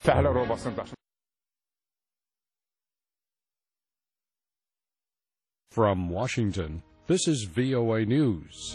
Felelő basındaş. From Washington, this is VOA News.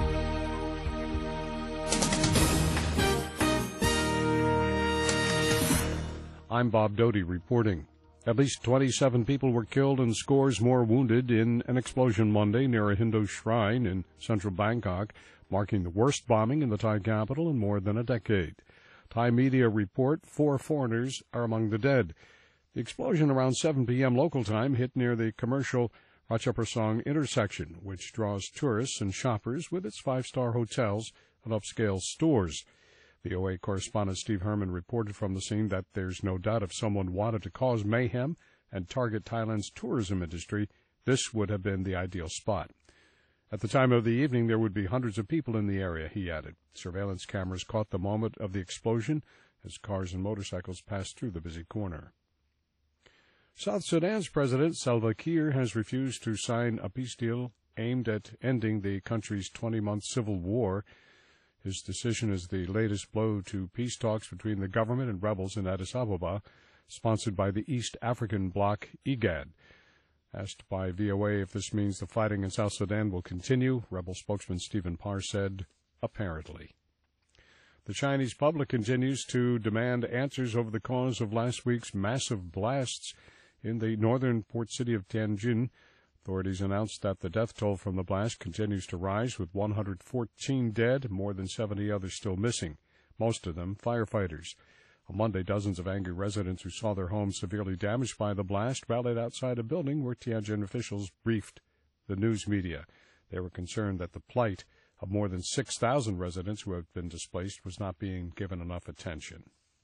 I'm Bob Doty reporting. At least 27 people were killed and scores more wounded in an explosion Monday near a Hindu shrine in central Bangkok, marking the worst bombing in the Thai capital in more than a decade. Thai media report 4 foreigners are among the dead. The explosion around 7 p.m. local time hit near the commercial Ratchaprasong intersection, which draws tourists and shoppers with its 5-star hotels and upscale stores. VOA correspondent Steve Herman reported from the scene that there's no doubt if someone wanted to cause mayhem and target Thailand's tourism industry, this would have been the ideal spot. At the time of the evening, there would be hundreds of people in the area, he added. Surveillance cameras caught the moment of the explosion as cars and motorcycles passed through the busy corner. South Sudan's President Salva Kiir has refused to sign a peace deal aimed at ending the country's 20-month civil war. His decision is the latest blow to peace talks between the government and rebels in Addis Ababa, sponsored by the East African bloc IGAD. Asked by VOA if this means the fighting in South Sudan will continue, rebel spokesman Stephen Parr said, apparently. The Chinese public continues to demand answers over the cause of last week's massive blasts in the northern port city of Tianjin. Authorities announced that the death toll from the blast continues to rise, with 114 dead, more than 70 others still missing, most of them firefighters. On Monday, dozens of angry residents who saw their homes severely damaged by the blast rallied outside a building where Tianjin officials briefed the news media. They were concerned that the plight of more than 6,000 residents who have been displaced was not being given enough attention.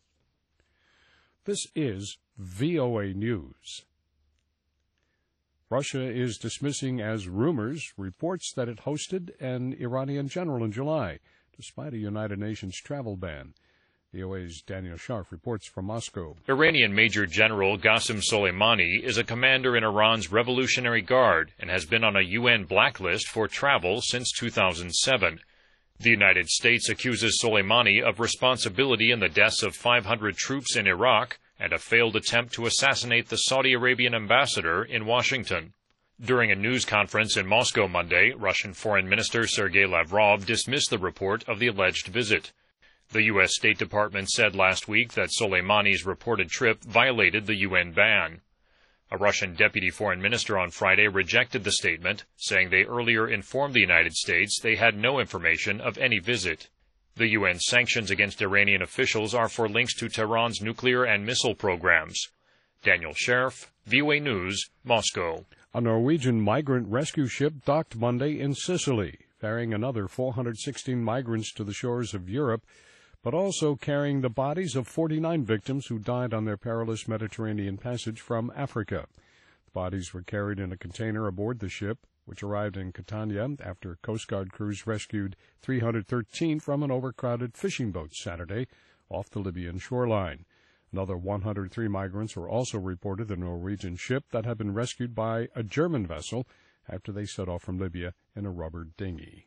This is VOA News. Russia is dismissing as rumors reports that it hosted an Iranian general in July, despite a United Nations travel ban. VOA's Daniel Scharf reports from Moscow. Iranian Major General Qasem Soleimani is a commander in Iran's Revolutionary Guard and has been on a UN blacklist for travel since 2007. The United States accuses Soleimani of responsibility in the deaths of 500 troops in Iraq and a failed attempt to assassinate the Saudi Arabian ambassador in Washington. During a news conference in Moscow Monday, Russian Foreign Minister Sergei Lavrov dismissed the report of the alleged visit. The U.S. State Department said last week that Soleimani's reported trip violated the UN ban. A Russian deputy foreign minister on Friday rejected the statement, saying they earlier informed the United States they had no information of any visit. The UN sanctions against Iranian officials are for links to Tehran's nuclear and missile programs. Daniel Scharf, VOA News, Moscow. A Norwegian migrant rescue ship docked Monday in Sicily, ferrying another 416 migrants to the shores of Europe, but also carrying the bodies of 49 victims who died on their perilous Mediterranean passage from Africa. The bodies were carried in a container aboard the ship, which arrived in Catania after Coast Guard crews rescued 313 from an overcrowded fishing boat Saturday off the Libyan shoreline. Another 103 migrants were also reported the Norwegian ship that had been rescued by a German vessel after they set off from Libya in a rubber dinghy.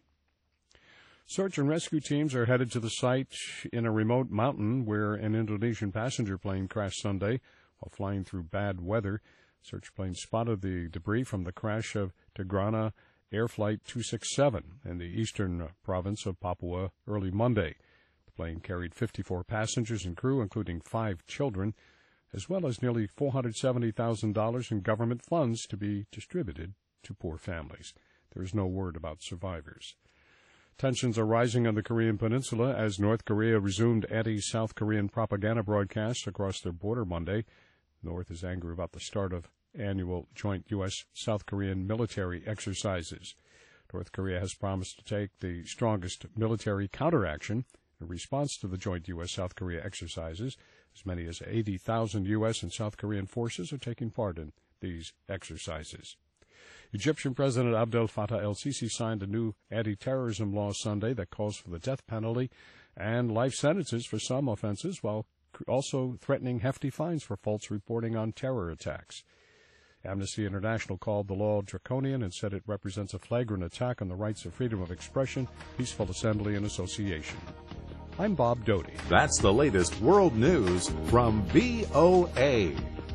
Search and rescue teams are headed to the site in a remote mountain where an Indonesian passenger plane crashed Sunday while flying through bad weather. Search planes spotted the debris from the crash of Tigrana Air Flight 267 in the eastern province of Papua early Monday. The plane carried 54 passengers and crew, including 5 children, as well as nearly $470,000 in government funds to be distributed to poor families. There is no word about survivors. Tensions are rising on the Korean peninsula as North Korea resumed anti-South Korean propaganda broadcasts across their border Monday. The North is angry about the start of annual joint U.S.-South Korean military exercises. North Korea has promised to take the strongest military counteraction in response to the joint U.S.-South Korea exercises. As many as 80,000 U.S. and South Korean forces are taking part in these exercises. Egyptian President Abdel Fattah el-Sisi signed a new anti-terrorism law Sunday that calls for the death penalty and life sentences for some offenses, while also threatening hefty fines for false reporting on terror attacks. Amnesty International called the law draconian and said it represents a flagrant attack on the rights of freedom of expression, peaceful assembly, and association. I'm Bob Doty. That's the latest world news from VOA.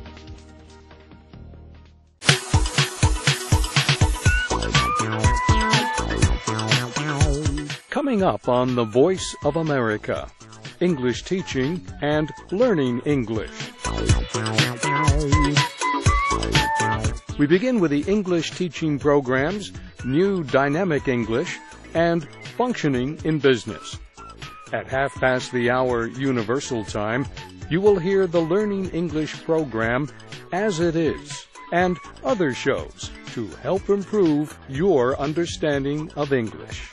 Coming up on The Voice of America, English teaching and learning English. We begin with the English teaching programs, New Dynamic English, and Functioning in Business. At 1:30 Universal Time, you will hear the Learning English program As It Is and other shows to help improve your understanding of English.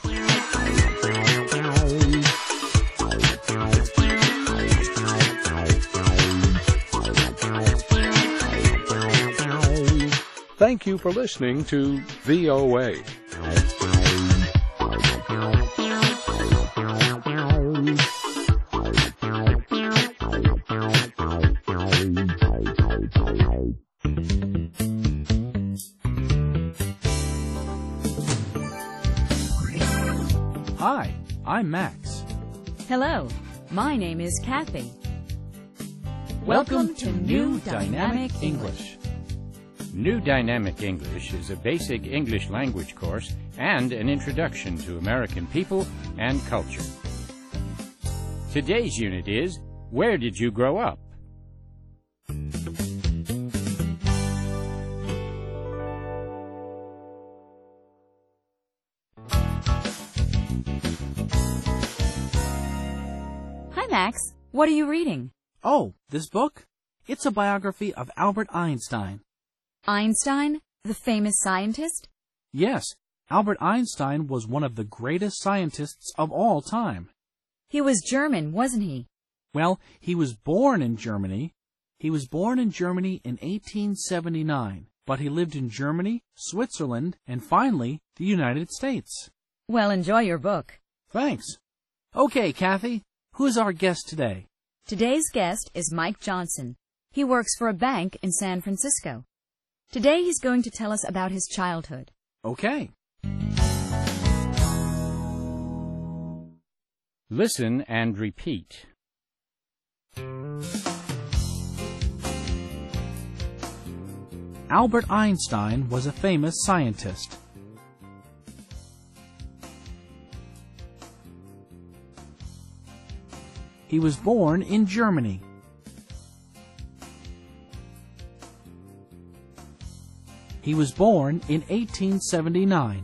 Thank you for listening to VOA. Hi, I'm Max. Hello, my name is Kathy. Welcome to New Dynamic English. New Dynamic English is a basic English language course and an introduction to American people and culture. Today's unit is, Where did you grow up? Hi, Max. What are you reading? Oh, this book? It's a biography of Albert Einstein. Einstein, the famous scientist? Yes, Albert Einstein was one of the greatest scientists of all time. He was German, wasn't he? Well, he was born in Germany. He was born in Germany in 1879, but he lived in Germany, Switzerland, and finally, the United States. Well, enjoy your book. Thanks. Okay, Kathy, who is our guest today? Today's guest is Mike Johnson. He works for a bank in San Francisco. Today he's going to tell us about his childhood. Okay. Listen and repeat. Albert Einstein was a famous scientist. He was born in Germany. He was born in 1879.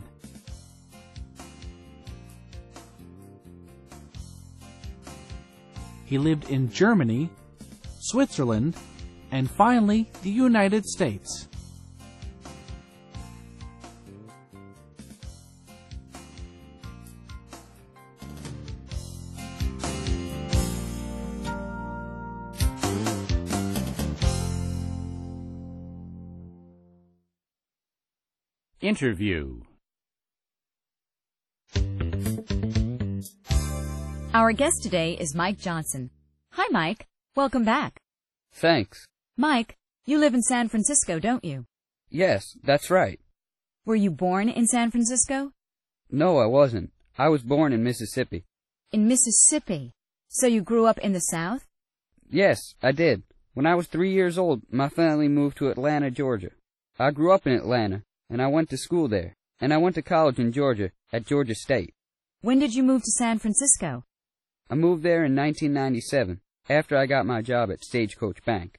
He lived in Germany, Switzerland, and finally the United States. Interview. Our guest today is Mike Johnson. Hi, Mike. Welcome back. Thanks. Mike, you live in San Francisco, don't you? Yes, that's right. Were you born in San Francisco? No, I wasn't. I was born in Mississippi. In Mississippi. So you grew up in the South? Yes, I did. When I was 3 years old, my family moved to Atlanta, Georgia. I grew up in Atlanta, and I went to school there, and I went to college in Georgia at Georgia State. When did you move to San Francisco? I moved there in 1997, after I got my job at Stagecoach Bank.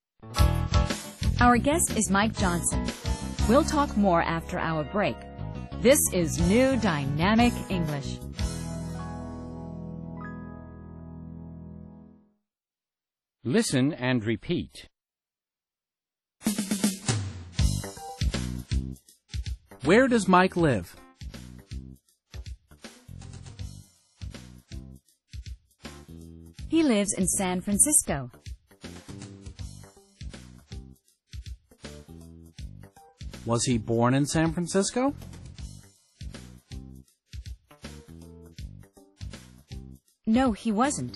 Our guest is Mike Johnson. We'll talk more after our break. This is New Dynamic English. Listen and repeat. Where does Mike live? He lives in San Francisco. Was he born in San Francisco? No, he wasn't.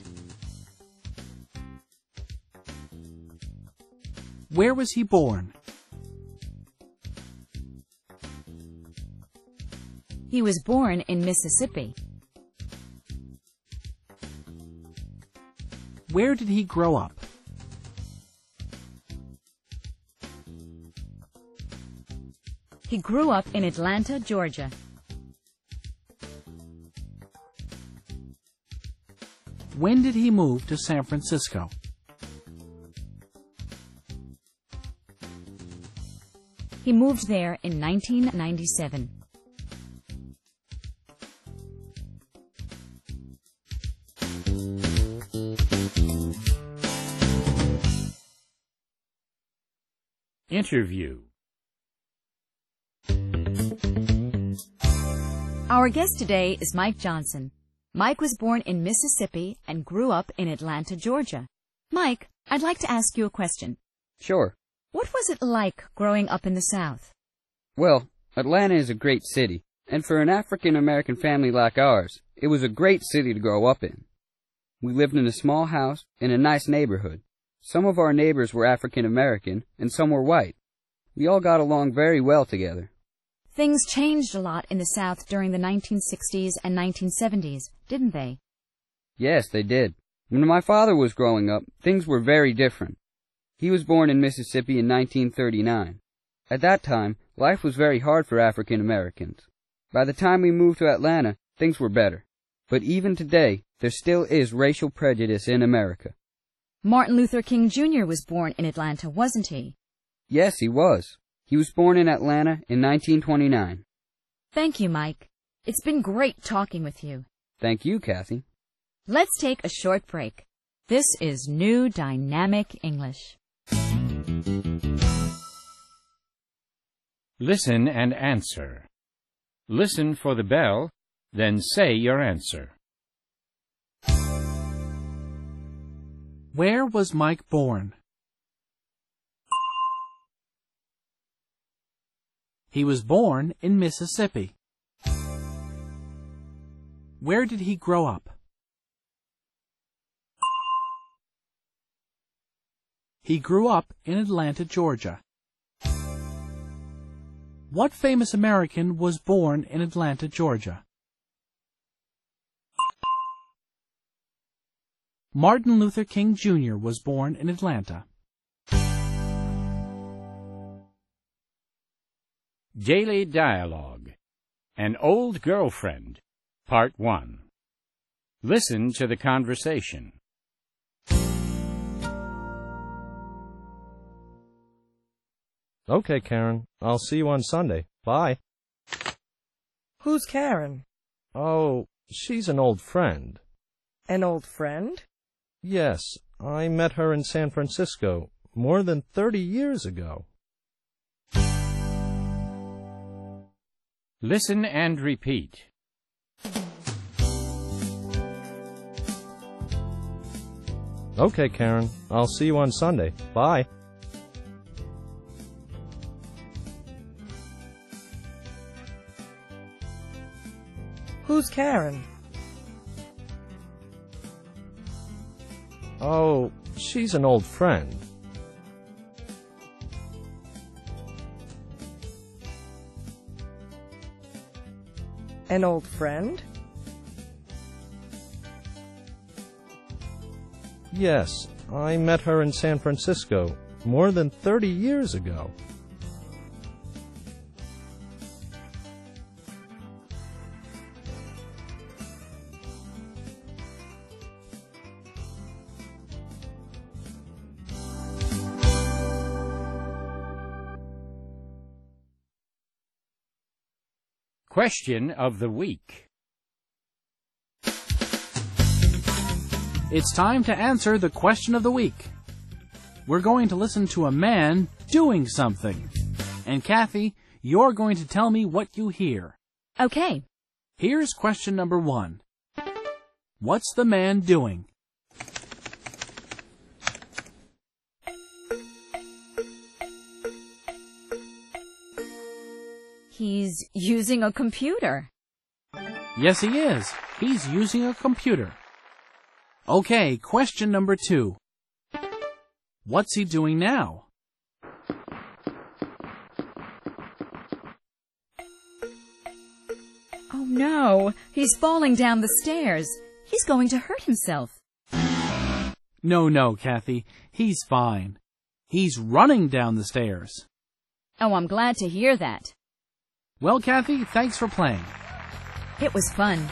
Where was he born? He was born in Mississippi. Where did he grow up? He grew up in Atlanta, Georgia. When did he move to San Francisco? He moved there in 1997. Interview. Our guest today is Mike Johnson. Mike was born in Mississippi and grew up in Atlanta, Georgia. Mike, I'd like to ask you a question. Sure. What was it like growing up in the South? Well, Atlanta is a great city, and for an African-American family like ours, it was a great city to grow up in. We lived in a small house in a nice neighborhood. Some of our neighbors were African-American, and some were white. We all got along very well together. Things changed a lot in the South during the 1960s and 1970s, didn't they? Yes, they did. When my father was growing up, things were very different. He was born in Mississippi in 1939. At that time, life was very hard for African Americans. By the time we moved to Atlanta, things were better. But even today, there still is racial prejudice in America. Martin Luther King Jr. was born in Atlanta, wasn't he? Yes, he was. He was born in Atlanta in 1929. Thank you, Mike. It's been great talking with you. Thank you, Kathy. Let's take a short break. This is New Dynamic English. Listen and answer. Listen for the bell, then say your answer. Where was Mike born? He was born in Mississippi. Where did he grow up? He grew up in Atlanta, Georgia. What famous American was born in Atlanta, Georgia? Martin Luther King Jr. was born in Atlanta. Daily Dialogue. An Old Girlfriend. Part 1. Listen to the conversation. Okay, Karen. I'll see you on Sunday. Bye. Who's Karen? Oh, she's an old friend. An old friend? Yes, I met her in San Francisco more than 30 years ago. Listen and repeat. Okay, Karen. I'll see you on Sunday. Bye. Who's Karen? Oh, she's an old friend. An old friend? Yes, I met her in San Francisco more than 30 years ago. Question of the Week. It's time to answer the question of the week. We're going to listen to a man doing something. And Kathy, you're going to tell me what you hear. Okay. Here's question number 1. What's the man doing? He's using a computer. Yes, he is. He's using a computer. Okay, question number 2. What's he doing now? Oh no, he's falling down the stairs. He's going to hurt himself. No, Kathy. He's fine. He's running down the stairs. Oh, I'm glad to hear that. Well, Kathy, thanks for playing. It was fun.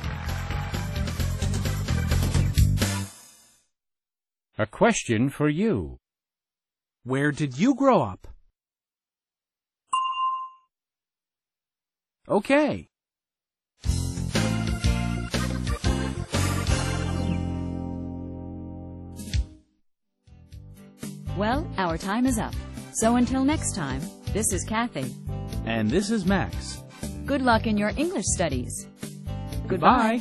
A question for you. Where did you grow up? Okay. Well, our time is up. So until next time, this is Kathy. And this is Max. Good luck in your English studies. Goodbye.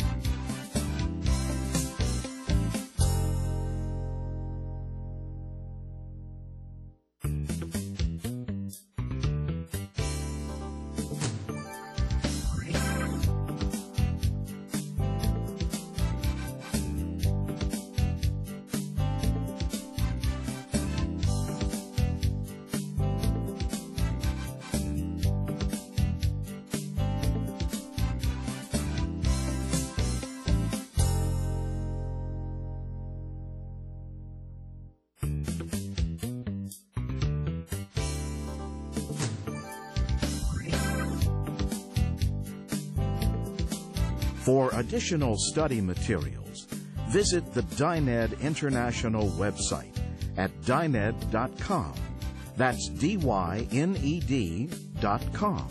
For additional study materials, visit the Dyned International website at dyned.com. That's DYNED.com.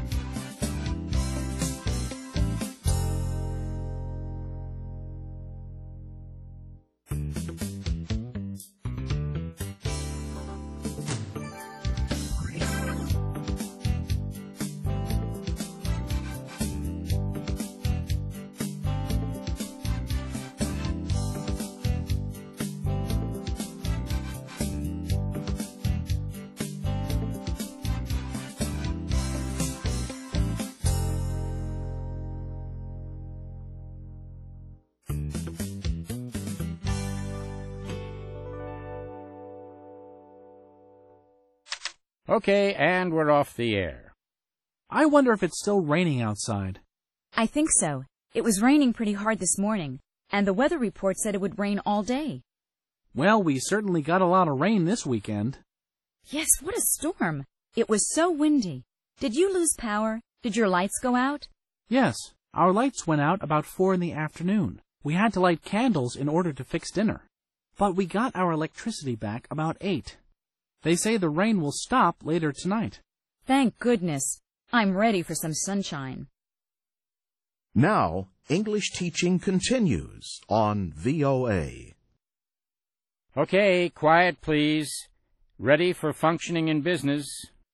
Okay, and we're off the air. I wonder if it's still raining outside. I think so. It was raining pretty hard this morning, and the weather report said it would rain all day. Well, we certainly got a lot of rain this weekend. Yes, what a storm. It was so windy. Did you lose power? Did your lights go out? Yes, our lights went out about 4 in the afternoon. We had to light candles in order to fix dinner. But we got our electricity back about 8. They say the rain will stop later tonight. Thank goodness. I'm ready for some sunshine. Now, English teaching continues on VOA. Okay, quiet please. Ready for functioning in business.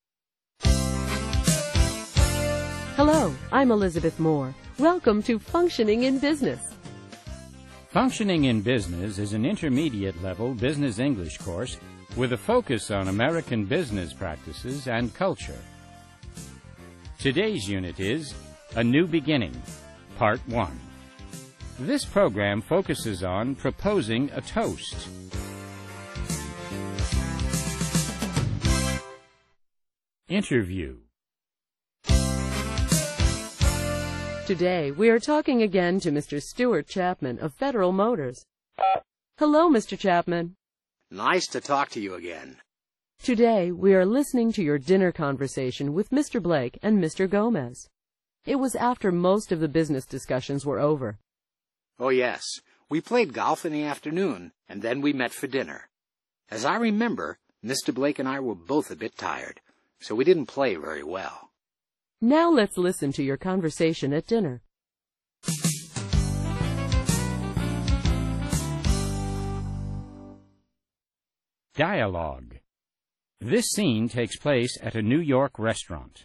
Hello, I'm Elizabeth Moore. Welcome to Functioning in Business. Functioning in Business is an intermediate-level business English course with a focus on American business practices and culture. Today's unit is A New Beginning, Part 1. This program focuses on proposing a toast. Interview. Today, we are talking again to Mr. Stuart Chapman of Federal Motors. Hello, Mr. Chapman. Nice to talk to you again. Today, we are listening to your dinner conversation with Mr. Blake and Mr. Gomez. It was after most of the business discussions were over. Oh, yes. We played golf in the afternoon, and then we met for dinner. As I remember, Mr. Blake and I were both a bit tired, so we didn't play very well. Now let's listen to your conversation at dinner. Dialogue. This scene takes place at a New York restaurant.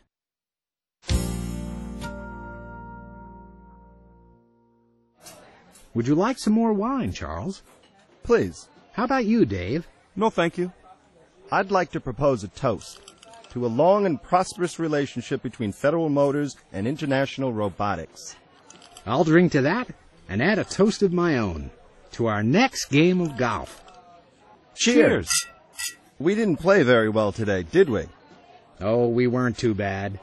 Would you like some more wine, Charles? Please. How about you, Dave? No, thank you. I'd like to propose a toast to a long and prosperous relationship between Federal Motors and International Robotics. I'll drink to that and add a toast of my own to our next game of golf. Cheers! We didn't play very well today, did we? Oh, we weren't too bad.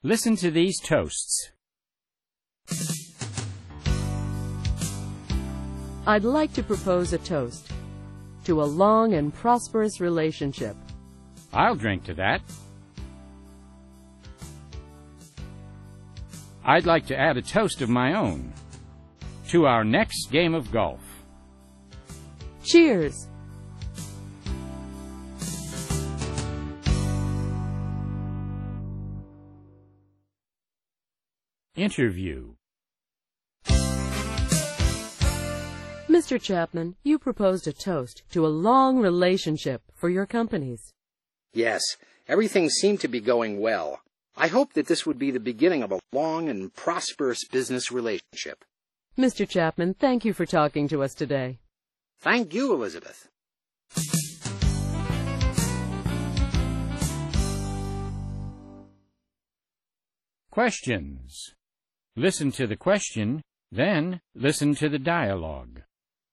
Listen to these toasts. I'd like to propose a toast to a long and prosperous relationship. I'll drink to that. I'd like to add a toast of my own to our next game of golf. Cheers! Interview. Mr. Chapman, you proposed a toast to a long relationship for your companies. Yes, everything seemed to be going well. I hope that this would be the beginning of a long and prosperous business relationship. Mr. Chapman, thank you for talking to us today. Thank you, Elizabeth. Questions. Listen to the question, then listen to the dialogue.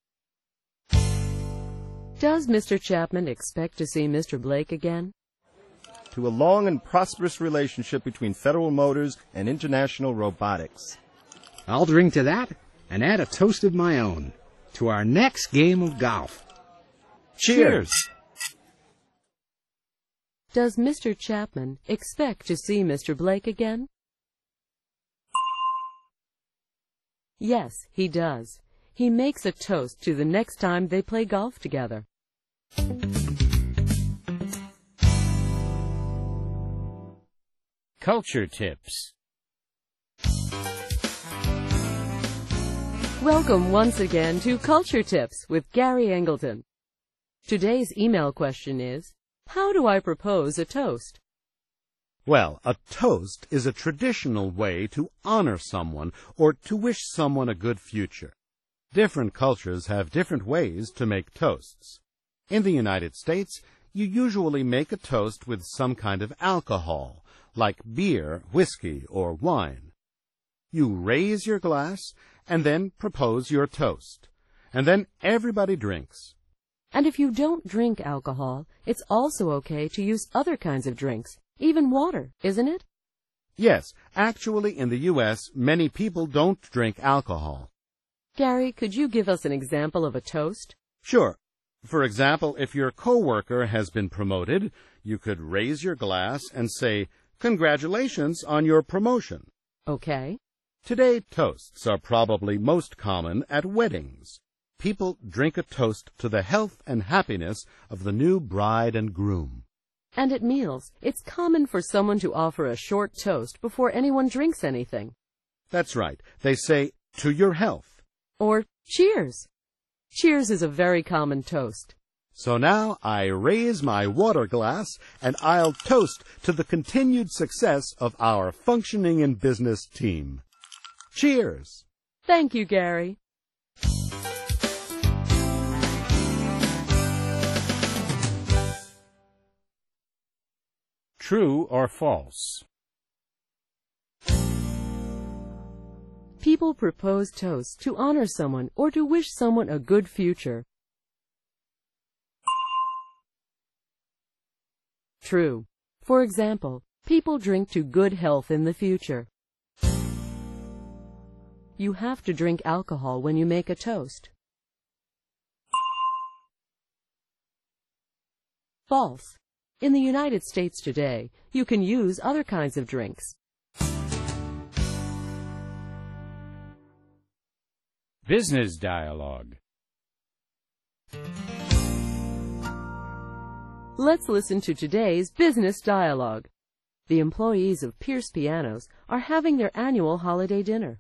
Does Mr. Chapman expect to see Mr. Blake again? To a long and prosperous relationship between Federal Motors and International Robotics. I'll drink to that and add a toast of my own to our next game of golf. Cheers! Does Mr. Chapman expect to see Mr. Blake again? Yes, he does. He makes a toast to the next time they play golf together. Culture tips. Welcome once again to Culture Tips with Gary Angleton. Today's email question is, how do I propose a toast? Well, a toast is a traditional way to honor someone or to wish someone a good future. Different cultures have different ways to make toasts. In the United States, you usually make a toast with some kind of alcohol, like beer, whiskey, or wine. You raise your glass and then propose your toast, and then everybody drinks. And if you don't drink alcohol, it's also okay to use other kinds of drinks. Even water, isn't it? Yes, actually in the U.S., many people don't drink alcohol. Gary, could you give us an example of a toast? Sure. For example, if your coworker has been promoted, you could raise your glass and say, "Congratulations on your promotion." Okay. Today, toasts are probably most common at weddings. People drink a toast to the health and happiness of the new bride and groom. And at meals, it's common for someone to offer a short toast before anyone drinks anything. That's right. They say, "To your health." Or, "Cheers." Cheers is a very common toast. So now I raise my water glass and I'll toast to the continued success of our functioning in business team. Cheers! Thank you, Gary. True or false? People propose toasts to honor someone or to wish someone a good future. True. For example, people drink to good health in the future. You have to drink alcohol when you make a toast. False. In the United States today, you can use other kinds of drinks. Business dialogue. Let's listen to today's business dialogue. The employees of Pierce Pianos are having their annual holiday dinner.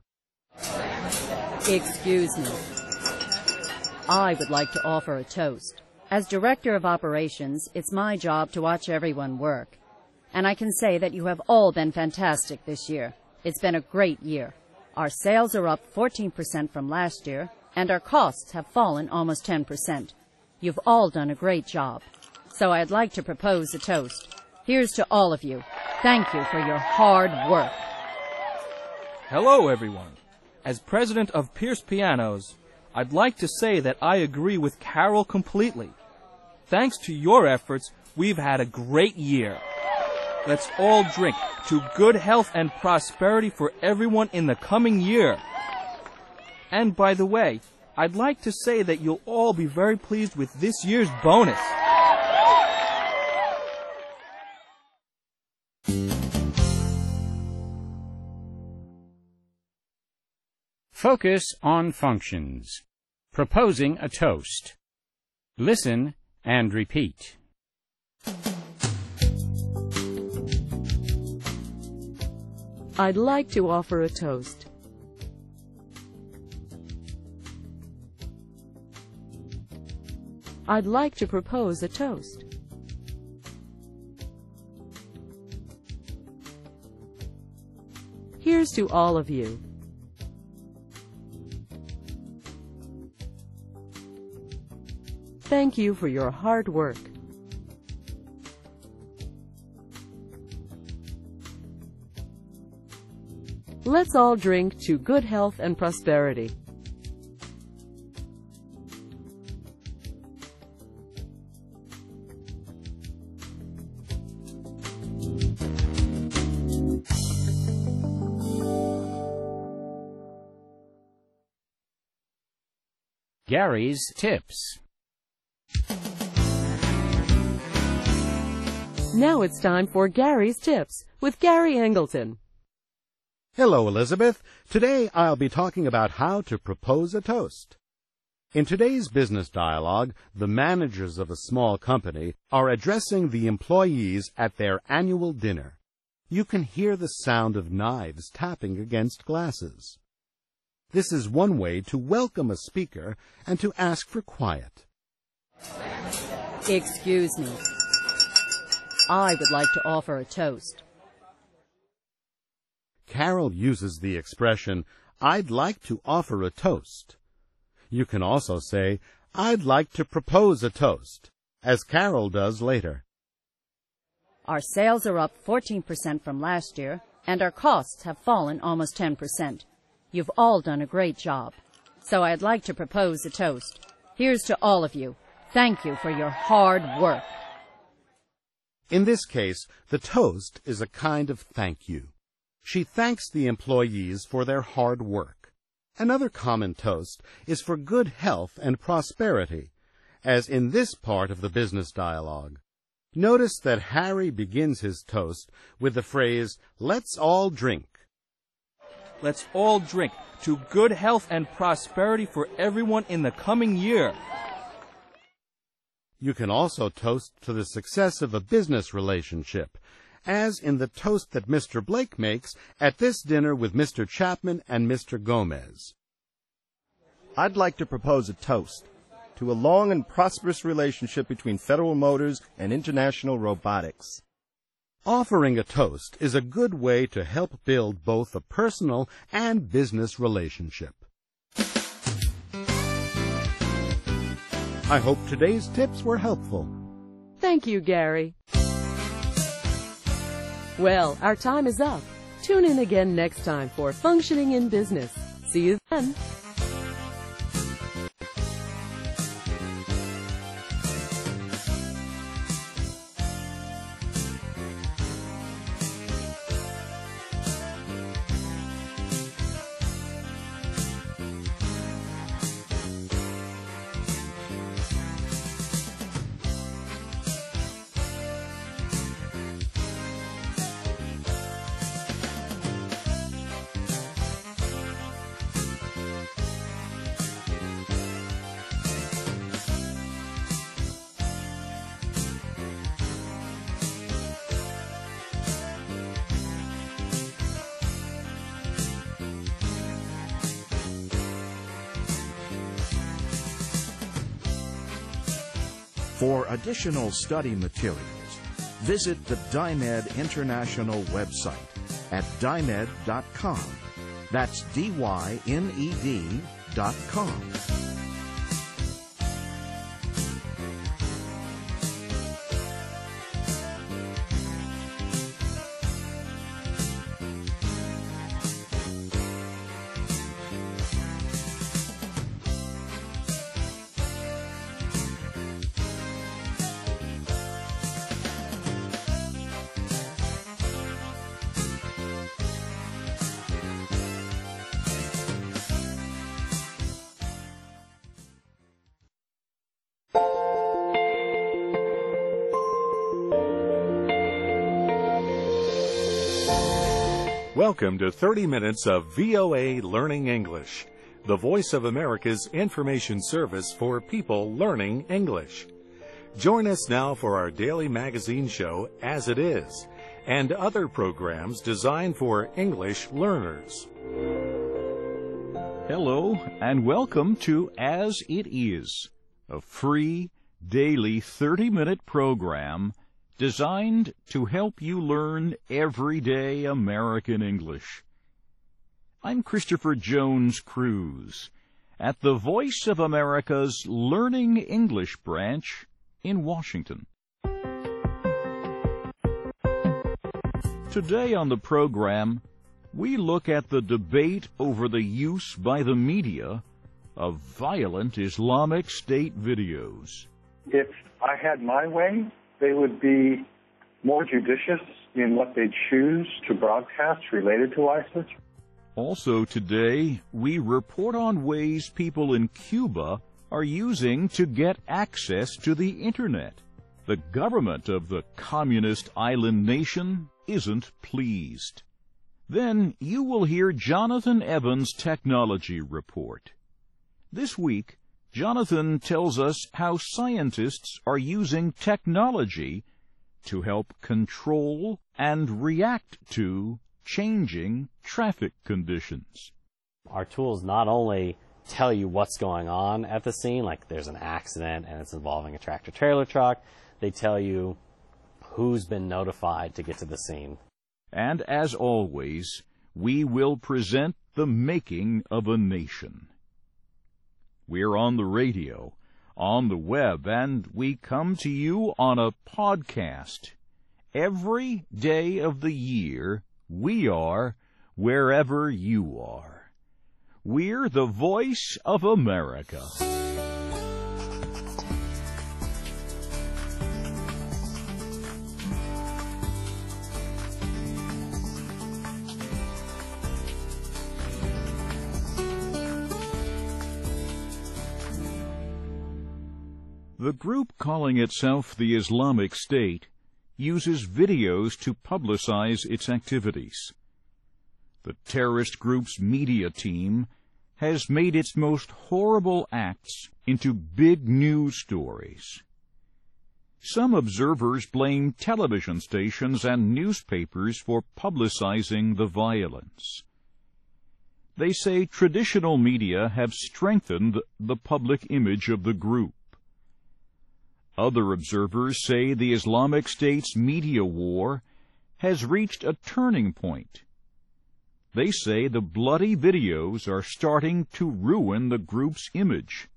Excuse me. I would like to offer a toast. As Director of Operations, it's my job to watch everyone work. And I can say that you have all been fantastic this year. It's been a great year. Our sales are up 14% from last year, and our costs have fallen almost 10%. You've all done a great job. So I'd like to propose a toast. Here's to all of you. Thank you for your hard work. Hello, everyone. As president of Pierce Pianos, I'd like to say that I agree with Carol completely. Thanks to your efforts, we've had a great year. Let's all drink to good health and prosperity for everyone in the coming year. And by the way, I'd like to say that you'll all be very pleased with this year's bonus. Focus on functions. Proposing a toast. Listen and repeat. I'd like to offer a toast. I'd like to propose a toast. Here's to all of you. Thank you for your hard work. Let's all drink to good health and prosperity. Gary's Tips. Now it's time for Gary's Tips with Gary Angleton. Hello, Elizabeth. Today I'll be talking about how to propose a toast. In today's business dialogue, the managers of a small company are addressing the employees at their annual dinner. You can hear the sound of knives tapping against glasses. This is one way to welcome a speaker and to ask for quiet. Excuse me. I would like to offer a toast. Carol uses the expression, I'd like to offer a toast. You can also say, I'd like to propose a toast, as Carol does later. Our sales are up 14% from last year, and our costs have fallen almost 10%. You've all done a great job. So I'd like to propose a toast. Here's to all of you. Thank you for your hard work. In this case, the toast is a kind of thank you. She thanks the employees for their hard work. Another common toast is for good health and prosperity, as in this part of the business dialogue. Notice that Harry begins his toast with the phrase, let's all drink. Let's all drink to good health and prosperity for everyone in the coming year. You can also toast to the success of a business relationship, as in the toast that Mr. Blake makes at this dinner with Mr. Chapman and Mr. Gomez. I'd like to propose a toast to a long and prosperous relationship between Federal Motors and International Robotics. Offering a toast is a good way to help build both a personal and business relationship. I hope today's tips were helpful. Thank you, Gary. Well, our time is up. Tune in again next time for Functioning in Business. See you then. For additional study materials, visit the DyNed International website at dyned.com. That's DYNED.com. Welcome to 30 minutes of VOA Learning English, the Voice of America's information service for people learning English. Join us now for our daily magazine show, As It Is, and other programs designed for English learners. Hello, and welcome to As It Is, a free, daily 30-minute program designed to help you learn everyday American English. I'm Christopher Jones Cruz at the Voice of America's Learning English branch in Washington. Today on the program, we look at the debate over the use by the media of violent Islamic State videos. If I had my way, they would be more judicious in what they choose to broadcast related to ISIS. Also today, we report on ways people in Cuba are using to get access to the Internet. The government of the communist island nation isn't pleased. Then you will hear Jonathan Evans' technology report. This week, Jonathan tells us how scientists are using technology to help control and react to changing traffic conditions. Our tools not only tell you what's going on at the scene, like there's an accident and it's involving a tractor-trailer truck, they tell you who's been notified to get to the scene. And as always, we will present the making of a nation. We're on the radio, on the web, and we come to you on a podcast. Every day of the year, we are wherever you are. We're the Voice of America. The group calling itself the Islamic State uses videos to publicize its activities. The terrorist group's media team has made its most horrible acts into big news stories. Some observers blame television stations and newspapers for publicizing the violence. They say traditional media have strengthened the public image of the group. Other observers say the Islamic State's media war has reached a turning point. They say the bloody videos are starting to ruin the group's image.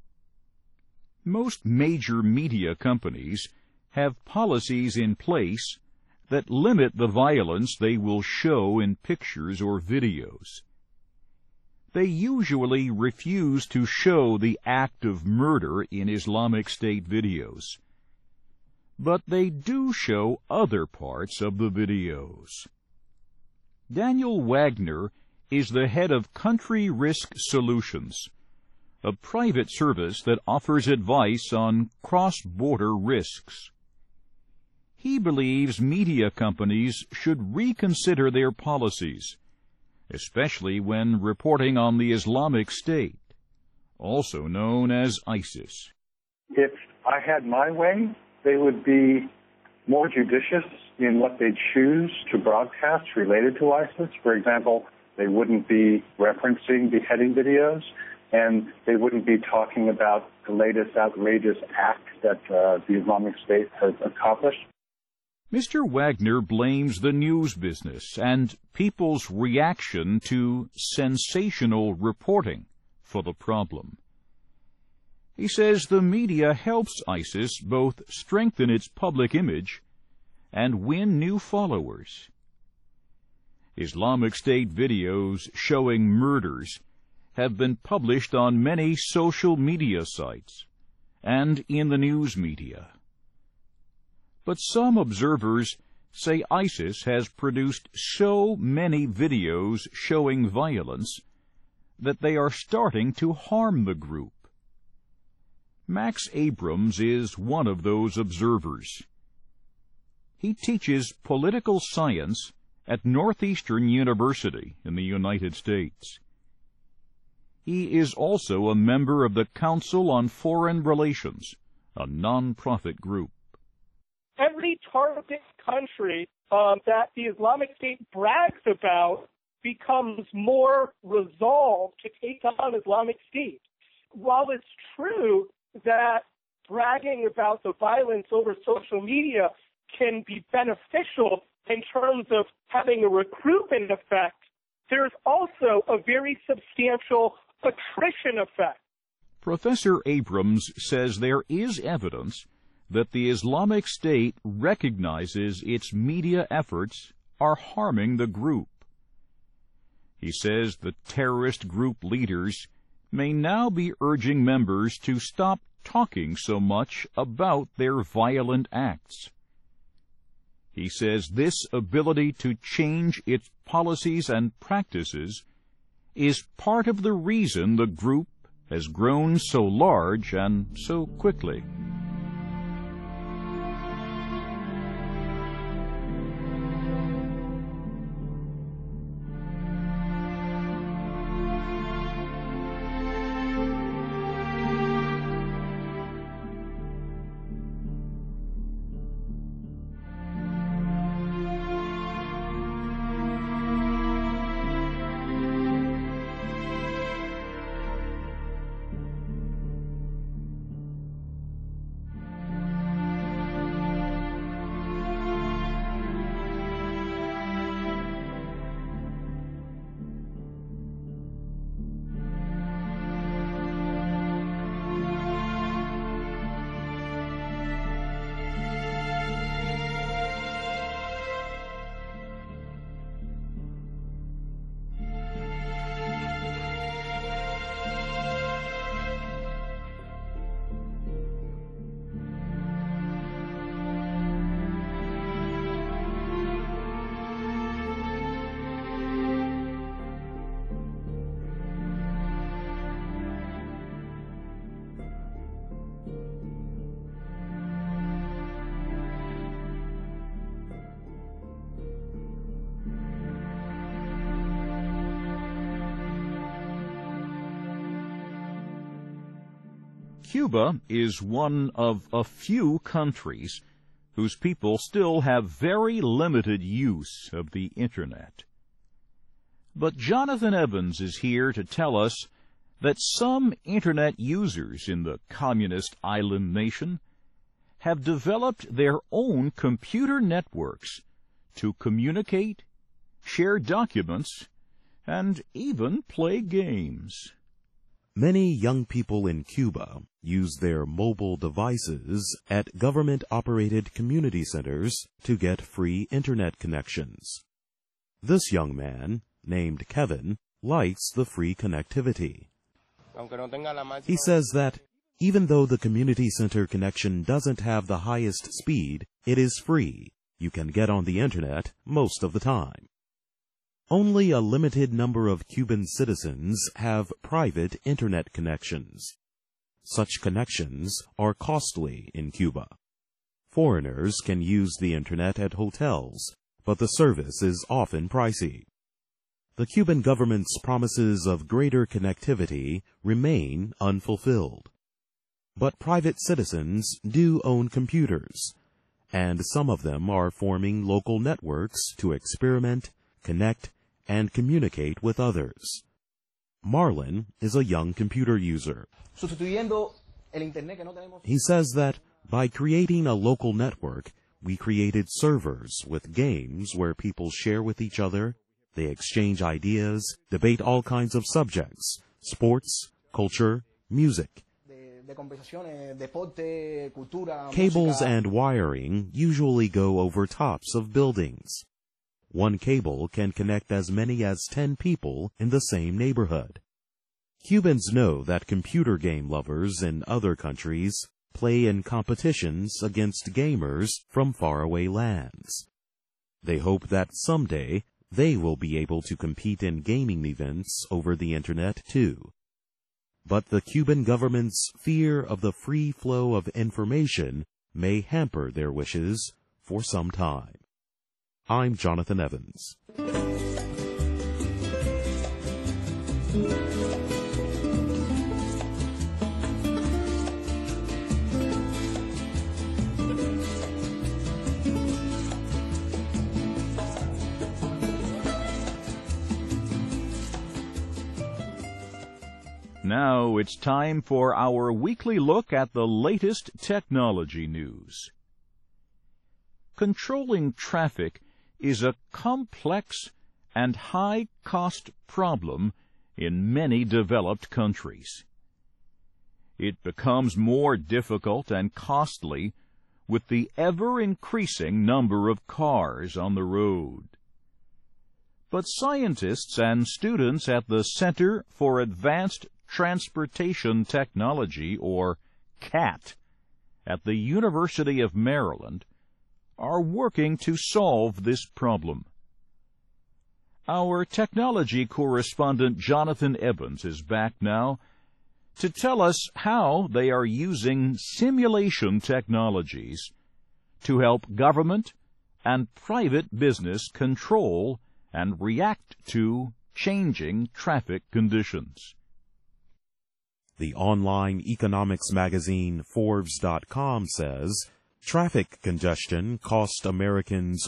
Most major media companies have policies in place that limit the violence they will show in pictures or videos. They usually refuse to show the act of murder in Islamic State videos. But they do show other parts of the videos. Daniel Wagner is the head of Country Risk Solutions, a private service that offers advice on cross-border risks. He believes media companies should reconsider their policies, especially when reporting on the Islamic State, also known as ISIS. If I had my way, they would be more judicious in what they choose to broadcast related to ISIS. For example, they wouldn't be referencing beheading videos, and they wouldn't be talking about the latest outrageous act that the Islamic State has accomplished. Mr. Wagner blames the news business and people's reaction to sensational reporting for the problem. He says the media helps ISIS both strengthen its public image and win new followers. Islamic State videos showing murders have been published on many social media sites and in the news media. But some observers say ISIS has produced so many videos showing violence that they are starting to harm the group. Max Abrams is one of those observers. He teaches political science at Northeastern University in the United States. He is also a member of the Council on Foreign Relations, a non-profit group. Every target country that the Islamic State brags about becomes more resolved to take on Islamic State. While it's true that bragging about the violence over social media can be beneficial in terms of having a recruitment effect, there's also a very substantial attrition effect. Professor Abrams says there is evidence that the Islamic State recognizes its media efforts are harming the group. He says the terrorist group leaders may now be urging members to stop talking so much about their violent acts. He says this ability to change its policies and practices is part of the reason the group has grown so large and so quickly. Cuba is one of a few countries whose people still have very limited use of the Internet. But Jonathan Evans is here to tell us that some Internet users in the communist island nation have developed their own computer networks to communicate, share documents, and even play games. Many young people in Cuba use their mobile devices at government-operated community centers to get free Internet connections. This young man, named Kevin, likes the free connectivity. He says that even though the community center connection doesn't have the highest speed, it is free. You can get on the Internet most of the time. Only a limited number of Cuban citizens have private Internet connections. Such connections are costly in Cuba. Foreigners can use the Internet at hotels, but the service is often pricey. The Cuban government's promises of greater connectivity remain unfulfilled. But private citizens do own computers, and some of them are forming local networks to experiment, connect, and communicate with others. Marlon is a young computer user. He says that by creating a local network, we created servers with games where people share with each other, they exchange ideas, debate all kinds of subjects, sports, culture, music. Cables and wiring usually go over tops of buildings. One cable can connect as many as 10 people in the same neighborhood. Cubans know that computer game lovers in other countries play in competitions against gamers from faraway lands. They hope that someday they will be able to compete in gaming events over the Internet too. But the Cuban government's fear of the free flow of information may hamper their wishes for some time. I'm Jonathan Evans. Now it's time for our weekly look at the latest technology news. Controlling traffic is a complex and high-cost problem in many developed countries. It becomes more difficult and costly with the ever-increasing number of cars on the road. But scientists and students at the Center for Advanced Transportation Technology, or CAT, at the University of Maryland, are working to solve this problem. Our technology correspondent Jonathan Evans is back now to tell us how they are using simulation technologies to help government and private business control and react to changing traffic conditions. The online economics magazine Forbes.com says traffic congestion cost Americans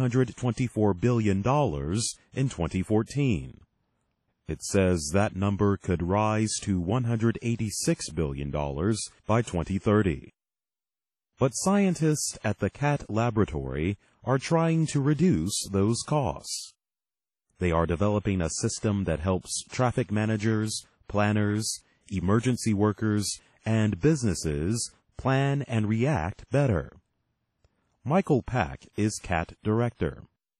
$124 billion in 2014. It says that number could rise to $186 billion by 2030. But scientists at the CAT laboratory are trying to reduce those costs. They are developing a system that helps traffic managers, planners, emergency workers, and businesses plan and react better. Michael Pack is CAT director.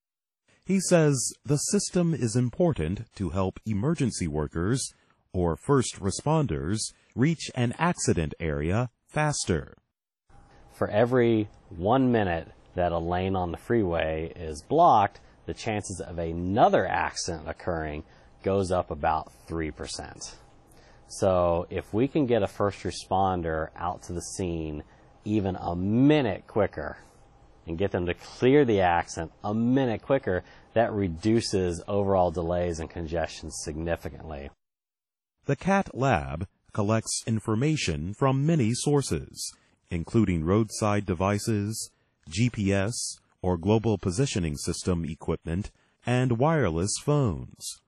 He says the system is important to help emergency workers or first responders reach an accident area faster. For every 1 minute that a lane on the freeway is blocked, the chances of another accident occurring goes up about 3%. So if we can get a first responder out to the scene even a minute quicker and get them to clear the accident a minute quicker, that reduces overall delays and congestion significantly. The CAT lab collects information from many sources, including roadside devices, GPS or global positioning system equipment, and wireless phones.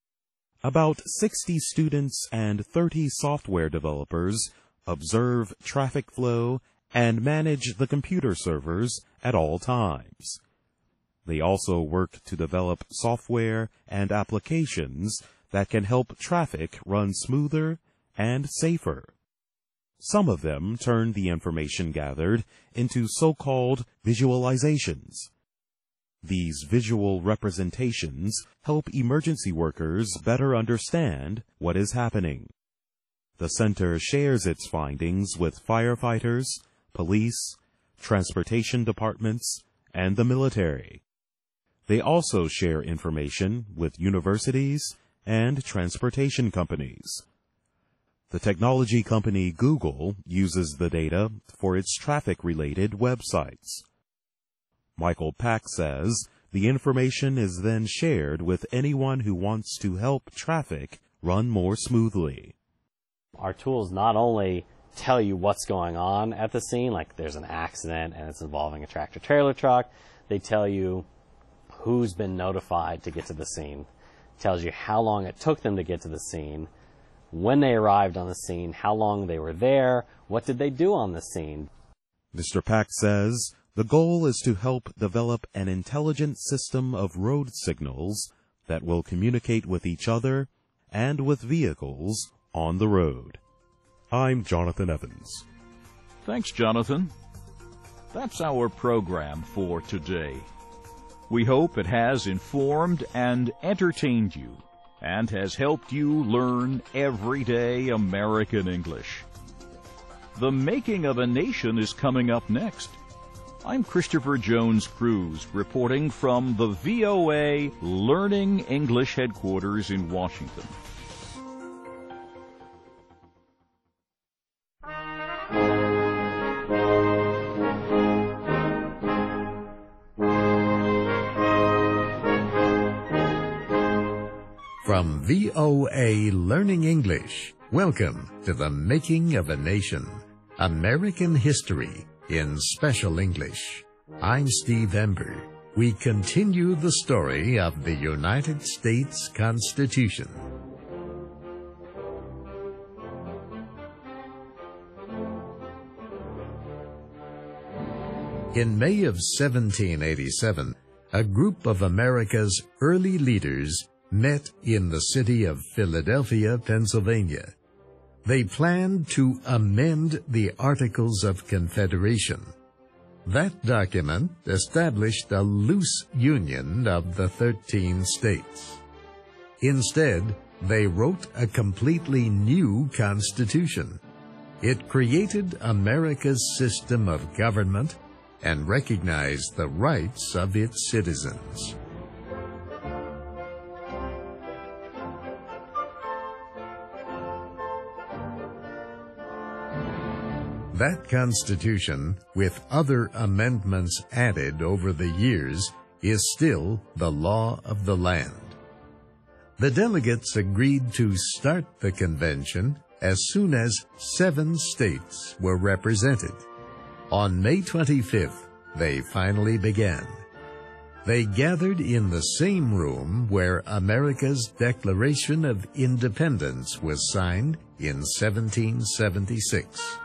About 60 students and 30 software developers observe traffic flow and manage the computer servers at all times. They also work to develop software and applications that can help traffic run smoother and safer. Some of them turn the information gathered into so-called visualizations. These visual representations help emergency workers better understand what is happening. The center shares its findings with firefighters, police, transportation departments, and the military. They also share information with universities and transportation companies. The technology company Google uses the data for its traffic-related websites. Michael Pack says the information is then shared with anyone who wants to help traffic run more smoothly. Our tools not only tell you what's going on at the scene, like there's an accident and it's involving a tractor-trailer truck, they tell you who's been notified to get to the scene, tells you how long it took them to get to the scene, when they arrived on the scene, how long they were there, what did they do on the scene. Mr. Pack says the goal is to help develop an intelligent system of road signals that will communicate with each other and with vehicles on the road. I'm Jonathan Evans. Thanks, Jonathan. That's our program for today. We hope it has informed and entertained you and has helped you learn everyday American English. The Making of a Nation is coming up next. I'm Christopher Jones Cruz, reporting from the VOA Learning English headquarters in Washington. From VOA Learning English, welcome to The Making of a Nation, American History in Special English. I'm Steve Ember. We continue the story of the United States Constitution. In May of 1787, a group of America's early leaders met in the city of Philadelphia, Pennsylvania. They planned to amend the Articles of Confederation. That document established a loose union of the 13 states. Instead, they wrote a completely new constitution. It created America's system of government and recognized the rights of its citizens. That Constitution, with other amendments added over the years, is still the law of the land. The delegates agreed to start the convention as soon as 7 states were represented. On May 25th, they finally began. They gathered in the same room where America's Declaration of Independence was signed in 1776.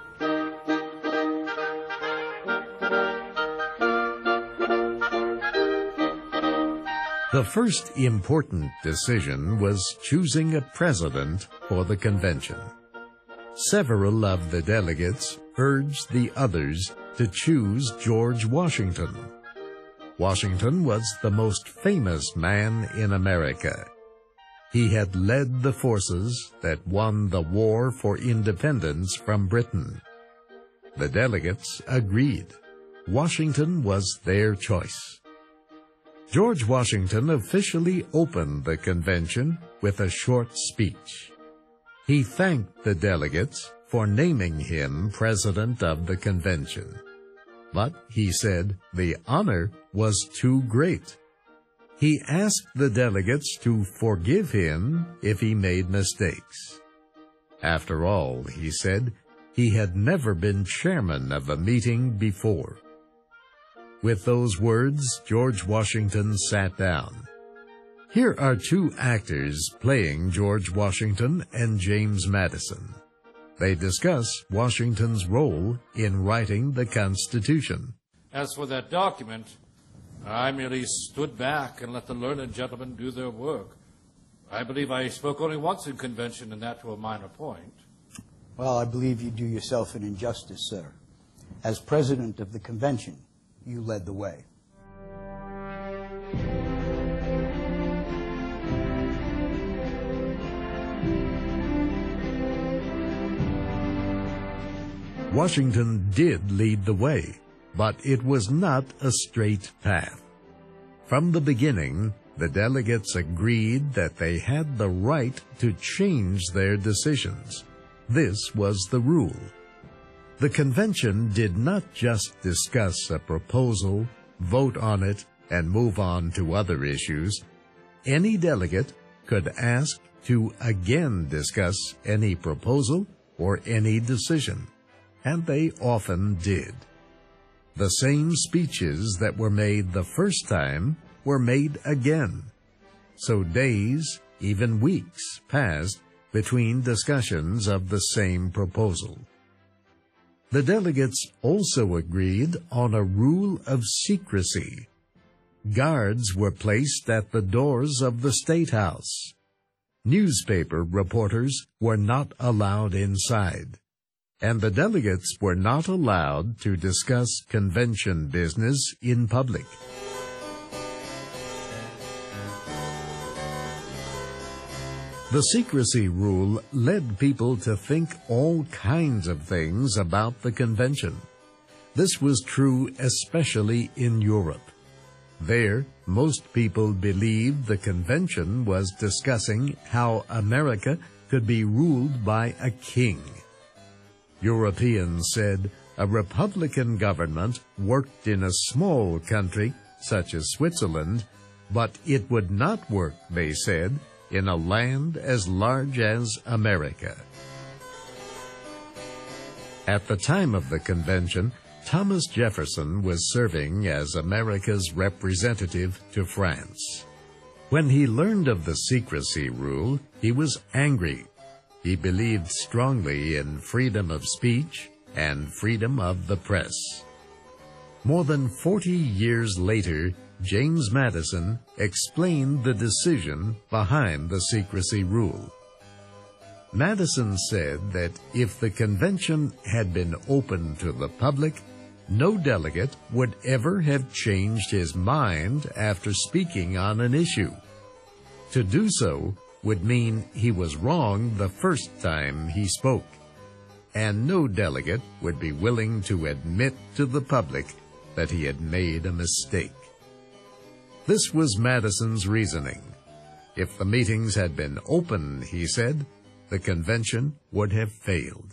The first important decision was choosing a president for the convention. Several of the delegates urged the others to choose George Washington. Washington was the most famous man in America. He had led the forces that won the war for independence from Britain. The delegates agreed. Washington was their choice. George Washington officially opened the convention with a short speech. He thanked the delegates for naming him president of the convention. But, he said, the honor was too great. He asked the delegates to forgive him if he made mistakes. After all, he said, he had never been chairman of a meeting before. With those words, George Washington sat down. Here are 2 actors playing George Washington and James Madison. They discuss Washington's role in writing the Constitution. As for that document, I merely stood back and let the learned gentlemen do their work. I believe I spoke only once in convention, and that to a minor point. Well, I believe you do yourself an injustice, sir. As president of the convention, you led the way. Washington did lead the way, but it was not a straight path. From the beginning, the delegates agreed that they had the right to change their decisions. This was the rule. The convention did not just discuss a proposal, vote on it, and move on to other issues. Any delegate could ask to again discuss any proposal or any decision, and they often did. The same speeches that were made the first time were made again. So days, even weeks, passed between discussions of the same proposal. The delegates also agreed on a rule of secrecy. Guards were placed at the doors of the State House. Newspaper reporters were not allowed inside, and the delegates were not allowed to discuss convention business in public. The secrecy rule led people to think all kinds of things about the convention. This was true especially in Europe. There, most people believed the convention was discussing how America could be ruled by a king. Europeans said a republican government worked in a small country such as Switzerland, but it would not work, they said, in a land as large as America. At the time of the convention, Thomas Jefferson was serving as America's representative to France. When he learned of the secrecy rule, he was angry. He believed strongly in freedom of speech and freedom of the press. More than 40 years later, James Madison explained the decision behind the secrecy rule. Madison said that if the convention had been open to the public, no delegate would ever have changed his mind after speaking on an issue. To do so would mean he was wrong the first time he spoke, and no delegate would be willing to admit to the public that he had made a mistake. This was Madison's reasoning. If the meetings had been open, he said, the convention would have failed.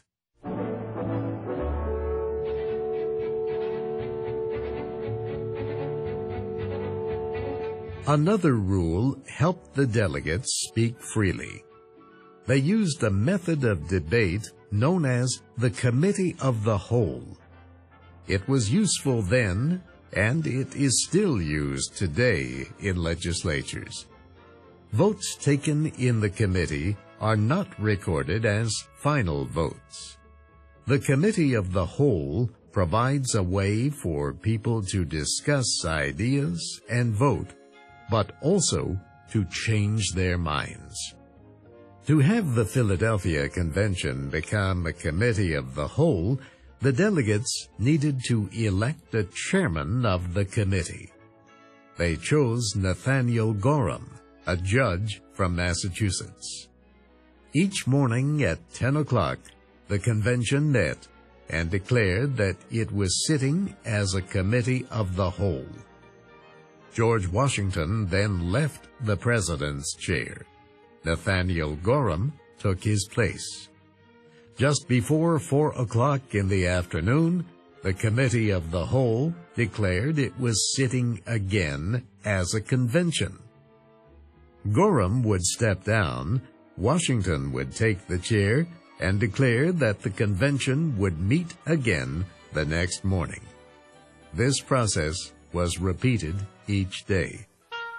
Another rule helped the delegates speak freely. They used a method of debate known as the Committee of the Whole. It was useful then, and it is still used today in legislatures. Votes taken in the committee are not recorded as final votes. The Committee of the Whole provides a way for people to discuss ideas and vote, but also to change their minds. To have the Philadelphia Convention become a Committee of the Whole, the delegates needed to elect a chairman of the committee. They chose Nathaniel Gorham, a judge from Massachusetts. Each morning at 10 o'clock, the convention met and declared that it was sitting as a committee of the whole. George Washington then left the president's chair. Nathaniel Gorham took his place. Just before 4 o'clock in the afternoon, the Committee of the Whole declared it was sitting again as a convention. Gorham would step down, Washington would take the chair, and declare that the convention would meet again the next morning. This process was repeated each day.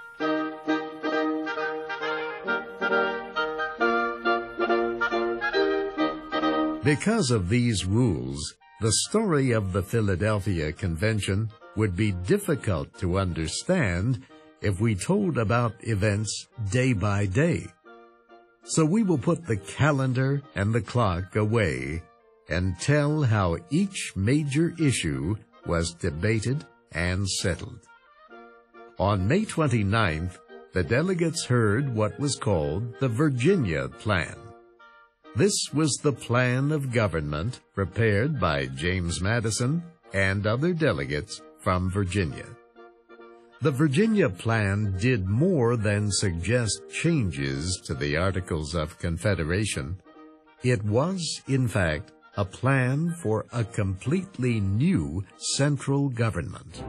Because of these rules, the story of the Philadelphia Convention would be difficult to understand if we told about events day by day. So we will put the calendar and the clock away and tell how each major issue was debated and settled. On May 29th, the delegates heard what was called the Virginia Plan. This was the plan of government prepared by James Madison and other delegates from Virginia. The Virginia Plan did more than suggest changes to the Articles of Confederation. It was, in fact, a plan for a completely new central government.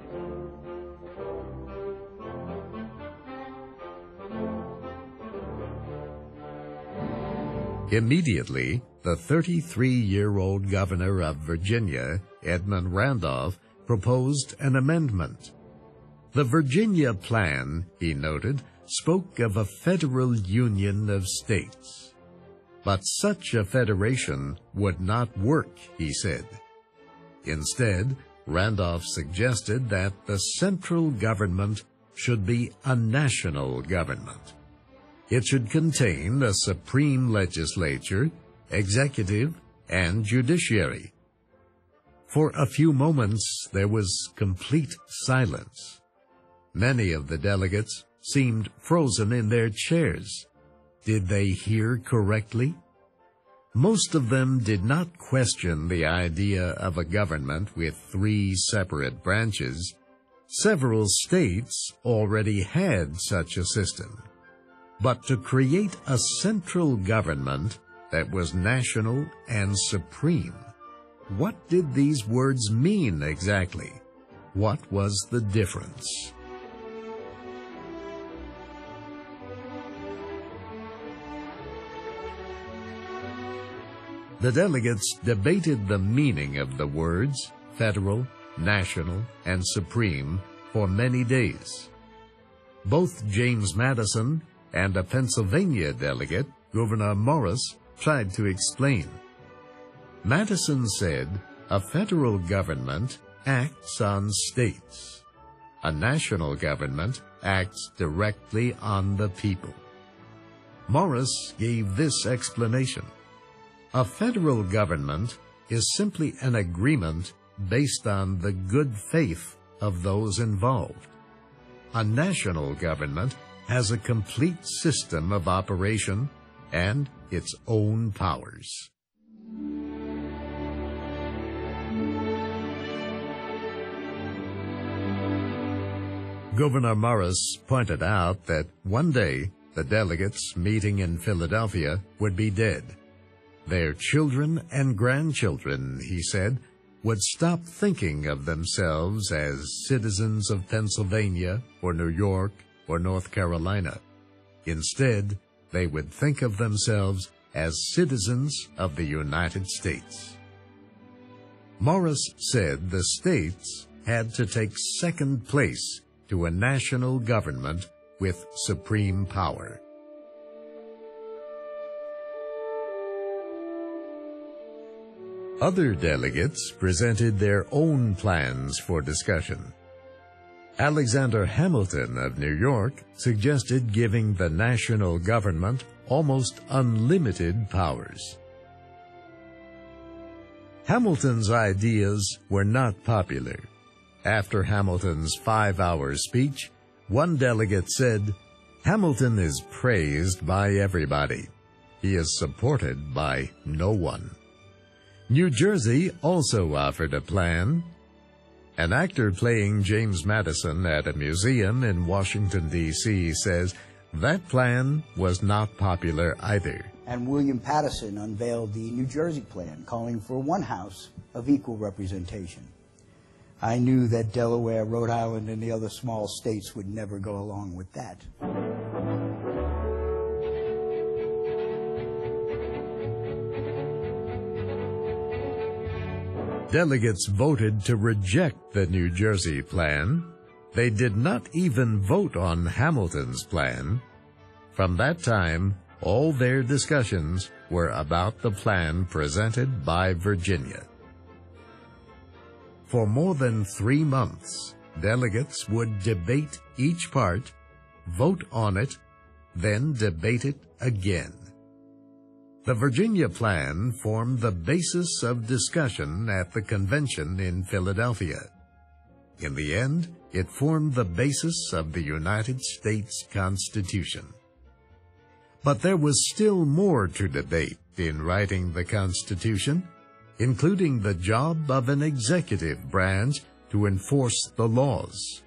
Immediately, the 33-year-old governor of Virginia, Edmund Randolph, proposed an amendment. The Virginia Plan, he noted, spoke of a federal union of states. But such a federation would not work, he said. Instead, Randolph suggested that the central government should be a national government. It should contain a supreme legislature, executive, and judiciary. For a few moments there was complete silence. Many of the delegates seemed frozen in their chairs. Did they hear correctly? Most of them did not question the idea of a government with 3 separate branches. Several states already had such a system. But to create a central government that was national and supreme, what did these words mean exactly? What was the difference? The delegates debated the meaning of the words federal, national, and supreme for many days. Both James Madison and a Pennsylvania delegate, Gouverneur Morris, tried to explain. Madison said, a federal government acts on states. A national government acts directly on the people. Morris gave this explanation. A federal government is simply an agreement based on the good faith of those involved. A national government has a complete system of operation and its own powers. Gouverneur Morris pointed out that one day the delegates meeting in Philadelphia would be dead. Their children and grandchildren, he said, would stop thinking of themselves as citizens of Pennsylvania or New York or North Carolina. Instead, they would think of themselves as citizens of the United States. Morris said the states had to take second place to a national government with supreme power. Other delegates presented their own plans for discussion. Alexander Hamilton of New York suggested giving the national government almost unlimited powers. Hamilton's ideas were not popular. After Hamilton's 5-hour speech, one delegate said, "Hamilton is praised by everybody. He is supported by no one." New Jersey also offered a plan. An actor playing James Madison at a museum in Washington, D.C. says that plan was not popular either. And William Paterson unveiled the New Jersey plan, calling for one house of equal representation. I knew that Delaware, Rhode Island, and the other small states would never go along with that. Delegates voted to reject the New Jersey plan. They did not even vote on Hamilton's plan. From that time, all their discussions were about the plan presented by Virginia. For more than 3 months, delegates would debate each part, vote on it, then debate it again. The Virginia plan formed the basis of discussion at the convention in Philadelphia. In the end, it formed the basis of the United States Constitution. But there was still more to debate in writing the Constitution, including the job of an executive branch to enforce the laws.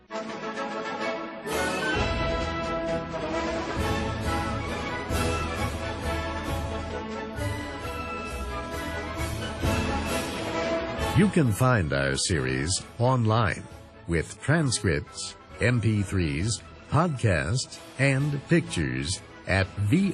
You can find our series online with transcripts, MP3s, podcasts, and pictures at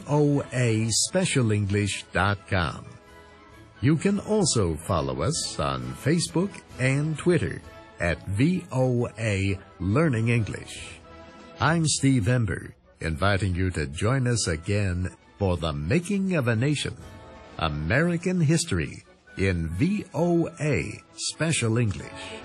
voaspecialenglish.com. You can also follow us on Facebook and Twitter at VOA Learning English. I'm Steve Ember, inviting you to join us again for The Making of a Nation, American History in VOA Special English.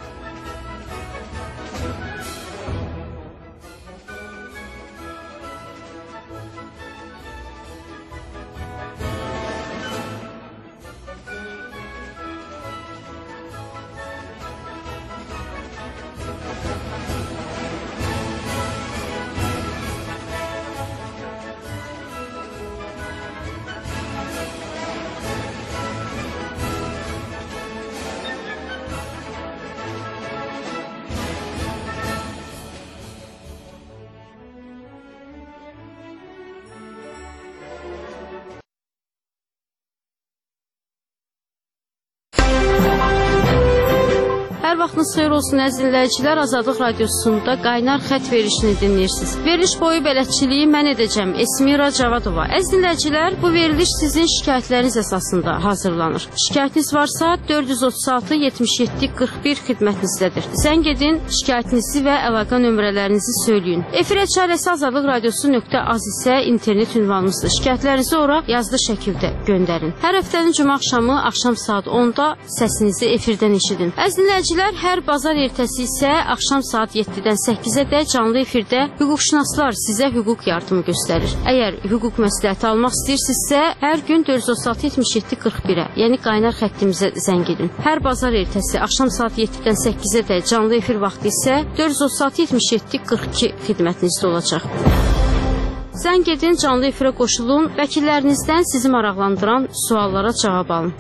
Hər vaxtınız xeyir olsun əziz dinləyicilər. Azadlıq Radiosunda qaynar xətt verilişini dinləyirsiniz. Veriliş boyu bələdçiliyi mən edəcəm. Esmira Cavadova. Əziz dinləyicilər, bu veriliş sizin şikayətləriniz əsasında hazırlanır. Şikayətiniz varsa 436 77 41 xidmətinizdədir. Zəng edin, şikayətinizi və əlaqə nömrələrinizi söyləyin. Efir çarəsi azadlıqradiosu.az isə internet ünvanımızdır. Şikayətlərinizi ora yazılı şəkildə göndərin. Hər həftənin cümə axşam saat 10-da səsinizi efirdən eşidin. Əziz dinləyicilər, hər bazar ertəsi isə axşam saat 7-dən 8-ə canlı efirdə hüquqşünaslar sizə hüquq yardımı göstərir. Əgər hüquq məsləhəti almaq istəyirsinizsə, hər gün 436 77 41-ə, yəni qaynar xəttimizə zəng edin. Hər bazar ertəsi axşam saat 7-dən 8-ə canlı efir vaxtı isə 436 77 42 xidmətinizdə olacaq. Zəng edin, canlı efirə qoşulun, vəkillərinizdən sizi maraqlandıran suallara cavab alın.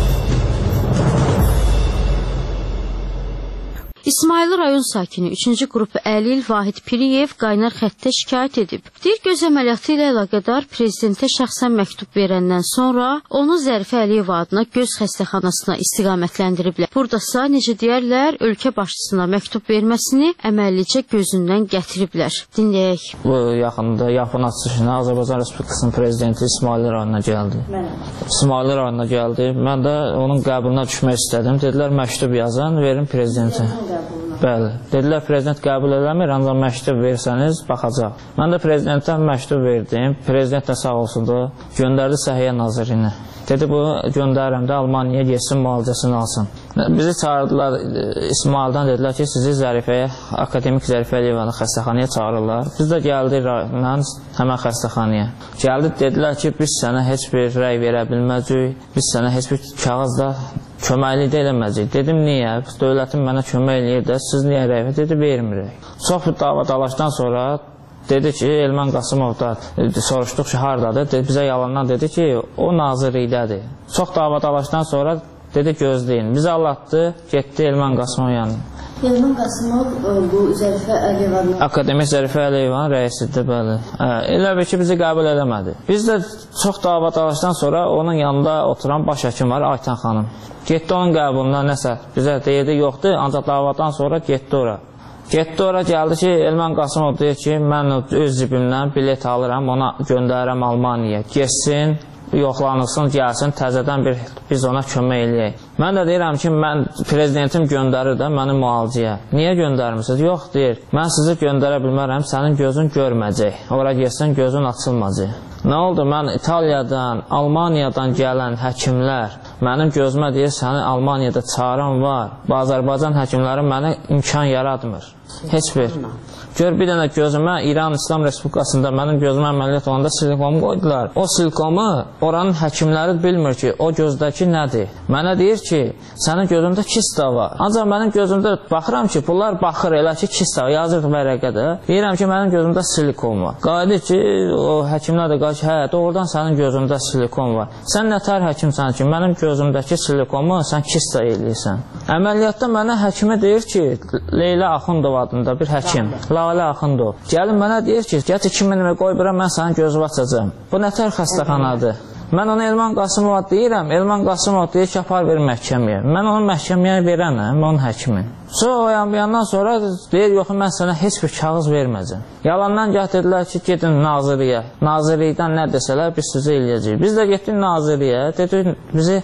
İsmayılı rayon sakini 3-cü qrupu Əlil Vahid Piriyev qaynar xəttə şikayət edib. Deyir, göz əməliyyatı ilə əlaqədar prezidentə şəxsən məktub verəndən sonra onu Zərifə Əliyev adına göz xəstəxanasına istiqamətləndiriblər. Buradasa, necə deyərlər, ölkə başçısına məktub verməsini əməllicə gözündən gətiriblər. Dinləyək. Bu yaxında yapın açılışına Azərbaycan Respublikasının prezidenti İsmayılı rayonuna gəldi. İsmayılı rayonuna gəldi. Mən də onun qəbuluna düşmək istədim. Dedilər, məktub yazın, verin prezidentə. Bəli. Dedilər, prezident qəbul eləmir, ancaq məktub versəniz, baxacaq. Mən də prezidentdən məktub verdim. Prezident də sağ olsun da göndərdi Səhiyyə Nazirinə. Dedi, bu göndərirəm də Almaniyaya getsin, müalicəsini alsın. Bizi çağırdılar İsmaildən, dedilər ki, sizi Zərifəyə, Akademik Zərifə Əliyevanın xəstəxanaya çağırırlar. Biz də gəldik rayondan həmən xəstəxanaya. Gəldik, dedilər ki, biz sənə heç bir rəy verə bilməcəyik, biz sənə heç bir kağızda köməklik də eləməyəcəyik. Dedim, niyə? Dövlətin mənə kömək eləyir də, siz niyə rəy verir? Dedi, vermirik. Çox bir dava dalaşdan sonra dedi ki, Elman Qasımov da soruşduq ki, haradadır? Bizə yalandan dedi ki, o nazirlikdədir. Çox dava dalaşdan sonra dedi, gözləyin. Bizi allatdı, getdi Elman Qasımov yanına. Elman Qasımov bu Zərifə Əliyevanın... Akademik Zərifə Əliyevanın rəisidir, bəli. Elə bir ki, bizi qəbul eləmədi. Biz də çox dava dalaşdan sonra onun yanında oturan baş həkim var, Aytan xanım. Getdi onun qəbuluna, nəsə bizə deyirdi, yoxdur, ancaq davadan sonra getdi ora. Getdi ora, gəldi ki, Elman Qasımov deyir ki, mən öz cibimdən bilet alıram, ona göndərirəm Almaniyaya. Geçsin, yoxlanılsın, gəlsin, təzədən biz ona kömək eləyək. Mən də deyirəm ki, prezidentim göndərir də məni müalicəyə. Niyə göndərmirsiniz? Yox, deyir, mən sizi göndərə bilmərəm, sənin gözün görməyəcək. Ora geçsin, gözün açılmayacaq. Nə oldu? Mən İtaliyadan, Almaniyadan gələn həkimlər mənim gözümə deyir, səni Almaniyada çağıran var. Azərbaycan həkimləri mənə imkan yaratmır. Heç bir. Gör, bir dənə gözümə İran İslam Respublikasında mənim gözümə əməliyyat olanda silikomu qoydular. O silikomu oranın həkimləri bilmir ki, o gözdəki nədir. Mənə deyir ki, sənin gözündə kista var. Ancaq mənim gözümdə baxıram ki, bunlar baxır elə ki, kista var. Yazır vərəqədə. Deyirəm ki, mənim gözümdə silikon var. Qayıdır ki, o həkimlər də qayır ki, hə, doğrudan sənin gözündə silikon var. Sən nətər həkimsən ki, mənim gözümdəki silikomu sən kista eləyirsən. Əməliyyatda mənə həkimə deyir ki, Leyla Axundov adında bir həkim, Lalə Axundov. Gəlin mənə deyir ki, gətir 2000 lira qoy bura, mən sənin gözünü açacağım. Bu nətər xəstəxanadır? Mən ona Elman Qasımova deyirəm, Elman Qasımov deyir ki, apar verir məhkəməyə. Mən onu məhkəməyə verənəm, onun həkimin. Sonra o yandan sonra deyir, yox, mən sənə heç bir kağız verməyəcəm. Yalandan gətirdilər ki, gedin nazirliyə. Nazirlikdən nə desələr, biz sizi eləyəcəyik. Biz də getdik nazirliyə, dedi, bizi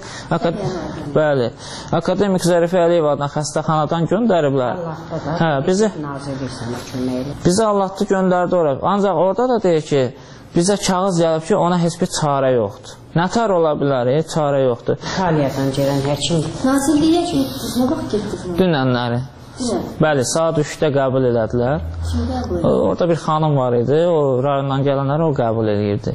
Akademik Zərifə Əliyevanın xəstəxanadan göndəriblər. Hə, bizi Allah'tı göndərdi oraya. Ancaq orada da deyir ki, bizə kağız gəlib ki, ona heç bir çarə yoxdur. Nətər ola bilər, çarə yoxdur. İtaliyadan gələn həkim. Nazirliyə getdiniz, nə vaxt getdiniz? Dünənləri. Bəli, saat 3-də qəbul elədilər. Kim qəbul edir? Orada bir xanım var idi, o rayondan gələnləri o qəbul edirdi.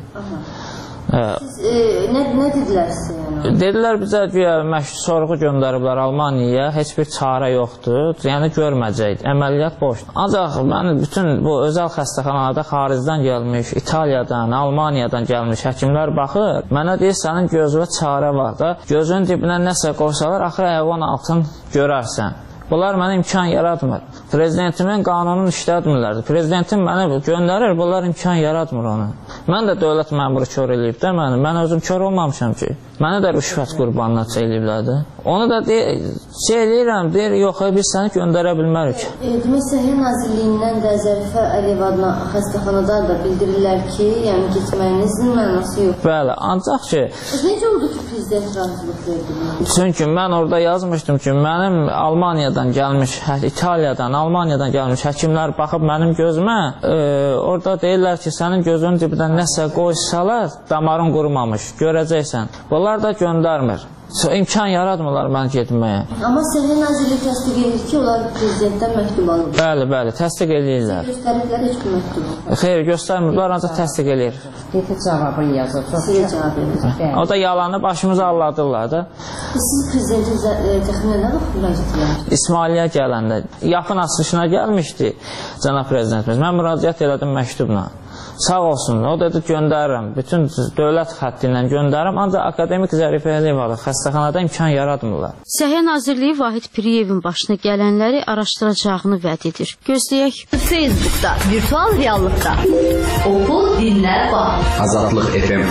Siz nə dedilər sizə? Dedilər bizə sorğu göndəriblər Almaniyaya, heç bir çarə yoxdur, yəni görməyəcək, əməliyyat boşdur. Ancaq mən bütün bu özəl xəstəxanalarda xaricdən gəlmiş, İtaliyadan, Almaniyadan gəlmiş həkimlər baxır, mənə deyir, sənin gözünə çarə var da, gözünün dibinə nəsə qoysalar, axır ayağın altın görərsən. Bunlar mənə imkan yaratmır. Prezidentimin qanununu işlətmirlər. Prezidentim mənə göndərir, bunlar imkan yaratmır onu. Mən də dövlət məmuru kör eləyib də məni. Mən özüm kör olmamışam ki. Mənə də rüşvət qurbanına eləyiblər də. Onu da şey eləyirəm, deyir, yox, biz səni göndərə bilmərik. Demək, Səhiyyə Nazirliyindən də Zərifə Əliyev adına xəstəxanada da bildirirlər ki, yəni getməyinizin mənası yox. Bəli, ancaq ki... Necə oldu ki, prezident razılıq verdi? Çünki mən orada yazmışdım ki, mənim Almaniyadan gəlmiş, İtaliyadan, Almaniyadan gəlmiş həkimlər baxıb mənim gözümə, orada deyirlər ki, sənin gözünün dibindən nəsə qoysalar, damarın qurumamış, görəcəksən. Bunlar da göndərmir. İmkan yaratmırlar mən getməyə. Amma Səhiyyə Nazirliyi təsdiq edir ki, onlar prezidentdən məktub alırlar. Bəli, bəli, təsdiq edirlər. Göstəriblər heç bir məktubu. Xeyr, göstərmirlər, ancaq təsdiq edir. Qeyd cavabını yazır. Sizə cavab verir. O da yalanı başımıza alladırlar da. Siz prezidentin təxminən nə vaxt müraciət edirsiniz? İsmailiyyə gələndə, yaxın açılışına gəlmişdi cənab prezidentimiz. Mən müraciət elədim məktubla. Sağ olsun, o dedi göndərirəm, bütün dövlət xətti ilə göndərirəm, ancaq akademik Zərifə Əliyev xəstəxanada imkan yaratmırlar. Səhiyyə Nazirliyi Vahid Piriyevin başına gələnləri araşdıracağını vəd edir. Gözləyək. Facebookda, virtual reallıqda. Oku, dinlə, bax. Azadlıq FM.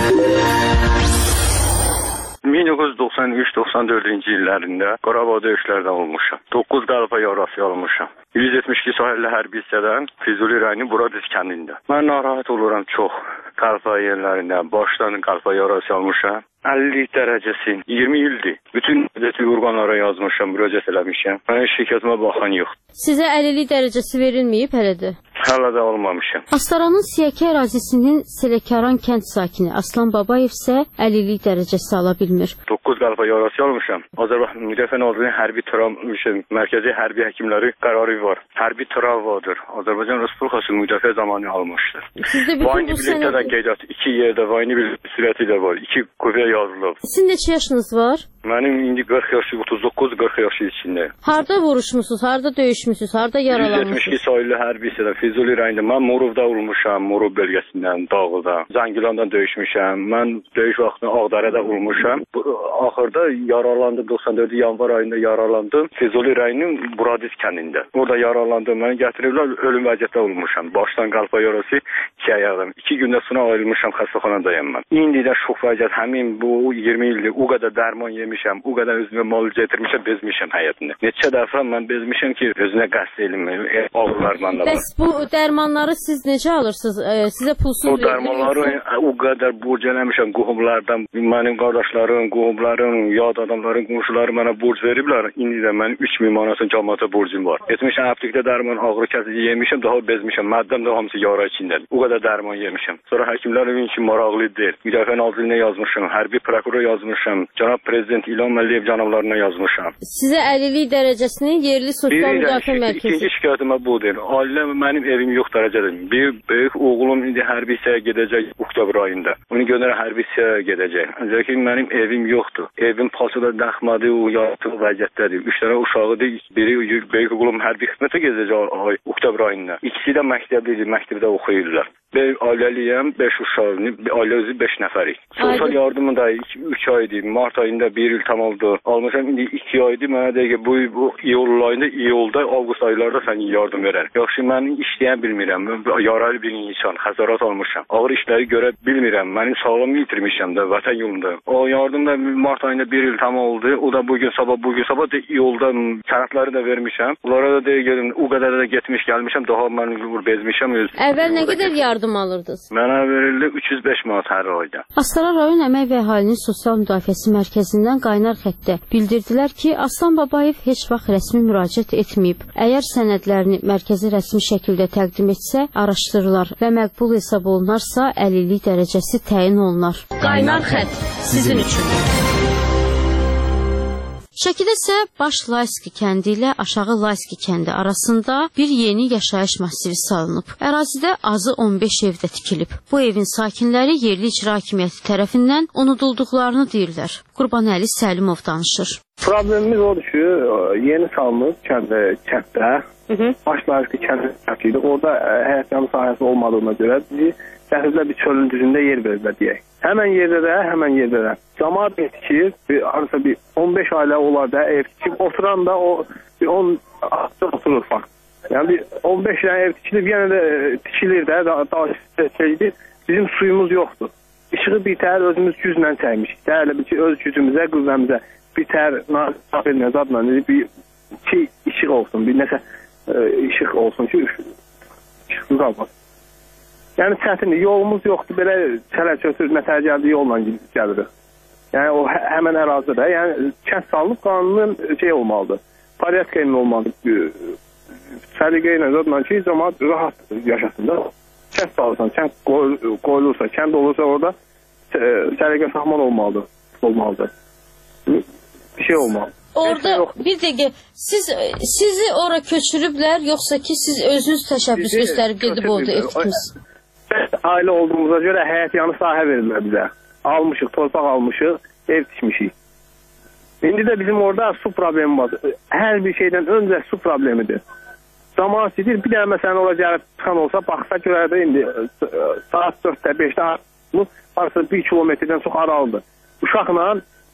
1993-94-cü illərində Qarabağ döyüşlərdən olmuşam. 9 qəlpə yarası almışam. 172 sahilli hərbi hissədən Füzuli rayonu Buradiz kəndində. Mən narahat oluram çox. Qəlpə yerlərində başdan qəlpə yarası almışam. 50 dərəcəsi 20 ildir. Bütün dövlət orqanlara yazmışam, müraciət eləmişəm. Mənim şirkətimə baxan yox. Sizə 50 dərəcəsi verilməyib hələ də? Hələ də almamışam. Astaranın Siyəkə ərazisinin Selekaran kənd sakini Aslan Babayev isə 50 dərəcəsi ala bilmir. 9 qəlpə yarası almışam. Azərbaycan Müdafiə Nazirliyinin hərbi mərkəzi hərbi həkimləri qərarı var. Hərbi travmadır. Azərbaycan Respublikası müdafiə zamanı almışdır. Vayni biletdə də qeydiyyat 2 yerdə vayni bilet sürəti də var. 2 qüvvə yazılıb. Sizin neçə yaşınız var? Mənim indi 40 yaşı, 39-40 yaşı içində. Harda vuruşmusunuz, harda döyüşmüsünüz, harda yaralanmışsınız? 172 sahilli hərbi hissədə Füzuli rayonunda. Mən Morovda olmuşam, Morov bölgəsindən, Dağlıda. Zangilandan döyüşmüşəm. Mən döyüş vaxtında Ağdərədə olmuşam. Axırda yaralandım, 94 yanvar ayında yaralandım. Füzuli rayonunun Buradiz kəndində. Orada yaralandım, məni gətiriblər, ölüm vəziyyətdə olmuşam. Başdan qəlpə yarası 2 ayağım. 2 gündə sonra ayrılmışam, xəstəxanadayım mən. İndi də şox vəziyyət, həmin bu 20 ildir, o qədər dərman yemişəm, o qədər özümə mal getirmişəm, bezmişəm həyatını. Neçə dəfə mən bezmişəm ki, özünə qəsd eləmir, ağrılarla da var. Bəs bu dərmanları siz necə alırsınız? Sizə pulsuz verilir? O dərmanları o qədər borc eləmişəm qohumlardan, mənim qardaşlarım, qohumlarım, yad adamların, qonşuları mənə borc veriblər. İndi də mənim 3000 manatın cəmaata borcum var. Etmişəm aptekdə dərman, ağrı kəsici yemişəm, daha bezmişəm. Məddəm də hamısı yara içindədir. O qədər dərman yemişəm. Sonra həkimlər evin ki, maraqlı deyil. Müdafiə Nazirliyinə yazmışam, hərbi prokurora yazmışam, cənab prezident İlham Əliyev cənablarına yazmışam. Sizə 50 dərəcəsini yerli sosial müdafiə mərkəzi. İkinci şikayətimə budur. Ailə mənim evim yox dərəcədir. Bir böyük oğlum indi hərbi hissəyə gedəcək oktyabr ayında. Onu görə hərbi hissəyə gedəcək. Ancaq ki mənim evim yoxdur. Evim pasada daxmadı, o yatıq vəziyyətdədir. 3 dənə uşağıdır. Biri böyük oğlum hərbi xidmətə gedəcək oktyabr ayında. İkisi də məktəblidir, məktəbdə oxuyurlar. Ben aileliyim, 5 uşağım, aile özü 5 nəfərik. Sosyal yardımı da 3 aydı, Mart ayında 1 il tam oldu. Almışam, indi 2 aydı, mənə deyək ki, bu iyul ayında, iyulda, avqust aylarda sən yardım verər. Yaxşı, mən işləyən bilmirəm, yaralı bir insan, xəsarət almışam. Ağır işləri görə bilmirəm, mənim sağlamı yitirmişəm də, vətən yolunda. O yardım da Mart ayında 1 il tam oldu, o da bugün sabah da iyulda sənətləri də vermişəm. Onlara da deyək, o qədər də getmiş gəlmişəm, daha mən bezmişəm. Əvvəl nə qədər yardım alırdınız? Mənə verildi 305 manat hər ayda. Astara rayon Əmək və Əhalinin Sosial Müdafiəsi Mərkəzindən qaynar xəttdə bildirdilər ki, Aslan Babayev heç vaxt rəsmi müraciət etməyib. Əgər sənədlərini mərkəzi rəsmi şəkildə təqdim etsə, araşdırırlar və məqbul hesab olunarsa, əlillik dərəcəsi təyin olunar. Qaynar xətt sizin üçün. Şəkidə isə Baş Layski kəndi ilə Aşağı Layski kəndi arasında bir yeni yaşayış masivi salınıb. Ərazidə azı 15 evdə tikilib. Bu evin sakinləri yerli icra hakimiyyəti tərəfindən unudulduqlarını deyirlər. Qurbanəli Səlimov danışır. Problemimiz odur ki, yeni salınıb kənddə, Baş Layski kəndi, orada həyat sahəsi olmadığına görə bizi şəhərdə bir çölün düzündə yer verirlər deyək. Həmən yerdə də. Camaat ev tikir, arası bir 15 ailə olar da ev tikib, oturan da o bir 10 oturur falan. Yəni bir 15 dənə ev tikilib, yenə də tikilir də, daha şeydir. Bizim suyumuz yoxdur. işığı bitər, özümüz güclə çəkmişik. Elə bir ki, öz gücümüzə, qüvvəmizə bitər, nazir adla bir iki işıq olsun, bir nəsə işıq olsun ki, işıqsız qalmaz. Yəni çətindir, yolumuz yoxdur, belə çələ-çötür, nətər gəldi yolla gəlirik. Yəni o həmən ərazidə, yəni kənd salınıb qanunun olmalıdır, pariyat ilə olmalıdır. Səliqə ilə zadla ki, cəmaat rahat yaşasın da. Kənd salırsan, kənd qoyulursa, kənd olursa orada səliqə saxman olmalıdır. Bir şey olmalıdır. Orada bir dəqiqə, sizi ora köçürüblər, yoxsa ki siz özünüz təşəbbüs göstərib gedib orada ev tutmuşsunuz? Ailə olduğumuza görə həyət yanı sahə verirlər bizə. Almışıq, torpaq almışıq, ev tikmişik. İndi də bizim orada su problemi var. Hər bir şeydən öncə su problemidir. Cəmaət edir, bir də məsələn ora gəlib çıxan olsa, baxsa görərdə indi saat 4-də, 5-də arası 1 kilometrdən çox aralıdır. Uşaqla,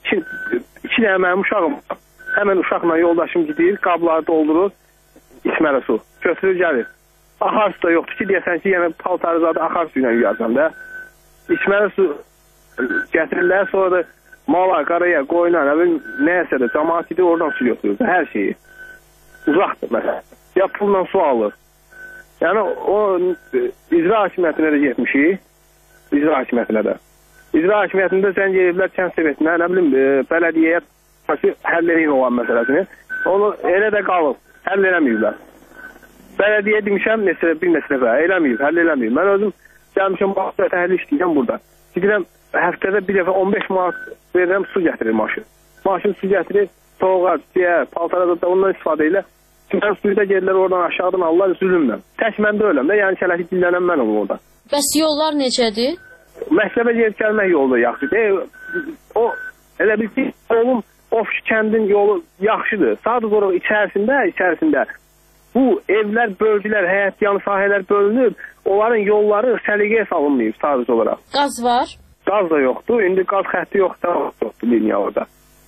2 dənə mənim uşağım var. Həmən uşaqla yoldaşım gidir, qabları doldurur, içməli su. Götürür, gəlir. Axar su da yoxdur ki, deyəsən ki, yəni paltarı zaten axar su ilə yuyarsan da. İçməli su gətirirlər, sonra da mala, qaraya, qoyuna, nəyəsə də cəmaət edir, oradan su götürür, hər şeyi. Uzaqdır məsələn. Ya pulla su alır. Yəni o icra hakimiyyətinə də getmişik. İcra hakimiyyətinə də. İcra hakimiyyətində zəng ediblər kənd sovetinə, nə bilim, bələdiyyəyə həll edin olan məsələsini. Onu elə də qalıb, həll eləməyiblər. Bələdiyyə demişəm, bir neçə dəfə, eləməyib, həll eləməyib. Mən özüm gəlmişəm, baxıb təhli işləyəcəm burada. Gidirəm, həftədə bir dəfə 15 manat verirəm, su gətirir maşın. Maşın su gətirir, soğuğa, paltara da ondan istifadə elə. Mən suyu da gelirlər oradan aşağıdan alırlar, zülümlə. Tək mən də öləm də, yəni kələki dillənəm mən olum orada. Bəs yollar necədir? Məktəbə gedib gəlmək yolu da yaxşıdır. O, elə bir ki, oğlum, of kəndin yolu yaxşıdır. Sadəcə olaraq içərisində bu evlər, bölgülər, həyət yanı sahələr bölünüb, onların yolları səliqəyə salınmayıb sadəcə olaraq. Qaz var? Qaz da yoxdur, indi qaz xətti yoxdur liniya orada.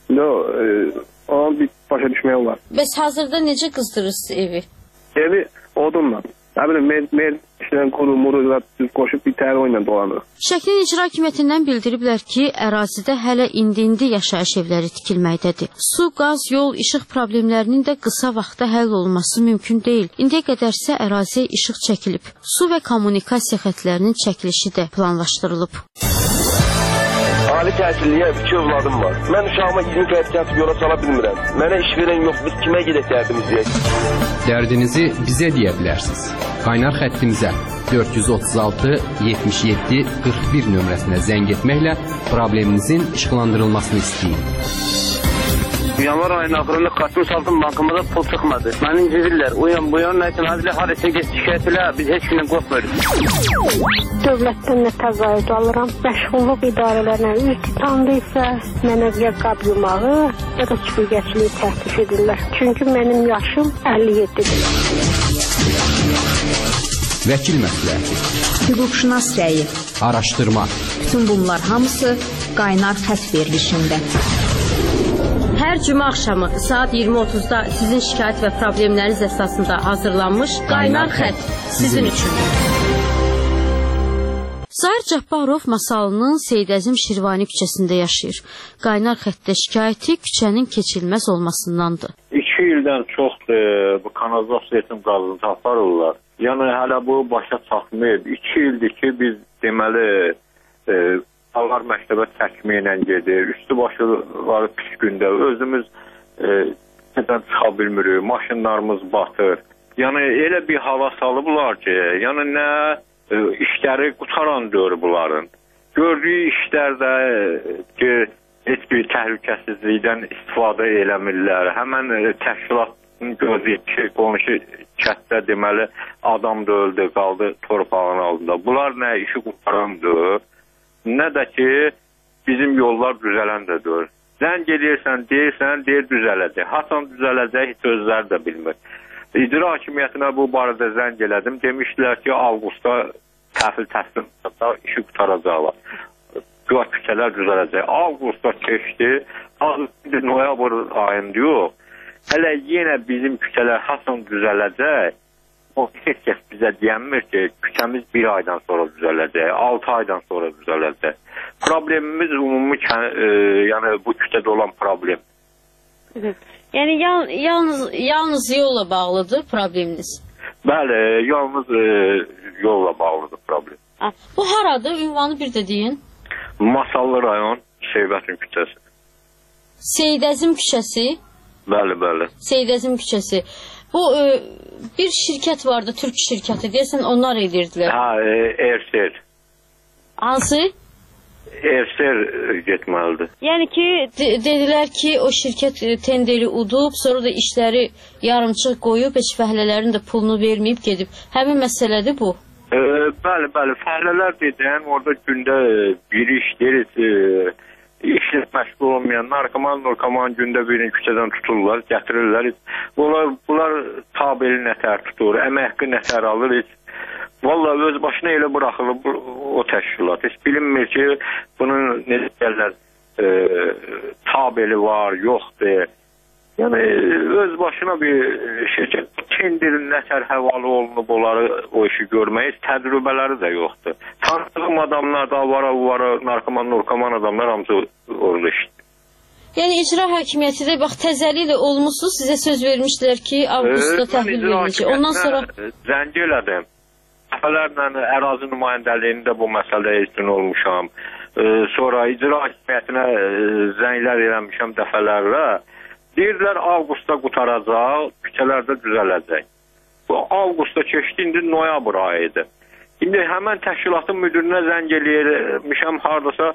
Onu bir başa düşmək olar. Bəs hazırda necə qızdırırsınız evi? Evi odunla. Nə bilim, işlən quru-muru qoşub bir təhər oyla dolanır. Şəklin icra hakimiyyətindən bildiriblər ki, ərazidə hələ indi yaşayış evləri tikilməkdədir. Su, qaz, yol, işıq problemlərinin də qısa vaxtda həll olunması mümkün deyil. İndiyə qədərsə əraziyə işıq çəkilib. Su və kommunikasiya xətlərinin çəkilişi də planlaşdırılıb. Ali təhsilliyə 2 övladım var. Mən uşağıma 20 qəyd kəsib yola sala bilmirəm. Mənə iş verən yox, biz kimə gedək dərdimizi? Dərdinizi bizə deyə bilərsiniz. Qaynar xəttimizə 436 77 41 nömrəsinə zəng etməklə probleminizin işıqlandırılmasını istəyin. Yanvar ayının axırında Qasım Saltın bankımıza pul çıxmadı. Məni incidirlər. Bu yan nəsin? Hazırla haresin ki, şikayət elə, biz heç gündən qorxmuyoruz. Dövlətdən nə təqaüd alıram. Məşğulluq idarələrlə ülkə isə mənə bir qab yumağı ya da süpürgəçiliyi təklif edirlər. Çünki mənim yaşım 57-dir. Vəkil məsləhəti, hüquqşünas rəyi, araşdırma. Bütün bunlar hamısı qaynar xətt verilişində. Hər cümə axşamı saat 20:30-da sizin şikayət və problemləriniz əsasında hazırlanmış Qaynar Xətt sizin üçün. Zahir Cabbarov masalının Seyid Əzim Şirvani küçəsində yaşayır. Qaynar Xəttdə şikayəti küçənin keçilməz olmasındandır. 2 ildən çoxdur bu kanalizasiya qazıntı aparırlar. Yəni hələ bu başa çatmayıb. 2 ildir ki biz deməli Ağlar məktəbə çəkməklə gedir, üstü başı var pis gündə, özümüz nədən çıxa bilmirik, maşınlarımız batır. Yəni elə bir hava salıblar ki, yəni nə işləri qutarandır bunların. Gördüyü işlərdə ki, heç bir təhlükəsizlikdən istifadə eləmirlər. Həmən təşkilatın gördüyü ki, qonşu kətdə deməli adam da öldü, qaldı torpağın altında. Bunlar nə işi qutarandır? Nə də ki, bizim yollar düzələn də deyir. Zəng edirsən, deyirsən, deyir düzələcək. Hasan düzələcək, heç özləri də bilmir. İcra hakimiyyətinə bu barədə zəng elədim. Demişdilər ki, avqustda təhvil təsdiqatda işi qutaracaqlar. Küçələr düzələcək. Avqustda keçdi, noyabr ayında yox. Hələ yenə bizim küçələr hasan düzələcək. o heç kəs bizə deyənmir ki, küçəmiz 1 aydan sonra düzələcək, 6 aydan sonra düzələcək. Problemimiz ümumi, yəni bu küçədə olan problem. Yəni yalnız yolla bağlıdır probleminiz? Bəli, yalnız yolla bağlıdır problem. Bu haradır? Ünvanı bir də deyin. Masallı rayon, Şeybətin küçəsi. Seydəzim küçəsi? Bəli, bəli. Seydəzim küçəsi. Bu bir şirkət vardı, Türk şirkəti. Deyəsən onlar edirdilər. Erser. Hansı? Erser getməlidir. Yəni ki, dedilər ki, o şirkət tenderi udub, sonra da işləri yarımçıq qoyub, heç fəhlələrin də pulunu verməyib gedib. Həmin məsələdir bu. Bəli, bəli. Fəhlələr dedən, orada gündə bir iş deyir, işlə məşğul olmayan narkoman gündə birini küçədən tuturlar, gətirirlər. Bunlar tabeli nətər tutur, əmək haqqı nətər alır. Vallahi öz başına elə bıraxılıb o təşkilat. Heç bilinmir ki, bunun necə deyirlər, tabeli var, yoxdur. Yəni öz başına bir şirkət tenderin nətər həvalı olunub onları o işi görmək, təcrübələri də yoxdur. Tanıdığım adamlar da avara narkoman adamlar hamısı orada işdir. Yəni icra hakimiyyəti də bax təzəliklə olmuşsunuz, sizə söz vermişdilər ki, avqustda təhvil veriləcək. Ondan sonra zəng elədim. Dəfələrlə ərazi nümayəndəliyində bu məsələyə üstün olmuşam. Sonra icra hakimiyyətinə zənglər eləmişəm dəfələrlə. Deyirlər, avqustda qutaracaq, küçələrdə düzələcək. Bu avqustda keçdi, indi noyabr ayıdır. İndi həmən təşkilatın müdürünə zəng eləyirmişəm, haradasa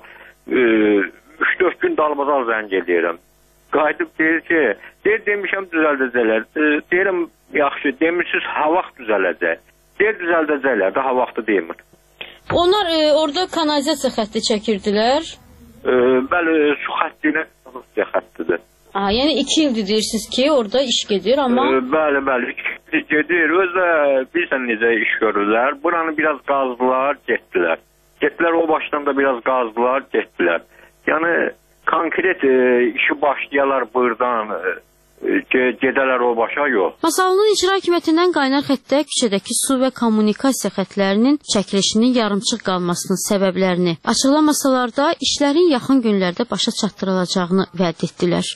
3-4 gün dalbadal zəng eləyirəm. Qayıdıb deyir ki, demişəm düzəldəcəklər. Deyirəm, yaxşı, demirsiniz, ha vaxt düzələcək. Deyir, düzəldəcəklər, daha vaxtı demir. Onlar orada kanalizasiya xətti çəkirdilər? Bəli, su xəttinə kanalizasiya xəttidir. Yəni 2 ildir deyirsiniz ki, orada iş gedir, amma... Bəli, 2 il gedir. Özlə bilsən necə iş görürlər. Buranı biraz qazdılar, getdilər. Getdilər, o başdan da biraz qazdılar, getdilər. Yəni, konkret işi başlayalar buradan, gedələr o başa, yox. Masalının icra hakimiyyətindən qaynar xəttə küçədəki su və kommunikasiya xətlərinin çəkilişinin yarımçıq qalmasının səbəblərini açıqlamasalar da işlərin yaxın günlərdə başa çatdırılacağını vəd etdilər.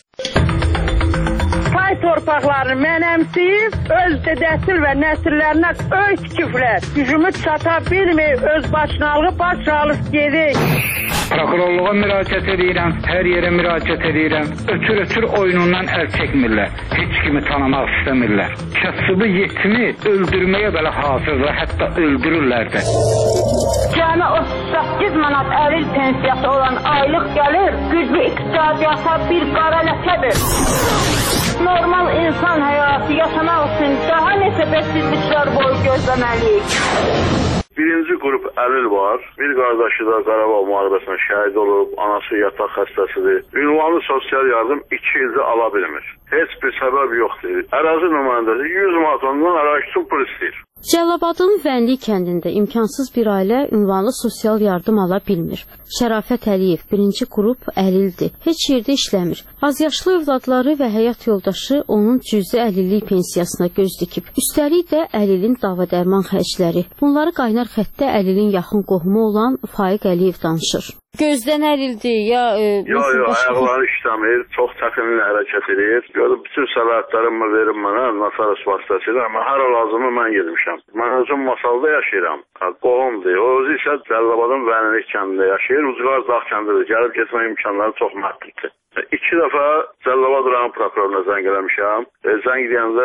Pay torpaqlarını mənəmsiyib, öz dədəsil və nəsillərinə öz küfrlər, gücümü çata bilməyib, öz başınalığı baş alıb gedir. Prokurorluğa müraciət edirəm, hər yerə müraciət edirəm. Ötür oyunundan əl çəkmirlər, heç kimi tanımaq istəmirlər. Kasıbı yetimi öldürməyə belə hazırlar, hətta öldürürlər də. Cəmi 38 manat əril pensiyası olan aylıq gəlir, güclü iqtisadiyyata bir qara ləkədir. Normal insan həyatı yaşamaq üçün daha neçə bəsizliklər boyu gözləməliyik. Birinci qrup əlil var. Bir qardaşı da Qarabağ müharibəsində şəhid olub, anası yataq xəstəsidir. Ünvanlı sosial yardım 2 ildir ala bilmir. Heç bir səbəb yoxdur. Ərazi nümayəndəsi 100 manat ondan araşdırıb pul istəyir. Cəlilabadın Vənli kəndində imkansız bir ailə ünvanlı sosial yardım ala bilmir. Şərafət Əliyev 1-ci qrup əlildir. Heç yerdə işləmir. Azyaşlı övladları və həyat yoldaşı onun cüzi əlillik pensiyasına göz dikib. Üstəlik də əlilin dava dərman xərcləri. Bunları qaynar xəttə əlilin yaxın qohumu olan Faiq Əliyev danışır. Gözdən əlildir, ya... Yox, ayaqları işləmir, çox çətinlə hərəkət edir. Görüb, bütün səlahiyyətlərimi verim mənə, Nasaras vasitəsilə, amma hər lazımı mən gedmişəm. Mən özüm Masalda yaşayıram, qohumdur. O özü isə Cəlilabadın Vənli kəndində yaşayır, Ucqar Dağ kəndidir, gəlib getmək imkanları çox məhduddur. 2 dəfə Cəlilabad rayon prokuroruna zəng eləmişəm. Zəng deyəndə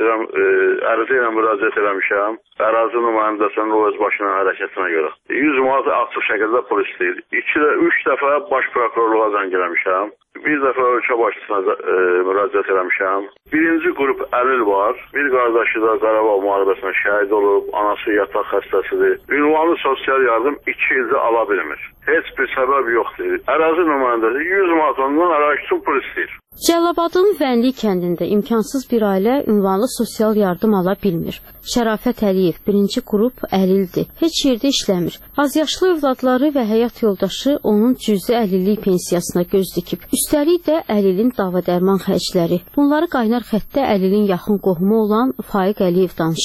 ərizə ilə müraciət eləmişəm. Ərazi nümayəndəsinin o öz başına hərəkətinə görə. 100 manat açıq şəkildə pul istəyir. 3 dəfə baş prokurorluğa zəng eləmişəm. Bir dəfə ölkə başçısına müraciət eləmişəm. Birinci qrup əlil var. Bir qardaşı da Qarabağ müharibəsində şəhid olub, anası yataq xəstəsidir. Ünvanlı sosial yardım 2 ildir ala bilmir. Heç bir səbəb yoxdur. Ərazi nümayəndəsi 100 manat ondan araşdırıb pul istəyir. Cəlilabadın Vənli kəndində imkansız bir ailə ünvanlı sosial yardım ala bilmir. Şərafət Əliyev 1-ci qrup əlildir. Heç yerdə işləmir. Azyaşlı övladları və həyat yoldaşı onun cüzi əlillik pensiyasına göz dikib. Üstəlik də əlilin dava dərman xərcləri. Bunları qaynar xəttə əlilin yaxın qohumu olan Faiq Əliyev danışır.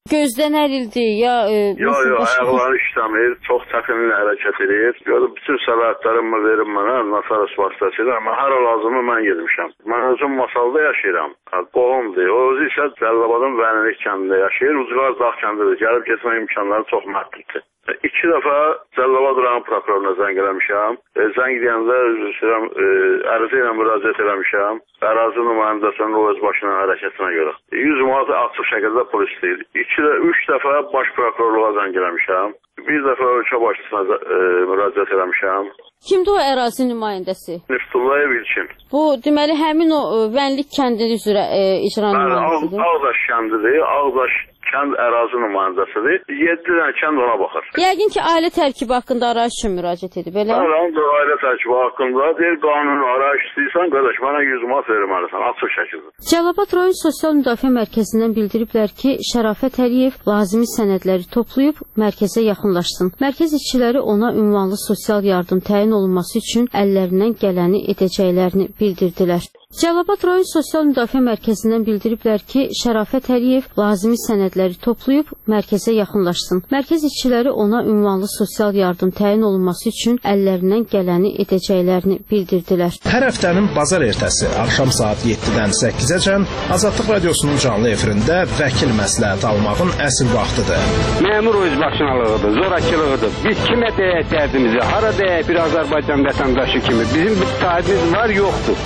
Gözdən ərildi, ya... Yox, ayaqları işləmir, çox çətinliklə hərəkət edir. Gördüm, bütün səlahiyyətlərimi verim mənə, Nasaros vasitəsilə, amma hər lazımı mən yedirmişəm. Mən özüm Masalda yaşayıram, qohumdur. O özü isə Cəlilabadın Vənilik kəndində yaşayır, Ucqar Dağ kəndidir. Gəlib getmək imkanları çox məhduddur. 2 dəfə Cəlilabad rayon prokuroruna zəng eləmişəm. Zəng deyəndə ərizə ilə müraciət eləmişəm. Ərazi nümayəndəsinin o öz başına hərəkətinə görə. 100 manat açıq şəkildə pul istəyir. 3 dəfə baş prokurorluğa zəng eləmişəm. 1 dəfə ölkə başçısına müraciət eləmişəm. Kimdir o ərazi nümayəndəsi? Niftullayev İlkin. Bu, deməli, həmin o Vənlik kəndi üzrə icra nümayəndəsidir. Ağdaş kəndidir, Ağdaş kənd ərazi nümayəndəsidir. 7 dənə kənd ona baxır. Yəqin ki, ailə tərkibi haqqında arayış üçün müraciət edib, elə? Ailə tərkibi haqqında deyir, qanun arayış istəyirsən, qardaş, mənə 100 manat verməlisən, açıq şəkildə. Cəlilabad rayon Sosial Müdafiə Mərkəzindən bildiriblər ki, Şərafət Əliyev lazımi sənədləri toplayıb mərkəzə yaxınlaşsın. Mərkəz işçiləri ona ünvanlı sosial yardım təyin olunması üçün əllərindən gələni edəcəklərini bildirdilər. Cəlilabad rayon Sosial Müdafiə Mərkəzindən bildiriblər ki, Şərafət Əliyev lazımi sənədləri toplayıb mərkəzə yaxınlaşsın. Mərkəz işçiləri ona ünvanlı sosial yardım təyin olunması üçün əllərindən gələni edəcəklərini bildirdilər. Hər həftənin bazar ertəsi axşam saat 7-dən 8-əcən Azadlıq Radiosunun canlı efirində vəkil məsləhət almağın əsl vaxtıdır. Məmur özbaşınalığıdır, zorakılığıdır. Biz kimə deyək dərdimizi, hara deyək bir Azərbaycan vətəndaşı kimi. Bizim sahibimiz var, yoxdur.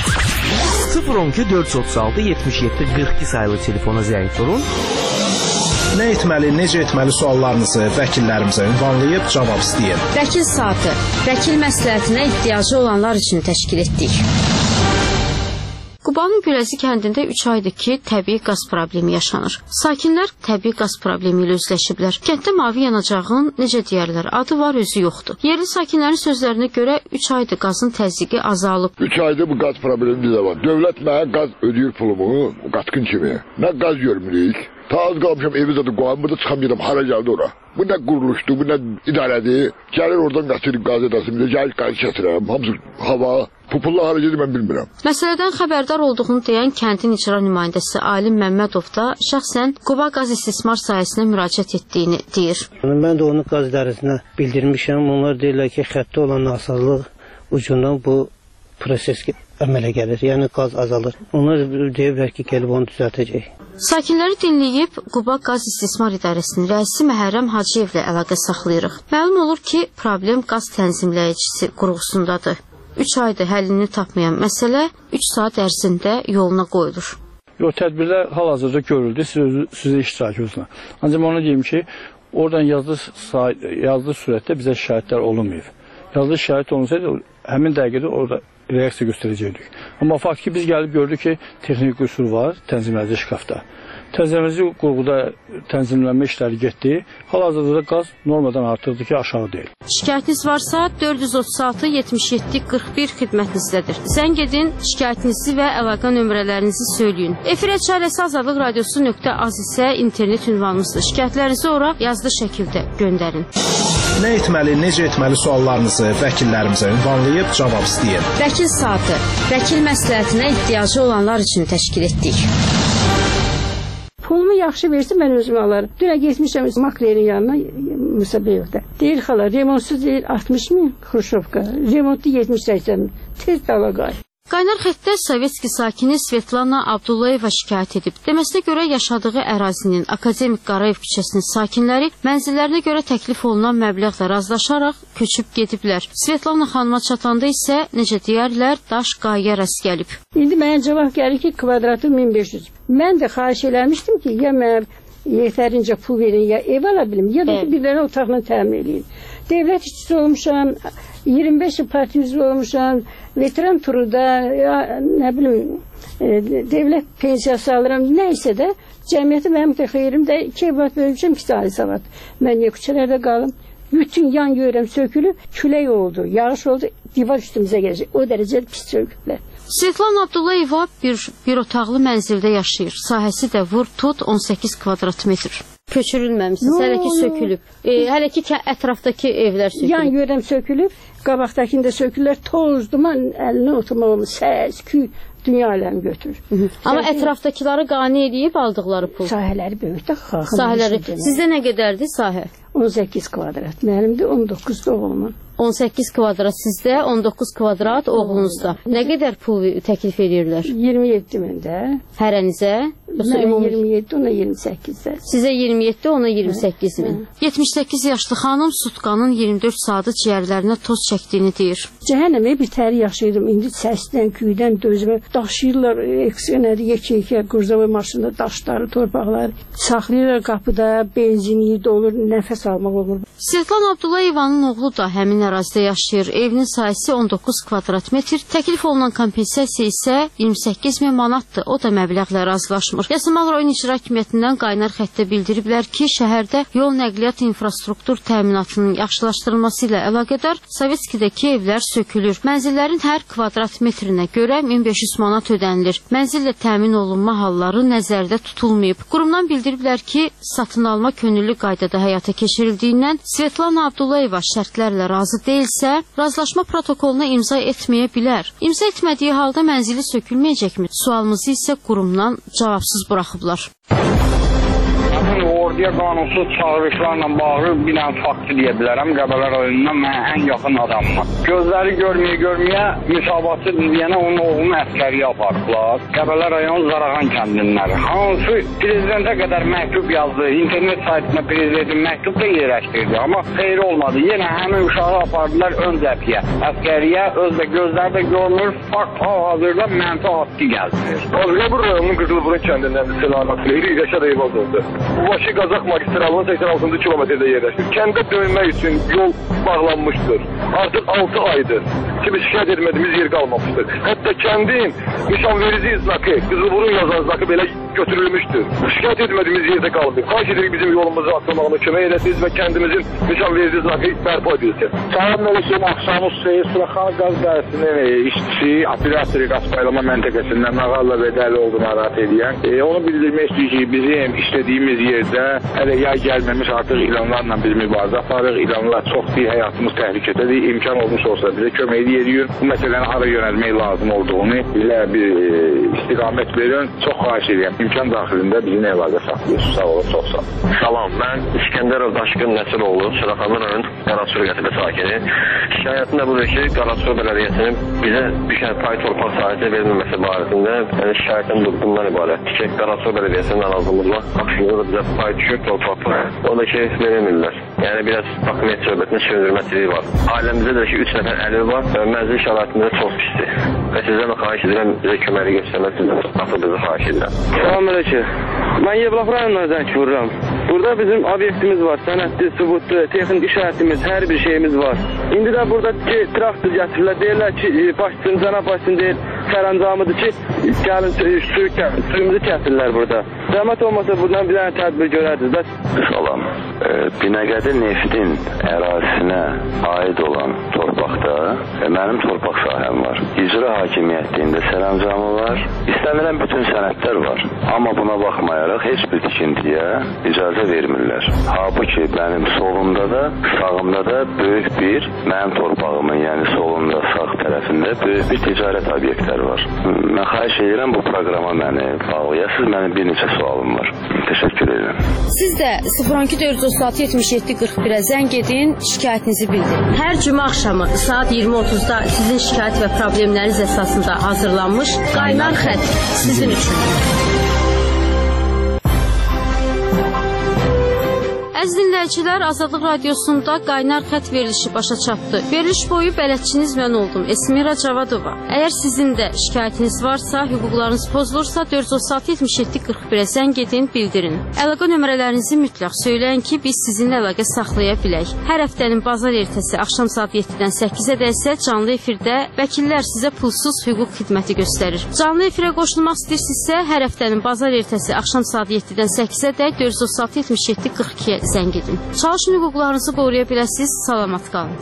012 436 77 42 sayılı telefona zəng vurun. Nə etməli, necə etməli suallarınızı vəkillərimizə ünvanlayıb cavab istəyin. Vəkil saatı, vəkil məsləhətinə ehtiyacı olanlar üçün təşkil etdik. Qubanın Gürəzi kəndində 3 aydır ki, təbii qaz problemi yaşanır. Sakinlər təbii qaz problemi ilə üzləşiblər. Kənddə mavi yanacağın, necə deyərlər, adı var, özü yoxdur. Yerli sakinlərin sözlərinə görə 3 aydır qazın təzyiqi azalıb. 3 aydır bu qaz problemi bizə var. Dövlət mənə qaz ödəyir pulumu, qatqın kimi. Nə qaz görmürük. Ta az qalmışam evi zaten qoyam, burada çıxamayacam, hara gəldi ora. Bu nə quruluşdur, bu nə idarədir. Gəlir oradan qaçırıq qaz edəsim, gəlir qaz kəsirəm, hamısı hava. Pupulla hara gedir mən bilmirəm. Məsələdən xəbərdar olduğunu deyən kəndin icra nümayəndəsi Alim Məmmədov da şəxsən Quba qaz istismar sahəsinə müraciət etdiyini deyir. Mən də onu qaz idarəsinə bildirmişəm. Onlar deyirlər ki, xəttə olan nasazlıq ucundan bu proses əmələ gəlir. Yəni qaz azalır. Onlar deyirlər ki, gəlib onu düzəltəcək. Sakinləri dinləyib Quba qaz istismar idarəsinin rəisi Məhərrəm Hacıyevlə əlaqə saxlayırıq. Məlum olur ki, problem qaz tənzimləyicisi qurğusundadır. 3 aydır həllini tapmayan məsələ 3 saat ərzində yoluna qoyulur. Tədbirlər hal-hazırda görüldü, sizin iştirakınızla. Ancaq ona deyim ki, oradan yazılı surətdə bizə şahidlər olunmayıb. Yazılı şahid olunsaydı, həmin dəqiqədə orada reaksiya göstərəcəkdik. Amma fakt ki, biz gəlib gördük ki, texnik qüsur var tənzimləyici şkafda. Tənzimləyici qurğuda tənzimlənmə işləri getdi. Hal-hazırda qaz normadan artıqdır ki, aşağı deyil. Şikayətiniz varsa 436 77 41 xidmətinizdədir. Zəng edin, şikayətinizi və əlaqə nömrələrinizi söyləyin. Efirə çarəsi Azadlıq Radiosu.az isə internet ünvanımızdır. Şikayətlərinizi ora yazılı şəkildə göndərin. Nə etməli, necə etməli suallarınızı vəkillərimizə ünvanlayıb cavab istəyin. Vəkil saatı, vəkil məsləhətinə ehtiyacı olanlar üçün təşkil etdik. Pulumu yaxşı versin, mən özüm alarım. Dünə getmişəm maklerin yanına, Musa Beyovda. Deyir xala, remontsuz deyir 60 min Xruşovka, remontlu 70-80 min. Tez dala qay. Qaynar xəttdə Sovetski sakini Svetlana Abdullayeva şikayət edib. Deməsinə görə yaşadığı ərazinin Akademik Qarayev küçəsinin sakinləri mənzillərinə görə təklif olunan məbləğlə razılaşaraq köçüb gediblər. Svetlana xanıma çatanda isə, necə deyərlər, daş qayaya rast gəlib. İndi mənə cavab gəlir ki, kvadratı 1500. Mən də xahiş eləmişdim ki, ya mən yetərincə pul verin, ya ev ala bilim, ya da bir dənə otaqla təmin edin. Devlət işçisi olmuşam, 25 il partiya üzvü olmuşam, veteran turuda, nə bilim, devlət pensiyası alıram, nəysə də, cəmiyyəti mənim də xeyrimdə 2 evat bölmüşəm, 2 tane savat. Mən niyə küçələrdə qalım? Bütün yan görəm sökülüb, külək oldu, yağış oldu, divar üstümüzə gələcək. O dərəcə pis söküblər. Svetlana Abdullayeva bir otaqlı mənzildə yaşayır. Sahəsi də vur tut 18 kvadrat metr. Köçürülməmişsiniz, hələ ki sökülüb. Hələ ki ətrafdakı evlər sökülüb. Yan görəm sökülüb, qabaqdakında sökülürlər, toz, duman, əlinə oturmaq olmur, səs, küy. dünya aləmi götürür. Amma ətrafdakıları qane edib aldıqları pul. Sahələri böyükdə xalqın. Sahələri. Sizdə nə qədərdir sahə? 18 kvadrat. Mənimdir 19 doğulumun. 18 kvadrat sizdə, 19 kvadrat oğlunuzda. Nə qədər pul təklif edirlər? 27 min də. Hərənizə? Mənə 27, ona 28-də. Sizə 27, ona 28 min. 78 yaşlı xanım sutkanın 24 saatı ciyərlərinə toz çəkdiyini deyir. Cəhənnəmə bir təri yaşayırdım. İndi səsdən, küydən dözmə daşıyırlar, ekskənədi, yekə-yekə, qurzavoy maşında daşları, torpaqları saxlayırlar qapıda, benzini dolur, nəfəs almaq olur. Svetlana Abdullayevanın oğlu da həmin ərazidə yaşayır. Evinin sahəsi 19 kvadrat metr, təklif olunan kompensasiya isə 28 min manatdır. O da məbləğlə razılaşmır. Yasamal rayon icra hakimiyyətindən qaynar xəttə bildiriblər ki, şəhərdə yol nəqliyyat infrastruktur təminatının yaxşılaşdırılması ilə əlaqədar Sovetskidəki evlər sökülür. Mənzillərin hər kvadrat metrinə görə 1500 manat ödənilir. Mənzillə təmin olunma halları nəzərdə tutulmayıb. Qurumdan bildiriblər ki, satın alma könüllü qaydada həyata keçirildiyindən Svetlana Abdullayeva şərtlərlə razı deyilsə, razılaşma protokoluna imza etməyə bilər. İmza etmədiyi halda mənzili sökülməyəcəkmi? Sualımızı isə qurumdan cavabsız buraxıblar. Orduya qanunsuz çağırışlarla bağlı bir dənə faktı deyə bilərəm. Qəbələ rayonundan mənə ən yaxın adamım. Gözləri görməyə müsabatı deyənə onun oğlunu əskəriyə apardılar. Qəbələ rayon Zarağan kəndinləri. Hansı prezidentə qədər məktub yazdı. İnternet saytına prezidentin məktub da yerləşdirdi. Amma xeyri olmadı. Yenə həmin uşağı apardılar ön cəbhəyə. Əskəriyə özdə gözləri də görmür. Fakt hal-hazırda mənfi haqqı gəldirir. Qazqabur rayonunun Qızılburun kəndindəndir Selamat Leyli Yaşar Eyvaz oldu. Bakı Qazaq magistralının 86-cı kilometrdə yerləşir. Kəndə dönmək üçün yol bağlanmışdır. Artıq 6 aydır ki, biz şikayət etmədiyimiz yer qalmamışdır. Hətta kəndin nişanverici znakı, Qızılburun yazan znakı belə götürülmüşdür. Şikayət etmədiyimiz yerdə qalıb. Xahiş edirik bizim yolumuzu açılmağına kömək edəsiniz və kəndimizin nişanverici znakı bərpa edilsin. Salam olsun, axşamız Seyir Suraxan qaz dərəsinin işçisi, operator qaz paylama məntəqəsindən Nağalla Bədəli oldu narahat edən. Onu bildirmək istəyir ki, bizim işlədiyimiz yerdə hələ yay gəlməmiş artıq ilanlarla biz mübarizə aparırıq. İlanlar çoxdur, həyatımız təhlükədədir. İmkan olmuş olsa bizə kömək edirik. Bu məsələni hara yönəlmək lazım olduğunu bizə bir istiqamət verin. Çox xahiş edirəm. İmkan daxilində bizim əlaqə saxlayırsınız. Sağ olun, çox sağ olun. Salam, mən İskəndərov Daşqın Nəsiroğlu, Suraxanlı rayon Qaraçur qəsəbə sakini. Şikayətim də budur ki, Qaraçur bələdiyyəsinin bizə düşən pay torpaq sahəsi verilməməsi barəsində şikayətim bundan ibarətdir ki, Qaraçur bələdiyyəsinin narazılığına qarşılığında bizə pay düşür torpaq payı. O da ki, verilmirlər. Yəni biraz hakimiyyət söhbətinin sürülməsiliyi var. Ailəmizdə də ki, 3 nəfər əliv var və mənzil şəraitində çox pisdir. Və sizdən xahiş edirəm, bizə köməkli göstərmək sizdən bizi xahiş edirəm. Salam əleykum. Mən Yevlax rayonundan zəng vururam. Burada bizim obyektimiz var, sənədli, sübutlu, texnik işarətimiz, hər bir şeyimiz var. İndi də burada ki, traktor gətirirlər, deyirlər ki, başçısın, cənab başçısın deyir, sərəncamıdır ki, gəlin suyumuzu kəsilirlər burada. Zəhmət olmasa buradan bir dənə tədbir görərdiniz. Bəs... Salam. Binəqədi Neftin ərazisinə aid olan torpaqda mənim torpaq sahəm var. İcra hakimiyyətində sərəncamı var. İstənilən bütün sənədlər var. Amma buna baxmayaraq heç bir tikintiyə icazə vermirlər. Halbuki mənim solumda da, sağımda da böyük bir mənim torpağımın, yəni solunda, sağ tərəfində böyük bir ticarət obyektləri var. Mən xahiş edirəm bu proqrama məni bağlayasınız. Mənim bir neçə sualım var. Təşəkkür edirəm. Siz də 012-436-77-41-ə zəng edin, şikayətinizi bildirin. Hər cümə axşamı saat 20:30-da sizin şikayət və problemləriniz əsasında hazırlanmış Qaynar Xətt sizin üçün. Əziz dinləyicilər, Azadlıq Radiosunda Qaynar Xətt verilişi başa çatdı. Veriliş boyu bələdçiniz mən oldum, Esmira Cavadova. Əgər sizin də şikayətiniz varsa, hüquqlarınız pozulursa 436-77-41-ə zəng edin, bildirin. Əlaqə nömrələrinizi mütləq söyləyin ki, biz sizinlə əlaqə saxlaya bilək. Hər həftənin bazar ertəsi axşam saat 7-dən 8-ə isə canlı efirdə vəkillər sizə pulsuz hüquq xidməti göstərir. Canlı efirə qoşulmaq istəyirsinizsə, hər həftənin bazar ertəsi axşam saat 7-dən 8-ə də 436-77-42-ə zəng edin. Çalışın hüquqlarınızı qoruya biləsiniz. Salamat qalın.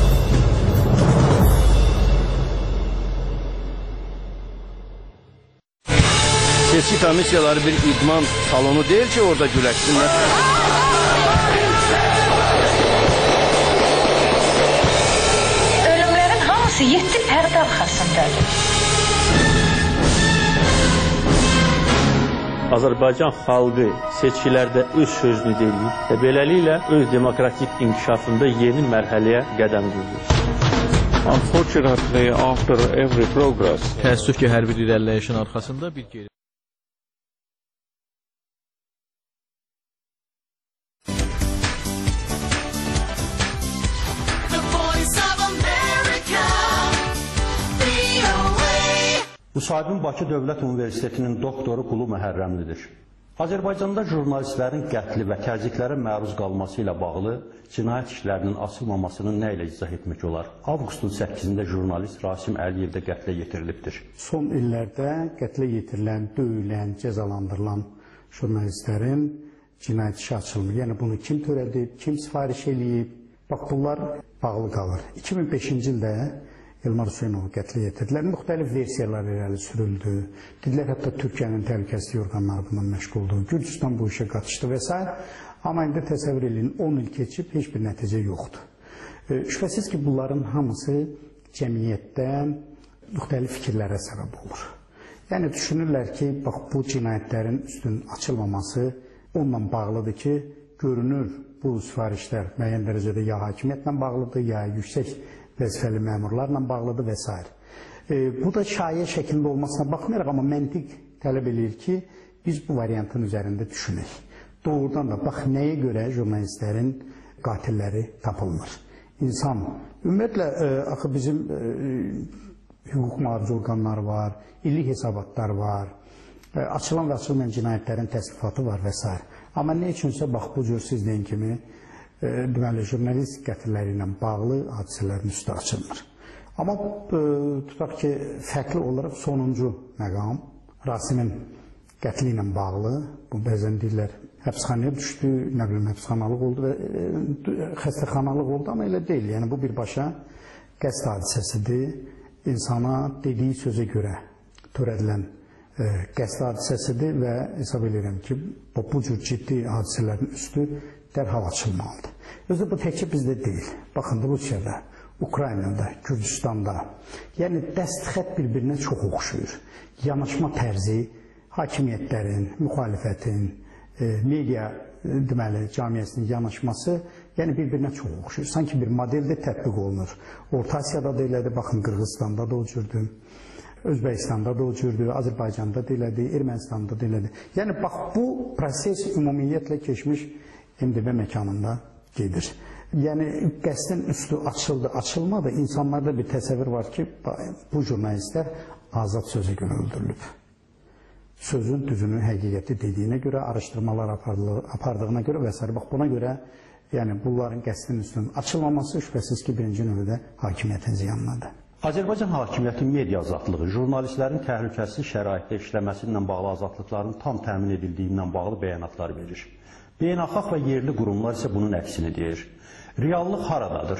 Seçki komissiyaları bir idman salonu deyil ki, orada güləşsinlər. Ölümlərin hamısı 7 pərdə arxasındadır. Azərbaycan xalqı seçkilərdə öz sözünü deyir və beləliklə öz demokratik inkişafında yeni mərhələyə qədəm qoyur. Unfortunately, after every progress, təəssüf ki, hər bir irəliləyişin arxasında bir geri Müsahibin Bakı Dövlət Universitetinin doktoru Qulu Məhərrəmlidir. Azərbaycanda jurnalistlərin qətli və təzyiqlərə məruz qalması ilə bağlı cinayət işlərinin açılmamasını nə ilə izah etmək olar? Avqustun 8-də jurnalist Rasim Əliyev də qətlə yetirilibdir. Son illərdə qətlə yetirilən, döyülən, cəzalandırılan jurnalistlərin cinayət işi açılmır. Yəni bunu kim törədib, kim sifariş eləyib? Bax, bunlar bağlı qalır. 2005-ci ildə Elmar Hüseynovu qətlə yetirdilər. Müxtəlif versiyalar irəli sürüldü. Dedilər, hətta Türkiyənin təhlükəsizlik orqanları bundan məşğuldur. Gürcüstan bu işə qatışdı və s. Amma indi təsəvvür edin, 10 il keçib heç bir nəticə yoxdur. Şübhəsiz ki, bunların hamısı cəmiyyətdə müxtəlif fikirlərə səbəb olur. Yəni, düşünürlər ki, bax, bu cinayətlərin üstün açılmaması onunla bağlıdır ki, görünür bu sifarişlər müəyyən dərəcədə ya hakimiyyətlə bağlıdır, ya yüksək vəzifəli məmurlarla bağlıdır və s. Bu da şayə şəklində olmasına baxmayaraq, amma məntiq tələb edir ki, biz bu variantın üzərində düşünək. Doğrudan da, bax, nəyə görə jurnalistlərin qatilləri tapılmır? İnsan, ümumiyyətlə, axı bizim hüquq mühafizə orqanları var, illik hesabatlar var, açılan və açılmayan cinayətlərin təsnifatı var və s. Amma nə üçünsə, bax, bu cür siz deyin kimi, deməli, jurnalist qətilləri ilə bağlı hadisələrin üstü açılmır. Amma tutaq ki, fərqli olaraq sonuncu məqam Rasimin qətli ilə bağlı, bu bəzən deyirlər, həbsxanaya düşdü, nə bilim, həbsxanalıq oldu və xəstəxanalıq oldu, amma elə deyil. Yəni, bu birbaşa qəsd hadisəsidir. İnsana dediyi sözə görə törədilən qəsd hadisəsidir və hesab edirəm ki, bu cür ciddi hadisələrin üstü dərhal açılmalıdır. Özü bu təkcə bizdə deyil. Baxın, Rusiyada, Ukraynada, Gürcüstanda, yəni dəstxət bir-birinə çox oxşuyur. Yanaşma tərzi, hakimiyyətlərin, müxalifətin, media deməli, camiyyəsinin yanaşması, yəni bir-birinə çox oxşuyur. Sanki bir modeldə tətbiq olunur. Orta Asiyada da elədi, baxın, Qırğızstanda da o cürdür. Özbəkistanda da o cürdür, Azərbaycanda da elədi, Ermənistanda da elədi. Yəni, bax, bu proses ümumiyyətlə keçmiş MDB məkanında gedir. Yəni, qəsdin üstü açıldı, açılmadı. İnsanlarda bir təsəvvür var ki, bu jurnalistlər azad sözə görə öldürülüb. Sözün düzünü, həqiqəti dediyinə görə, araşdırmalar apardığına görə və s. Bax, buna görə yəni, bunların qəsdin üstünün açılmaması şübhəsiz ki, birinci növdə hakimiyyətin ziyanınadır. Azərbaycan hakimiyyəti media azadlığı, jurnalistlərin təhlükəsiz şəraitdə işləməsi ilə bağlı azadlıqların tam təmin edildiyi ilə bağlı bəyanatlar verir. Beynəlxalq və yerli qurumlar isə bunun əksini deyir. Reallıq haradadır?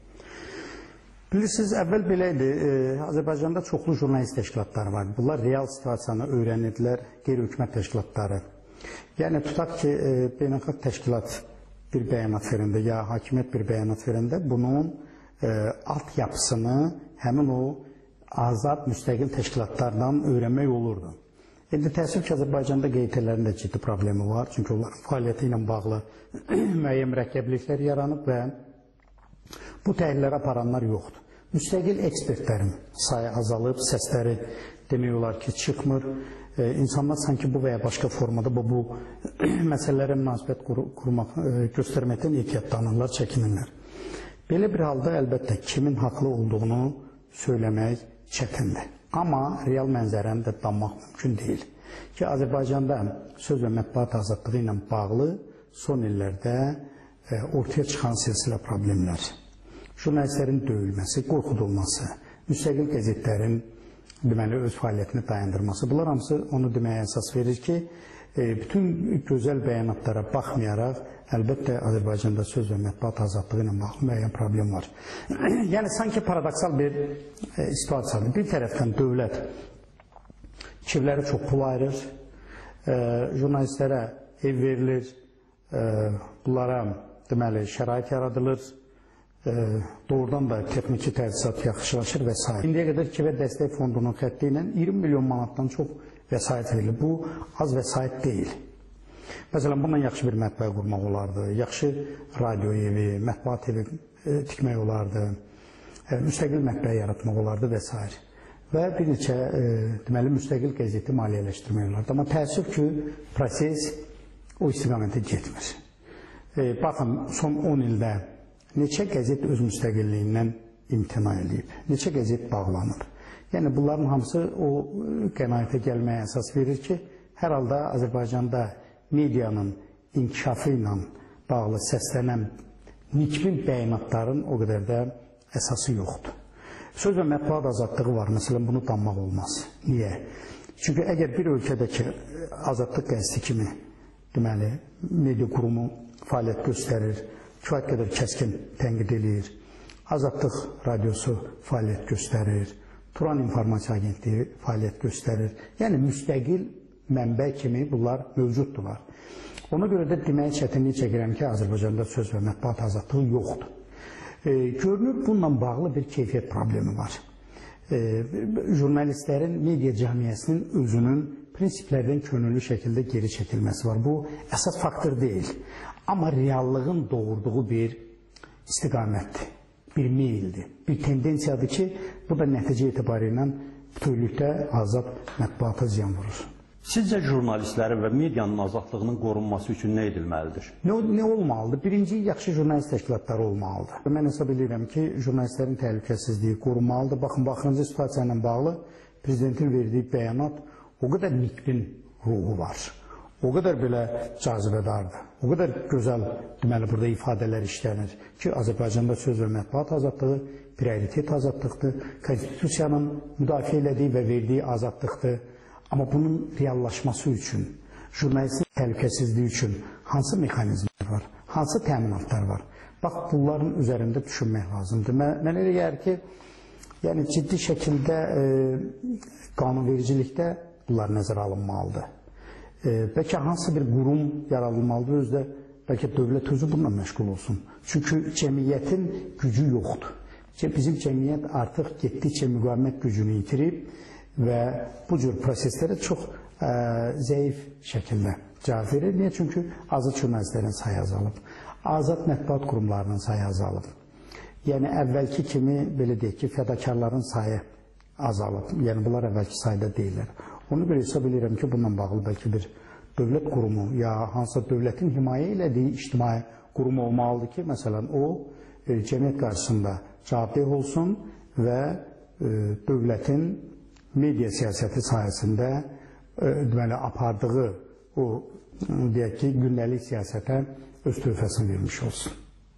Bilirsiniz, əvvəl belə idi, Azərbaycanda çoxlu jurnalist təşkilatları var. Bunlar real situasiyanı öyrənirlər, qeyri-hökumət təşkilatları. Yəni, tutaq ki, beynəlxalq təşkilat bir bəyanat verəndə, ya hakimiyyət bir bəyanat verəndə, bunun altyapısını həmin o azad, müstəqil təşkilatlardan öyrənmək olurdu. İndi təəssüf ki, Azərbaycanda QT-lərin də ciddi problemi var. Çünki onların fəaliyyəti ilə bağlı müəyyən mürəkkəbliklər yaranıb və bu təhlilləri aparanlar yoxdur. Müstəqil ekspertlərin sayı azalıb, səsləri demək olar ki, çıxmır. İnsanlar sanki bu və ya başqa formada bu məsələlərə münasibət göstərməkdən ehtiyatlanırlar, çəkinirlər. Belə bir halda əlbəttə kimin haqlı olduğunu söyləmək çətindir. Amma real mənzərəni də danmaq mümkün deyil ki, Azərbaycanda söz və mətbuat azadlığı ilə bağlı son illərdə ortaya çıxan silsilə problemlər, jurnalistlərin döyülməsi, qorxudulması, müstəqil qəzetlərin deməli, öz fəaliyyətini dayandırması, bunlar hamısı onu deməyə əsas verir ki, bütün gözəl bəyanatlara baxmayaraq, əlbəttə Azərbaycanda söz və mətbuat azadlığı ilə bağlı müəyyən problem var. Yəni, sanki paradoksal bir situasiyadır. Bir tərəfdən dövlət kişilərə çox pul ayırır, jurnalistlərə ev verilir, bunlara deməli, şərait yaradılır, doğrudan da texniki təchizat yaxşılaşır və s. İndiyə qədər Kivə Dəstək Fondunun xətti ilə 20 milyon manatdan çox vəsait verilir. Bu az vəsait deyil. Məsələn, bundan yaxşı bir mətbəə qurmaq olardı, yaxşı radio evi, mətbuat evi tikmək olardı, müstəqil mətbəə yaratmaq olardı və s. Və bir neçə deməli, müstəqil qəzeti maliyyələşdirmək olardı. Amma təəssüf ki, proses o istiqamətə getmir. Baxın, son 10 ildə neçə qəzet öz müstəqilliyindən imtina edib, neçə qəzet bağlanır. Yəni, bunların hamısı o qənaətə gəlməyə əsas verir ki, hər halda Azərbaycanda medianın inkişafı ilə bağlı səslənən nikbin bəyanatların o qədər də əsası yoxdur. Söz və mətbuat azadlığı var, məsələn, bunu danmaq olmaz. Niyə? Çünki əgər bir ölkədəki azadlıq qəzeti kimi, deməli, media qurumu fəaliyyət göstərir, kifayət qədər kəskin tənqid edir, Azadlıq radiosu fəaliyyət göstərir, Turan İnformasiya Agentliyi fəaliyyət göstərir. Yəni, müstəqil mənbə kimi bunlar mövcuddurlar. Ona görə də deməyə çətinlik çəkirəm ki, Azərbaycanda söz və mətbuat azadlığı yoxdur. Görünür, bununla bağlı bir keyfiyyət problemi var. Jurnalistlərin, media cəmiyyəsinin özünün prinsiplərdən könüllü şəkildə geri çəkilməsi var. Bu, əsas faktor deyil. Amma reallığın doğurduğu bir istiqamətdir. Bir meyildir, bir tendensiyadır ki, bu da nəticə etibarı ilə bütövlükdə azad mətbuata ziyan vurur. Sizcə jurnalistlərin və medianın azadlığının qorunması üçün nə edilməlidir? Nə olmalıdır? Birinci, yaxşı jurnalist təşkilatları olmalıdır. Mən hesab edirəm ki, jurnalistlərin təhlükəsizliyi qorunmalıdır. Baxın, baxırıncı situasiya ilə bağlı prezidentin verdiyi bəyanat o qədər nikbin ruhu var. O qədər belə cazibədardır, o qədər gözəl, deməli, burada ifadələr işlənir ki, Azərbaycanda söz və mətbuat azadlığı prioritet azadlıqdır, konstitusiyanın müdafiə elədiyi və verdiyi azadlıqdır. Amma bunun reallaşması üçün, jurnalistin təhlükəsizliyi üçün hansı mexanizmlər var, hansı təminatlar var? Bax, bunların üzərində düşünmək lazımdır. Mən elə gəlir ki, yəni ciddi şəkildə qanunvericilikdə bunlar nəzərə alınmalıdır. Bəlkə hansı bir qurum yaradılmalıdır, özdə bəlkə dövlət özü bununla məşğul olsun. Çünki cəmiyyətin gücü yoxdur. Bizim cəmiyyət artıq getdikcə müqavimət gücünü itirib və bu cür proseslərə çox zəif şəkildə cavab verir. Niyə? Çünki azad jurnalistlərin sayı azalıb, azad mətbuat qurumlarının sayı azalıb. Yəni, əvvəlki kimi, belə deyək ki, fədakarların sayı azalıb. Yəni, bunlar əvvəlki sayda deyirlər. Ona görə hesab edirəm ki, bununla bağlı bəlkə bir dövlət qurumu ya hansısa dövlətin himayə elədiyi ictimai qurum olmalıdır ki, məsələn, o cəmiyyət qarşısında cavabdeh olsun və dövlətin media siyasəti sayəsində deməli, apardığı o, deyək ki, gündəlik siyasətə öz töhfəsini vermiş olsun.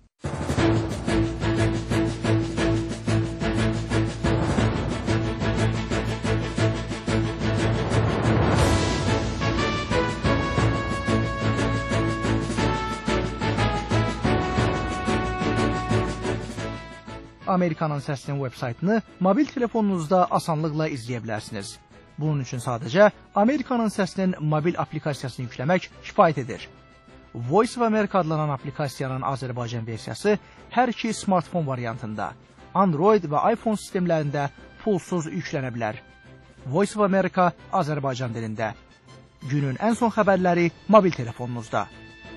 Amerikanın Səsinin web-saytını mobil telefonunuzda asanlıqla izləyə bilərsiniz. Bunun üçün sadəcə Amerikanın Səsinin mobil aplikasiyasını yükləmək kifayət edir. Voice of America adlanan aplikasiyanın Azərbaycan versiyası hər iki smartfon variantında, Android və iPhone sistemlərində pulsuz yüklənə bilər. Voice of America Azərbaycan dilində. Günün ən son xəbərləri mobil telefonunuzda.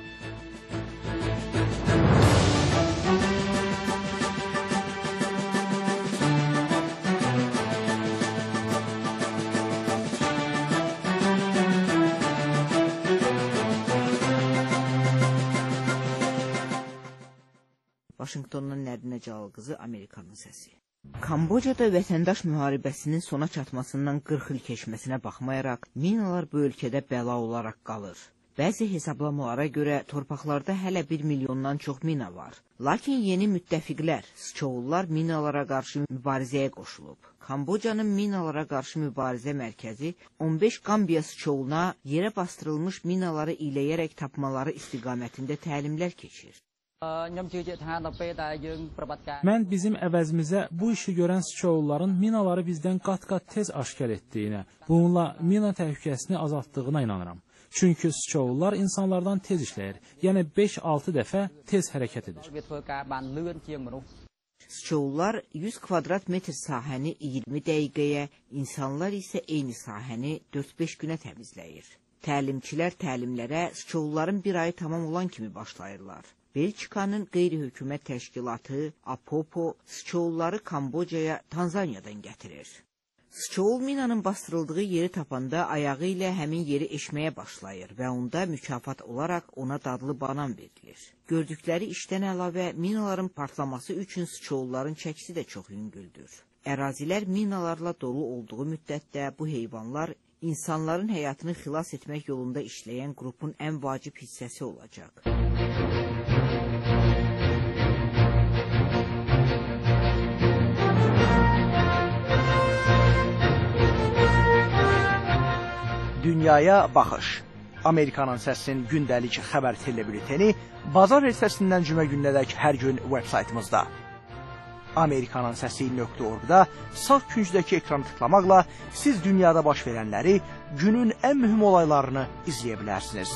Vaşinqtondan Nərdinə Cəlal Amerikanın səsi. Kambodjada vətəndaş müharibəsinin sona çatmasından 40 il keçməsinə baxmayaraq, minalar bu ölkədə bəla olaraq qalır. Bəzi hesablamalara görə torpaqlarda hələ 1 milyondan çox mina var. Lakin yeni müttəfiqlər, Sıçovullar minalara qarşı mübarizəyə qoşulub. Kambodjanın minalara qarşı mübarizə mərkəzi 15 Qambiya Sıçovuluna yerə bastırılmış minaları iləyərək tapmaları istiqamətində təlimlər keçir. Mən bizim əvəzimizə bu işi görən Sıçovulların minaları bizdən qat-qat tez aşkar etdiyinə, bununla mina təhlükəsini azaltdığına inanıram. Çünki Sıçovullar insanlardan tez işləyir, yəni 5-6 dəfə tez hərəkət edir. Sıçovullar 100 kvadrat metr sahəni 20 dəqiqəyə, insanlar isə eyni sahəni 4-5 günə təmizləyir. Təlimçilər təlimlərə sıçovulların bir ayı tamam olan kimi başlayırlar. Belçikanın qeyri-hökumət təşkilatı APOPO sıçovulları Kambocaya, Tanzaniyadan gətirir. Sıçovul minanın bastırıldığı yeri tapanda ayağı ilə həmin yeri eşməyə başlayır və onda mükafat olaraq ona dadlı banan verilir. Gördükləri işdən əlavə minaların partlaması üçün sıçovulların çəkisi də çox yüngüldür. Ərazilər minalarla dolu olduğu müddətdə bu heyvanlar insanların həyatını xilas etmək yolunda işləyən qrupun ən vacib hissəsi olacaq. Dünyaya baxış. Amerikanın səsinin gündəlik xəbər telebülteni bazar ertəsindən cümə gününədək hər gün veb-saytımızda. Amerikanın səsi.org-da sağ küncdəki ekranı tıklamaqla siz dünyada baş verənləri, günün ən mühüm olaylarını izləyə bilərsiniz.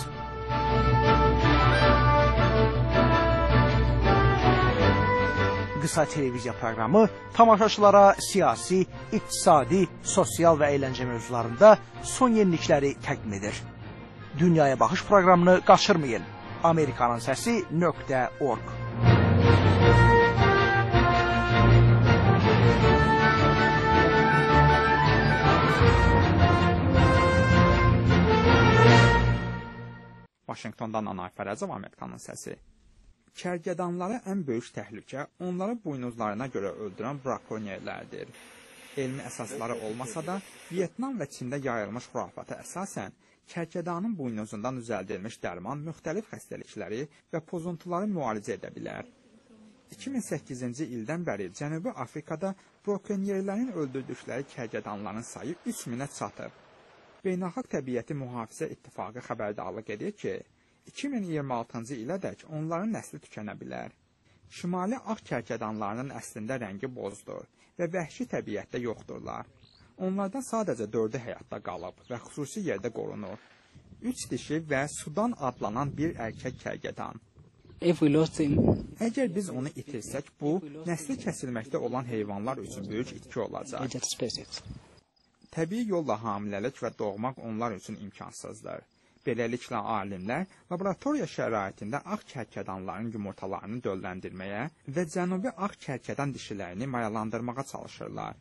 Qısa televiziya proqramı tamaşaçılara siyasi, iqtisadi, sosial və əyləncə mövzularında son yenilikləri təqdim edir. Dünyaya baxış proqramını qaçırmayın. Amerikanın səsi.org. Vaşinqtondan Anar Fərəcov, Amerikanın səsi. Kərgədanlara ən böyük təhlükə onları buynuzlarına görə öldürən brakonyerlərdir. Elmi əsasları olmasa da, Vyetnam və Çində yayılmış xurafata əsasən, kərgədanın buynuzundan düzəldilmiş dərman müxtəlif xəstəlikləri və pozuntuları müalicə edə bilər. 2008-ci ildən bəri Cənubi Afrikada brakonyerlərin öldürdükləri kərgədanların sayı 3000-ə çatır. Beynəlxalq Təbiəti Mühafizə İttifaqı xəbərdarlıq edir ki, 2026-cı ilədək onların nəsli tükənə bilər. Şimali ağ kərgədanlarının əslində rəngi bozdur və vəhşi təbiətdə yoxdurlar. Onlardan sadəcə 4-ü həyatda qalıb və xüsusi yerdə qorunur. 3 dişi və Sudan adlanan bir erkək kərgədan. Əgər biz onu itirsək, bu, nəsli kəsilməkdə olan heyvanlar üçün böyük itki olacaq. Təbii yolla hamiləlik və doğmaq onlar üçün imkansızdır. Beləliklə, alimlər laboratoriya şəraitində ağ kərkədanların yumurtalarını dölləndirməyə və cənubi ağ kərkədan dişilərini mayalandırmağa çalışırlar.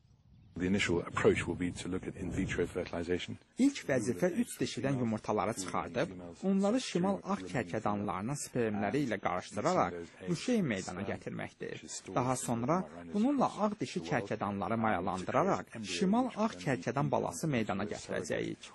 İlk vəzifə 3 dişidən yumurtaları çıxardıb, onları şimal ağ kərkədanlarının spermləri ilə qarışdıraraq müşey meydana gətirməkdir. Daha sonra bununla ağ dişi kərkədanları mayalandıraraq şimal ağ kərkədan balası meydana gətirəcəyik.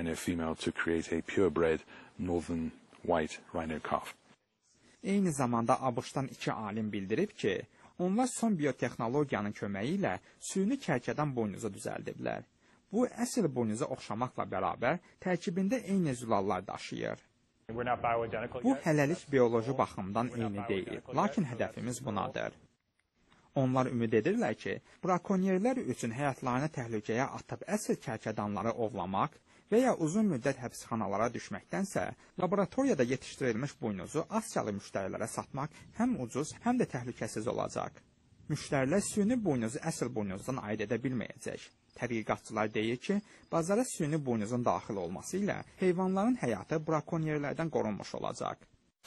Eyni zamanda ABŞ-dan 2 alim bildirib ki, onlar son biotexnologiyanın köməyi ilə süni kərkədan boynuzu düzəldiblər. Bu, əsl boynuza oxşamaqla bərabər tərkibində eyni zülallar daşıyır. Bu, hələlik bioloji baxımdan eyni deyil, lakin hədəfimiz bunadır. Onlar ümid edirlər ki, brakonyerlər üçün həyatlarını təhlükəyə atıb əsl kərkədanları ovlamaq və ya uzun müddət həbsxanalara düşməkdənsə, laboratoriyada yetişdirilmiş buynuzu Asiyalı müştərilərə satmaq həm ucuz, həm də təhlükəsiz olacaq. Müştərilər süni buynuzu əsl buynuzdan ayırt edə bilməyəcək. Tədqiqatçılar deyir ki, bazara süni buynuzun daxil olması ilə heyvanların həyatı brakonyerlərdən qorunmuş olacaq.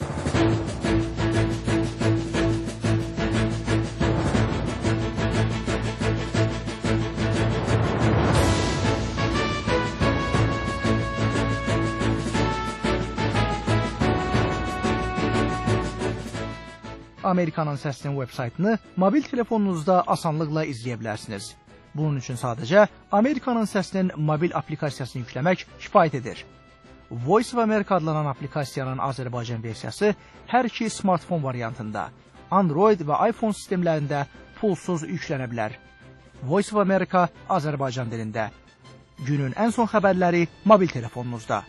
Amerikanın səsinin veb-saytını mobil telefonunuzda asanlıqla izləyə bilərsiniz. Bunun üçün sadəcə Amerikanın səsinin mobil aplikasiyasını yükləmək kifayət edir. Voice of America adlanan aplikasiyanın Azərbaycan versiyası hər iki smartfon variantında, Android və iPhone sistemlərində pulsuz yüklənə bilər. Voice of America Azərbaycan dilində. Günün ən son xəbərləri mobil telefonunuzda.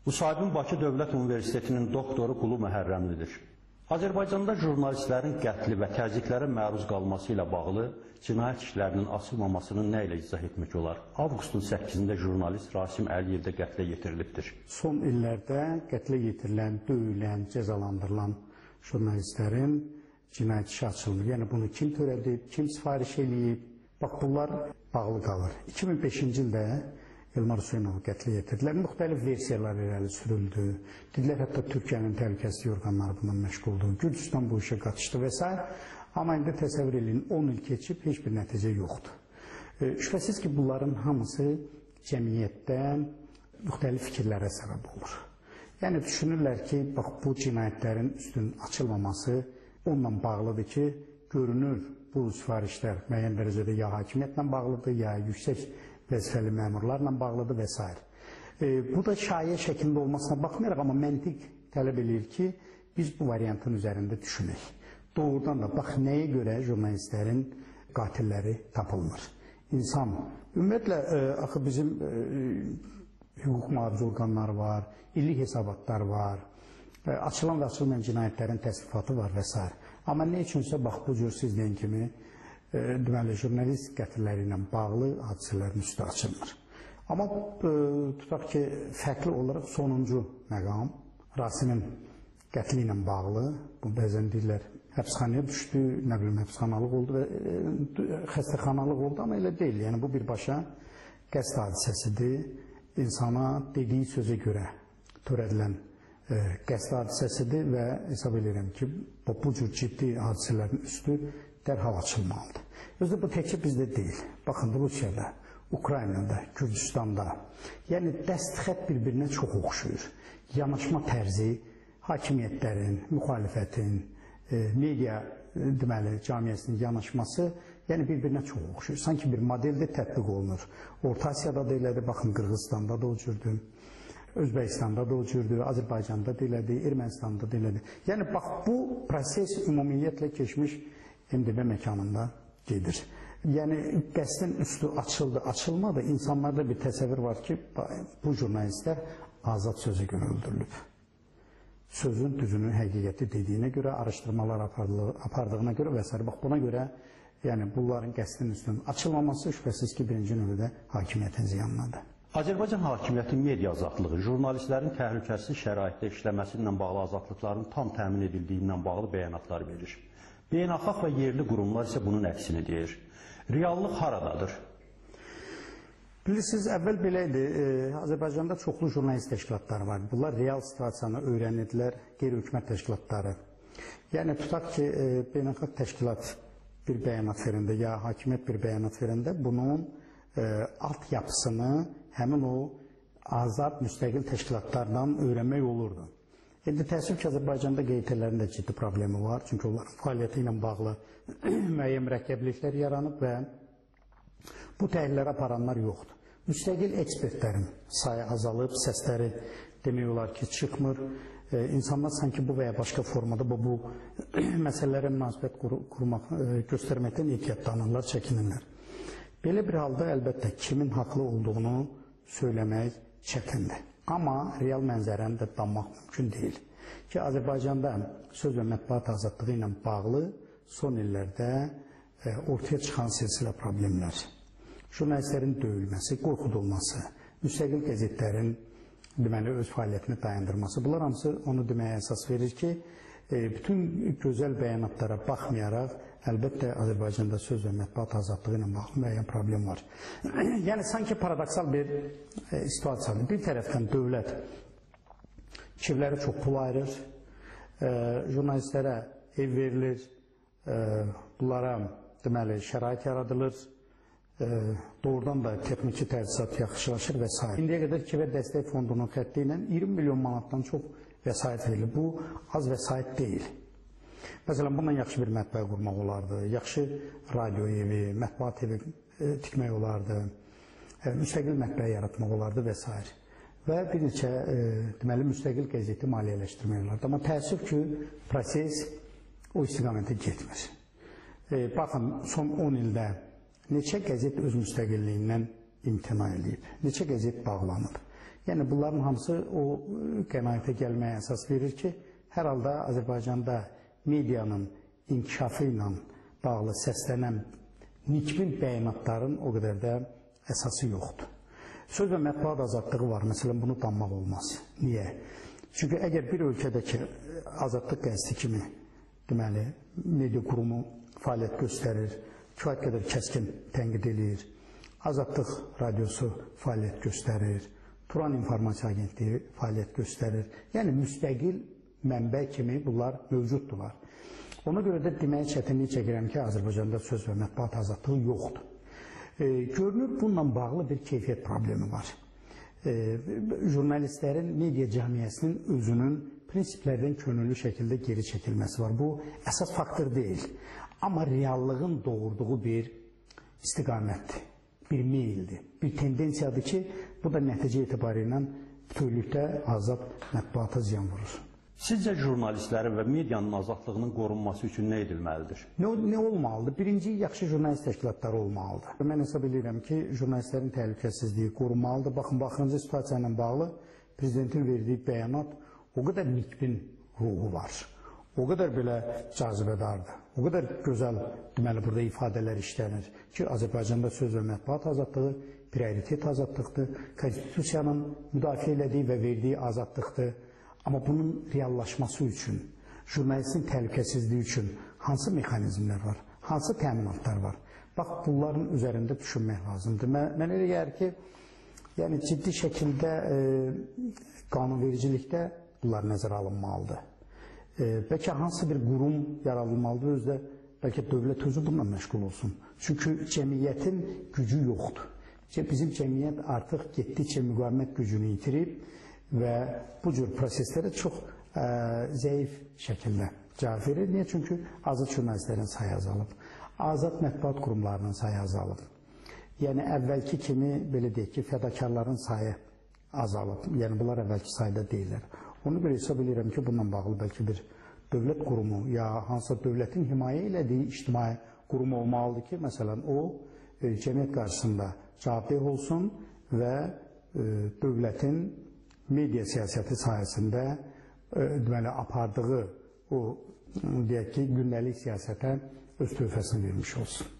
Müsahibin Bakı Dövlət Universitetinin doktoru Qulu Məhərrəmlidir. Azərbaycanda jurnalistlərin qətli və təzyiqlərə məruz qalması ilə bağlı cinayət işlərinin açılmamasını nə ilə izah etmək olar? Avqustun 8-də jurnalist Rasim Əliyev də qətlə yetirilibdir. Son illərdə qətlə yetirilən, döyülən, cəzalandırılan jurnalistlərin cinayət işi açılmır. Yəni bunu kim törədib, kim sifariş eləyib? Bax, bunlar bağlı qalır. 2005-ci ildə Elmar Hüseynovu qətlə yetirdilər. Müxtəlif versiyalar irəli sürüldü. Dedilər, hətta Türkiyənin təhlükəsizlik orqanları bundan məşğuldur. Gürcüstan bu işə qatışdı və s. Amma indi təsəvvür edin, 10 il keçib heç bir nəticə yoxdur. Şübhəsiz ki, bunların hamısı cəmiyyətdə müxtəlif fikirlərə səbəb olur. Yəni, düşünürlər ki, bax, bu cinayətlərin üstün açılmaması onunla bağlıdır ki, görünür bu sifarişlər müəyyən dərəcədə ya hakimiyyətlə bağlıdır, ya yüksək vəzifəli məmurlarla bağlıdır və s. Bu da şayə şəklində olmasına baxmayaraq, amma məntiq tələb edir ki, biz bu variantın üzərində düşünək. Doğrudan da, bax, nəyə görə jurnalistlərin qatilləri tapılmır? İnsan, ümumiyyətlə, axı bizim hüquq mühafizə orqanları var, illik hesabatlar var, açılan və açılmayan cinayətlərin təsnifatı var və s. Amma nə üçünsə, bax, bu cür siz deyən kimi, deməli, jurnalist qətilləri ilə bağlı hadisələrin üstü açılmır. Amma tutaq ki, fərqli olaraq sonuncu məqam Rasimin qətli ilə bağlı, bu bəzən deyirlər, həbsxanaya düşdü, nə bilim, həbsxanalıq oldu və xəstəxanalıq oldu, amma elə deyil. Yəni, bu birbaşa qəsd hadisəsidir. İnsana dediyi sözə görə törədilən qəsd hadisəsidir və hesab edirəm ki, bu cür ciddi hadisələrin üstü dərhal açılmalıdır. Özdə bu təkcə bizdə deyil. Baxın, Rusiyada, Ukraynada, Gürcüstanda, yəni dəstxət bir-birinə çox oxşuyur. Yanaşma tərzi, hakimiyyətlərin, müxalifətin, media deməli, camiyyəsinin yanaşması, yəni bir-birinə çox oxşuyur. Sanki bir modeldə tətbiq olunur. Orta Asiyada da elədi, baxın, Qırğızstanda da o cürdür. Özbəkistanda da o cürdür, Azərbaycanda da elədi, Ermənistanda da elədi. Yəni, bax, bu proses ümumiyyətlə keçmiş MDB məkanında gedir. Yəni, qəsdin üstü açıldı, açılmadı. İnsanlarda bir təsəvvür var ki, bu jurnalistlər azad sözə görə öldürülüb. Sözün düzünün həqiqəti dediyinə görə, araşdırmalar apardığına görə və s. Bax, buna görə yəni, bunların qəsdin üstünün açılmaması şübhəsiz ki, birinci növdə hakimiyyətin ziyanınadır. Azərbaycan hakimiyyəti media azadlığı, jurnalistlərin təhlükəsiz şəraitdə işləməsi ilə bağlı azadlıqların tam təmin edildiyindən bağlı bəyanatlar verir. Beynəlxalq və yerli qurumlar isə bunun əksini deyir. Reallıq haradadır? Bilirsiniz, əvvəl belə idi, Azərbaycanda çoxlu jurnalist təşkilatları var. Bunlar real situasiyanı öyrənirlər, qeyri-hökumət təşkilatları. Yəni, tutaq ki, beynəlxalq təşkilat bir bəyanat verəndə, ya hakimiyyət bir bəyanat verəndə, bunun altyapısını həmin o azad, müstəqil təşkilatlardan öyrənmək olurdu. İndi təəssüf ki, Azərbaycanda QT-lərin də ciddi problemi var. Çünki onların fəaliyyəti ilə bağlı müəyyən mürəkkəbliklər yaranıb və bu təhlilləri aparanlar yoxdur. Müstəqil ekspertlərin sayı azalıb, səsləri demək olar ki, çıxmır. İnsanlar sanki bu və ya başqa formada bu məsələlərə münasibət göstərməkdən ehtiyatlanırlar, çəkinirlər. Belə bir halda əlbəttə kimin haqlı olduğunu söyləmək çətindir. Amma real mənzərəni də danmaq mümkün deyil ki, Azərbaycanda söz və mətbuat azadlığı ilə bağlı son illərdə ortaya çıxan silsilə problemlər, jurnalistlərin döyülməsi, qorxudulması, müstəqil qəzetlərin deməli, öz fəaliyyətini dayandırması, bunlar hamısı onu deməyə əsas verir ki, bütün gözəl bəyanatlara baxmayaraq, əlbəttə Azərbaycanda söz və mətbuat azadlığı ilə bağlı müəyyən problem var. Yəni, sanki paradoksal bir situasiyadır. Bir tərəfdən dövlət kişilərə çox pul ayırır, jurnalistlərə ev verilir, bunlara deməli, şərait yaradılır, doğrudan da texniki təchizat yaxşılaşır və s. İndiyə qədər Kivə Dəstək Fondunun xətti ilə 20 milyon manatdan çox vəsait verilir. Bu az vəsait deyil. Məsələn, bundan yaxşı bir mətbəə qurmaq olardı, yaxşı radio evi, mətbuat evi tikmək olardı, müstəqil mətbəə yaratmaq olardı və s. Və bir neçə deməli, müstəqil qəzeti maliyyələşdirmək olardı. Amma təəssüf ki, proses o istiqamətə getmir. Baxın, son 10 ildə neçə qəzet öz müstəqilliyindən imtina edib, neçə qəzet bağlanıb. Yəni bunların hamısı o qənaətə gəlməyə əsas verir ki, hər halda Azərbaycanda medianın inkişafı ilə bağlı səslənən nikbin bəyanatların o qədər də əsası yoxdur. Söz və mətbuat azadlığı var, məsələn bunu danmaq olmaz. Niyə? Çünki əgər bir ölkədəki azadlıq qəsdi kimi deməli, media qurumu fəaliyyət göstərir, kifayət qədər kəskin tənqid edir, Azadlıq radiosu fəaliyyət göstərir, Turan İnformasiya Agentliyi fəaliyyət göstərir. Yəni, müstəqil mənbə kimi bunlar mövcuddurlar. Ona görə də deməyə çətinlik çəkirəm ki, Azərbaycanda söz və mətbuat azadlığı yoxdur. Görünür, bununla bağlı bir keyfiyyət problemi var. Jurnalistlərin, media cəmiyyəsinin özünün prinsiplərdən könüllü şəkildə geri çəkilməsi var. Bu, əsas faktor deyil. Amma reallığın doğurduğu bir istiqamətdir, bir meyildir, bir tendensiyadır ki, bu da nəticə etibarilə bütövlükdə azad mətbuata ziyan vurur. Sizcə jurnalistlərin və medianın azadlığının qorunması üçün nə edilməlidir? Nə olmalıdır? Birinci, yaxşı jurnalist təşkilatları olmalıdır. Mən hesab edirəm ki, jurnalistlərin təhlükəsizliyi qorunmalıdır. Baxın, baxırıncı situasiya ilə bağlı prezidentin verdiyi bəyanat o qədər nikbin ruhu var. O qədər belə cazibədardır. O qədər gözəl, deməli, burada ifadələr işlənir ki, Azərbaycanda söz və mətbuat azadlığı prioritet azadlıqdır, konstitusiyanın müdafiə elədiyi və verdiyi azadlıqdır. Amma bunun reallaşması üçün, jurnalistin təhlükəsizliyi üçün hansı mexanizmlər var, hansı təminatlar var? Bax, bunların üzərində düşünmək lazımdır. Mən elə gəlir ki, yəni ciddi şəkildə qanunvericilikdə bunlar nəzərə alınmalıdır. Bəlkə hansı bir qurum yaradılmalıdır, özdə bəlkə dövlət özü bununla məşğul olsun. Çünki cəmiyyətin gücü yoxdur. Bizim cəmiyyət artıq getdikcə müqavimət gücünü itirib və bu cür proseslərə çox zəif şəkildə cavab verir. Niyə? Çünki azad jurnalistlərin sayı azalıb, azad mətbuat qurumlarının sayı azalıb. Yəni, əvvəlki kimi, belə deyək ki, fədakarların sayı azalıb. Yəni, bunlar əvvəlki sayda deyirlər. Onu bir hesab edirəm ki, bununla bağlı bəlkə bir dövlət qurumu ya hansısa dövlətin himayə elədiyi ictimai qurum olmalıdır ki, məsələn, o cəmiyyət qarşısında cavabdeh olsun və dövlətin media siyasəti sayəsində deməli, apardığı o, deyək ki, gündəlik siyasətə öz töhfəsini vermiş olsun.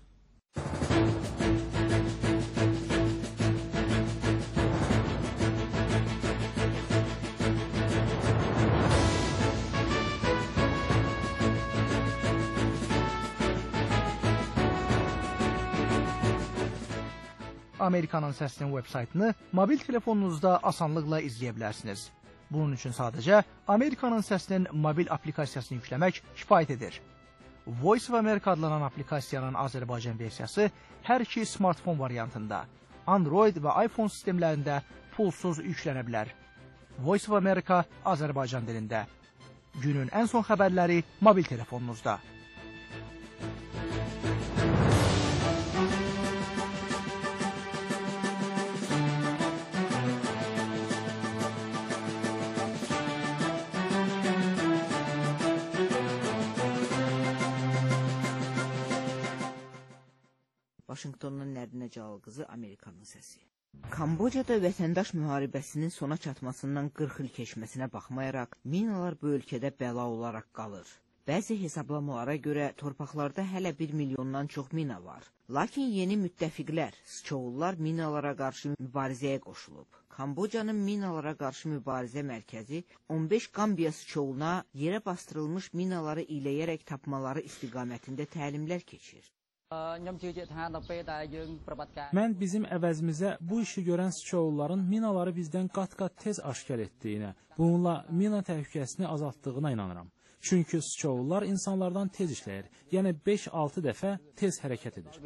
Amerikanın Səsinin web-saytını mobil telefonunuzda asanlıqla izləyə bilərsiniz. Bunun üçün sadəcə Amerikanın Səsinin mobil aplikasiyasını yükləmək kifayət edir. Voice of America adlanan aplikasiyanın Azərbaycan versiyası hər iki smartfon variantında, Android və iPhone sistemlərində pulsuz yüklənə bilər. Voice of America Azərbaycan dilində. Günün ən son xəbərləri mobil telefonunuzda. Vaşinqtondan Nərdinə Cəlal qızı, Amerikanın səsi. Kambodjada vətəndaş müharibəsinin sona çatmasından 40 il keçməsinə baxmayaraq, minalar bu ölkədə bəla olaraq qalır. Bəzi hesablamalara görə torpaqlarda hələ 1 milyondan çox mina var. Lakin yeni müttəfiqlər, Sıçovullar minalara qarşı mübarizəyə qoşulub. Kambodjanın minalara qarşı mübarizə mərkəzi 15 Qambiya Sıçovuluna yerə bastırılmış minaları iləyərək tapmaları istiqamətində təlimlər keçir. Mən bizim əvəzimizə bu işi görən Sıçovulların minaları bizdən qat-qat tez aşkar etdiyinə, bununla mina təhlükəsini azaltdığına inanıram. Çünki Sıçovullar insanlardan tez işləyir, yəni 5-6 dəfə tez hərəkət edir.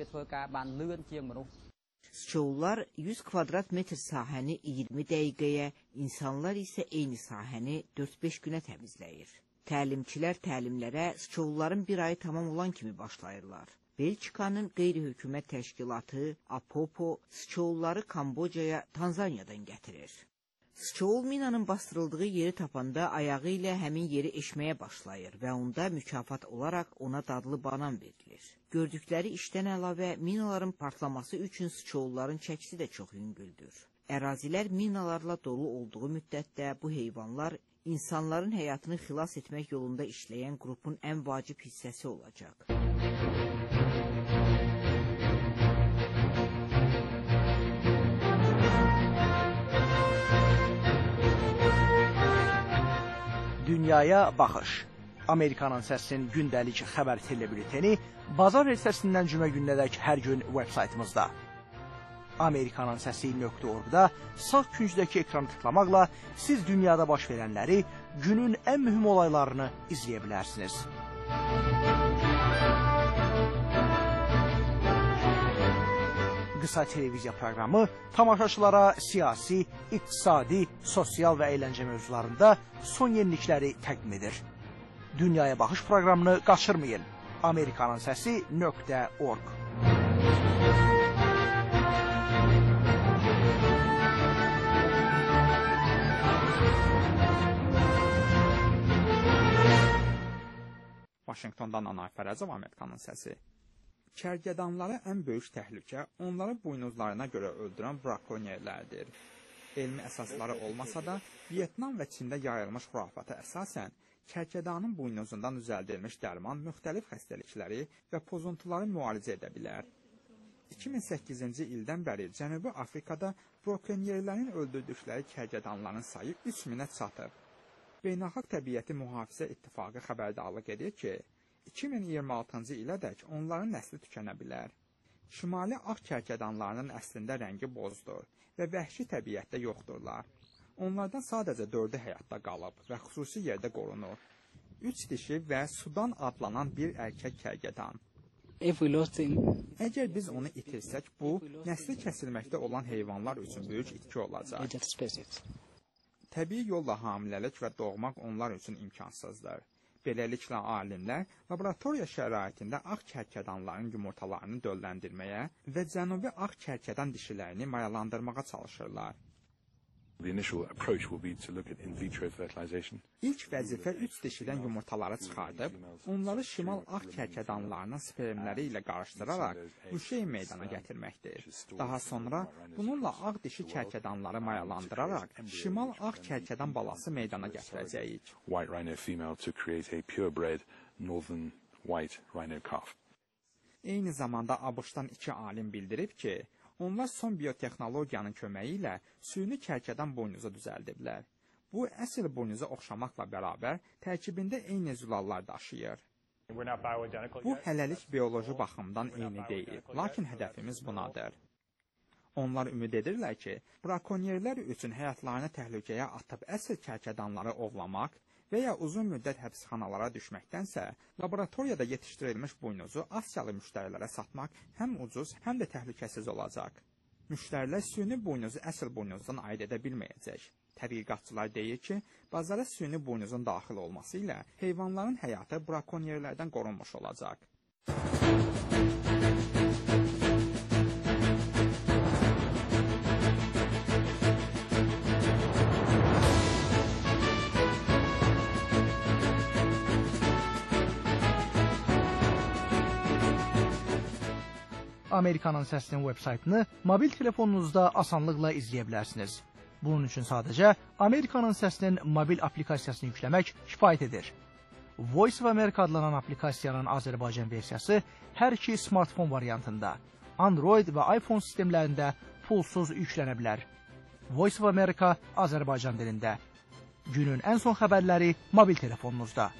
Sıçovullar 100 kvadrat metr sahəni 20 dəqiqəyə, insanlar isə eyni sahəni 4-5 günə təmizləyir. Təlimçilər təlimlərə Sıçovulların bir ayı tamam olan kimi başlayırlar. Belçikanın qeyri-hökumət təşkilatı APOPO Sıçovulları Kambodjaya Tanzaniyadan gətirir. Sıçovul minanın bastırıldığı yeri tapanda ayağı ilə həmin yeri eşməyə başlayır və onda mükafat olaraq ona dadlı banan verilir. Gördükləri işdən əlavə minaların partlaması üçün Sıçovulların çəkisi də çox yüngüldür. Ərazilər minalarla dolu olduğu müddətdə bu heyvanlar insanların həyatını xilas etmək yolunda işləyən qrupun ən vacib hissəsi olacaq. Dünyaya baxış. Amerikanın Səsinin gündəlik xəbər telebülteni bazar ertəsindən cümə gününədək hər gün veb-saytımızda. Amerikanın Səsi.org-da sağ küncdəki ekranı tıklamaqla siz dünyada baş verənləri, günün ən mühüm olaylarını izləyə bilərsiniz. Qısa televiziya proqramı tamaşaçılara siyasi, iqtisadi, sosial və əyləncə mövzularında son yenilikləri təqdim edir. Dünyaya baxış proqramını qaçırmayın. Amerikanın Səsi.org. Vaşinqtondan Anar Fərəzov, Amerikanın Səsi. Kərgədanlara ən böyük təhlükə onları buynuzlarına görə öldürən brakonyerlərdir. Elmi əsasları olmasa da, Vyetnam və Çində yayılmış xurafata əsasən, kərgədanın buynuzundan düzəldilmiş dərman müxtəlif xəstəlikləri və pozuntuları müalicə edə bilər. 2008-ci ildən bəri Cənubi Afrikada brakonyerlərin öldürdükləri kərgədanların sayı 3000-ə çatıb. Beynəlxalq Təbiəti Mühafizə İttifaqı xəbərdarlıq edir ki, 2026-cı ilədək onların nəsli tükənə bilər. Şimali ağ kərgədanlarının əslində rəngi bozdur və vəhşi təbiətdə yoxdurlar. Onlardan sadəcə 4-ü həyatda qalıb və xüsusi yerdə qorunur. 3 dişi və Sudan adlanan bir erkək kərgədan. Əgər biz onu itirsək, bu, nəsli kəsilməkdə olan heyvanlar üçün böyük itki olacaq. Təbii yolla hamiləlik və doğmaq onlar üçün imkansızdır. Beləliklə, alimlər laboratoriya şəraitində ağ kərkədanların yumurtalarını dölləndirməyə və cənubi ağ kərkədan dişilərini mayalandırmağa çalışırlar. İlk vəzifə 3 dişidən yumurtaları çıxardıb, onları şimal ağ kərkədanlarının spermləri ilə qarışdıraraq müşey meydana gətirməkdir. Daha sonra bununla ağ dişi kərkədanları mayalandıraraq şimal ağ kərkədan balası meydana gətirəcəyik. Eyni zamanda ABŞ-dan 2 alim bildirib ki, onlar son biotexnologiyanın köməyi ilə süni kərkədan boynuzu düzəldiblər. Bu, əsl boynuza oxşamaqla bərabər tərkibində eyni zülallar daşıyır. Bu, hələlik bioloji baxımdan eyni deyil, lakin hədəfimiz bunadır. Onlar ümid edirlər ki, brakonyerlər üçün həyatlarını təhlükəyə atıb əsl kərkədanları ovlamaq və ya uzun müddət həbsxanalara düşməkdənsə, laboratoriyada yetişdirilmiş buynuzu Asiyalı müştərilərə satmaq həm ucuz, həm də təhlükəsiz olacaq. Müştərilər süni buynuzu əsl buynuzdan ayırt edə bilməyəcək. Tədqiqatçılar deyir ki, bazara süni buynuzun daxil olması ilə heyvanların həyatı brakonyerlərdən qorunmuş olacaq. Amerikanın Səsinin veb-saytını mobil telefonunuzda asanlıqla izləyə bilərsiniz. Bunun üçün sadəcə Amerikanın Səsinin mobil aplikasiyasını yükləmək kifayət edir. Voice of America adlanan aplikasiyanın Azərbaycan versiyası hər iki smartfon variantında, Android və iPhone sistemlərində pulsuz yüklənə bilər. Voice of America Azərbaycan dilində. Günün ən son xəbərləri mobil telefonunuzda.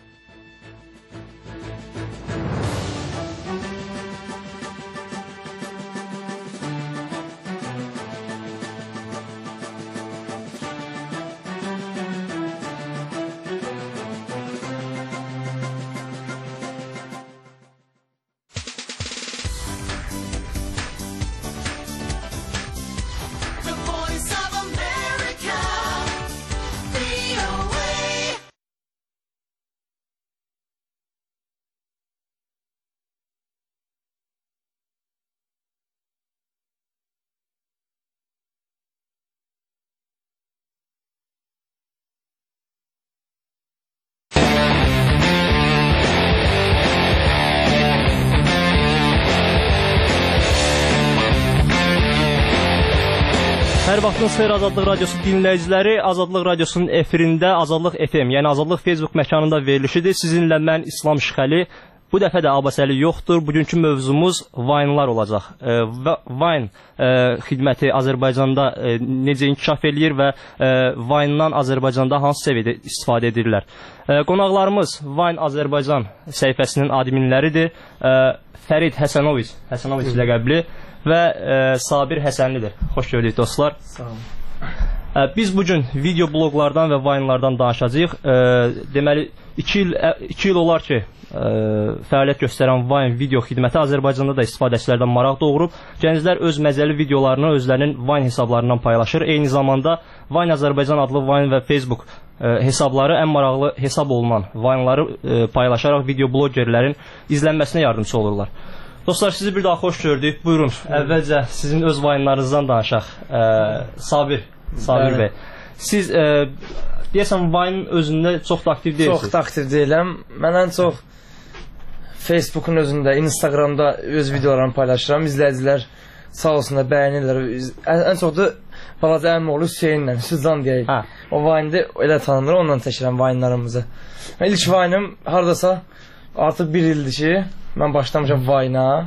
vaxtınız xeyir Azadlıq Radiosu dinləyiciləri. Azadlıq Radiosunun efirində Azadlıq FM, yəni Azadlıq Facebook məkanında verilişidir. Sizinlə mən İslam Şıxəli. Bu dəfə də Abbasəli yoxdur. Bugünkü mövzumuz Vine-lar olacaq. Vine xidməti Azərbaycanda necə inkişaf eləyir və Vine-dan Azərbaycanda hansı səviyyədə istifadə edirlər? Qonaqlarımız Vine Azərbaycan səhifəsinin adminləridir. Fərid Həsənoviç ləqəbli və Sabir Həsənlidir. Xoş gördük dostlar. Sağ olun. Biz bugün video bloglardan və Vine-lardan danışacağıq. Deməli, 2 il olar ki, fəaliyyət göstərən Vine video xidməti Azərbaycanda da istifadəçilərdən maraq doğurub. Gənclər öz məzəli videolarını özlərinin Vine hesablarından paylaşır. Eyni zamanda Vine Azərbaycan adlı Vine və Facebook hesabları ən maraqlı hesab olunan Vine-ları paylaşaraq video blogerlərin izlənməsinə yardımcı olurlar. Dostlar, sizi bir daha xoş gördük. Buyurun, əvvəlcə sizin öz Vine-larınızdan danışaq. Sabir bəy. Siz deyəsən Vine-ın özündə çox da aktiv deyilsiniz. Çox da aktiv deyiləm. Mən ən çox Facebook'un özündə, Instagramda öz videolarımı paylaşıram. İzləyicilər sağ olsunlar, bəyənirlər. Ən çox da balaca əmim oğlu Hüseynlə, Süzan deyək. O Vine-də elə tanınır, ondan təşkiləm Vine-larımızı. İlk Vine-ım haradasa artıq 1 ildir ki, mən başlamışam Vine-a.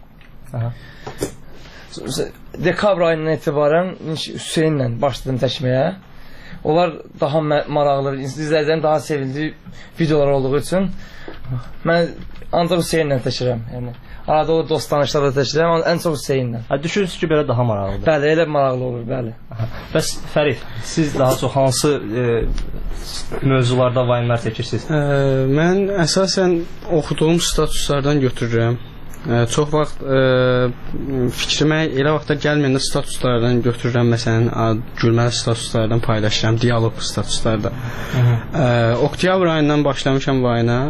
Dekabr ayından etibarən Hüseynlə başladım çəkməyə. Onlar daha maraqlı, izləyicilərin daha sevildiyi videolar olduğu üçün mən ancaq Hüseynlə çəkirəm. Yəni arada o dost tanışlarla çəkirəm, amma ən çox Hüseynlə. Düşünürsünüz ki, belə daha maraqlıdır? Bəli, elə maraqlı olur, bəli. Bəs Fərid, siz daha çox hansı mövzularda Vine-lar çəkirsiniz? Mən əsasən oxuduğum statuslardan götürürəm. Çox vaxt fikrimə elə vaxtda gəlməyəndə statuslardan götürürəm, məsələn gülməli statuslardan paylaşıram, dialoq statuslarda. Oktyabr ayından başlamışam Vine-a,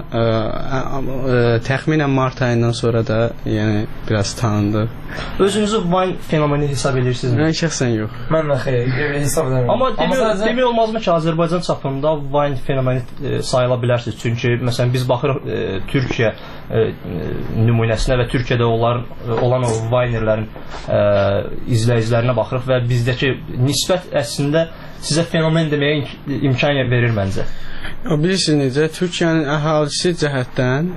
təxminən mart ayından sonra da yəni biraz tanındı. Özünüzü Vine fenomeni hesab edirsinizmi? Mən şəxsən yox. Mən də hesab edirəm. Amma demək olmazmı ki, Azərbaycan çapında Vine fenomeni sayıla bilərsiniz? Çünki məsələn biz baxırıq Türkiyə nümunəsinə və Türkiyədə olan o Vinerlərin izləyicilərinə baxırıq və bizdəki nisbət əslində sizə fenomen deməyə imkan verir məncə. Bilirsiniz necə, Türkiyənin əhalisi cəhətdən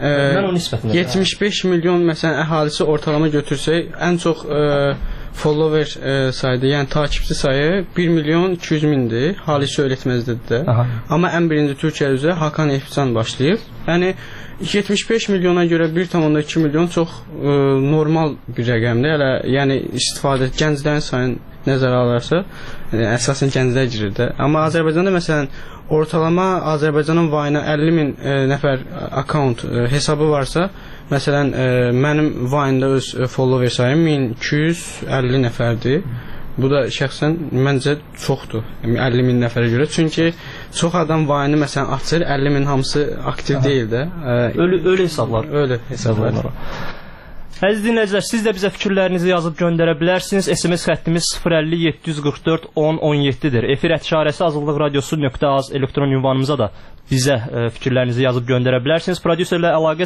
75 milyon məsələn əhalisi ortalama götürsək, ən çox follower saydı, yəni takipçi sayı 1 milyon 200 mindir, Halis Söylətməzdir də. Amma ən birinci Türkiyə üzrə Hakan Efcan başlayıb. Yəni 75 milyona görə 1,2 milyon çox normal bir rəqəmdir. Hələ yəni istifadə gənclərin sayını nəzərə alırsa, əsasən gənclər girir də. Amma Azərbaycanda məsələn ortalama Azərbaycanın Vine-a 50 min nəfər account hesabı varsa, məsələn mənim Vine-da öz follower sayım 1250 nəfərdir. Bu da şəxsən məncə çoxdur, 50 min nəfərə görə. Çünki çox adam Vine-ı məsələn açır, 50 min hamısı aktiv deyil də. Ölü hesablar. Ölü hesablar. Əziz dinləyicilər, siz də bizə fikirlərinizi yazıb göndərə bilərsiniz. SMS xəttimiz 050-744-1017-dir. Efir ətişarəsi azadlıqradiosu.az elektron ünvanımıza da bizə fikirlərinizi yazıb göndərə bilərsiniz. Prodüserlə əlaqə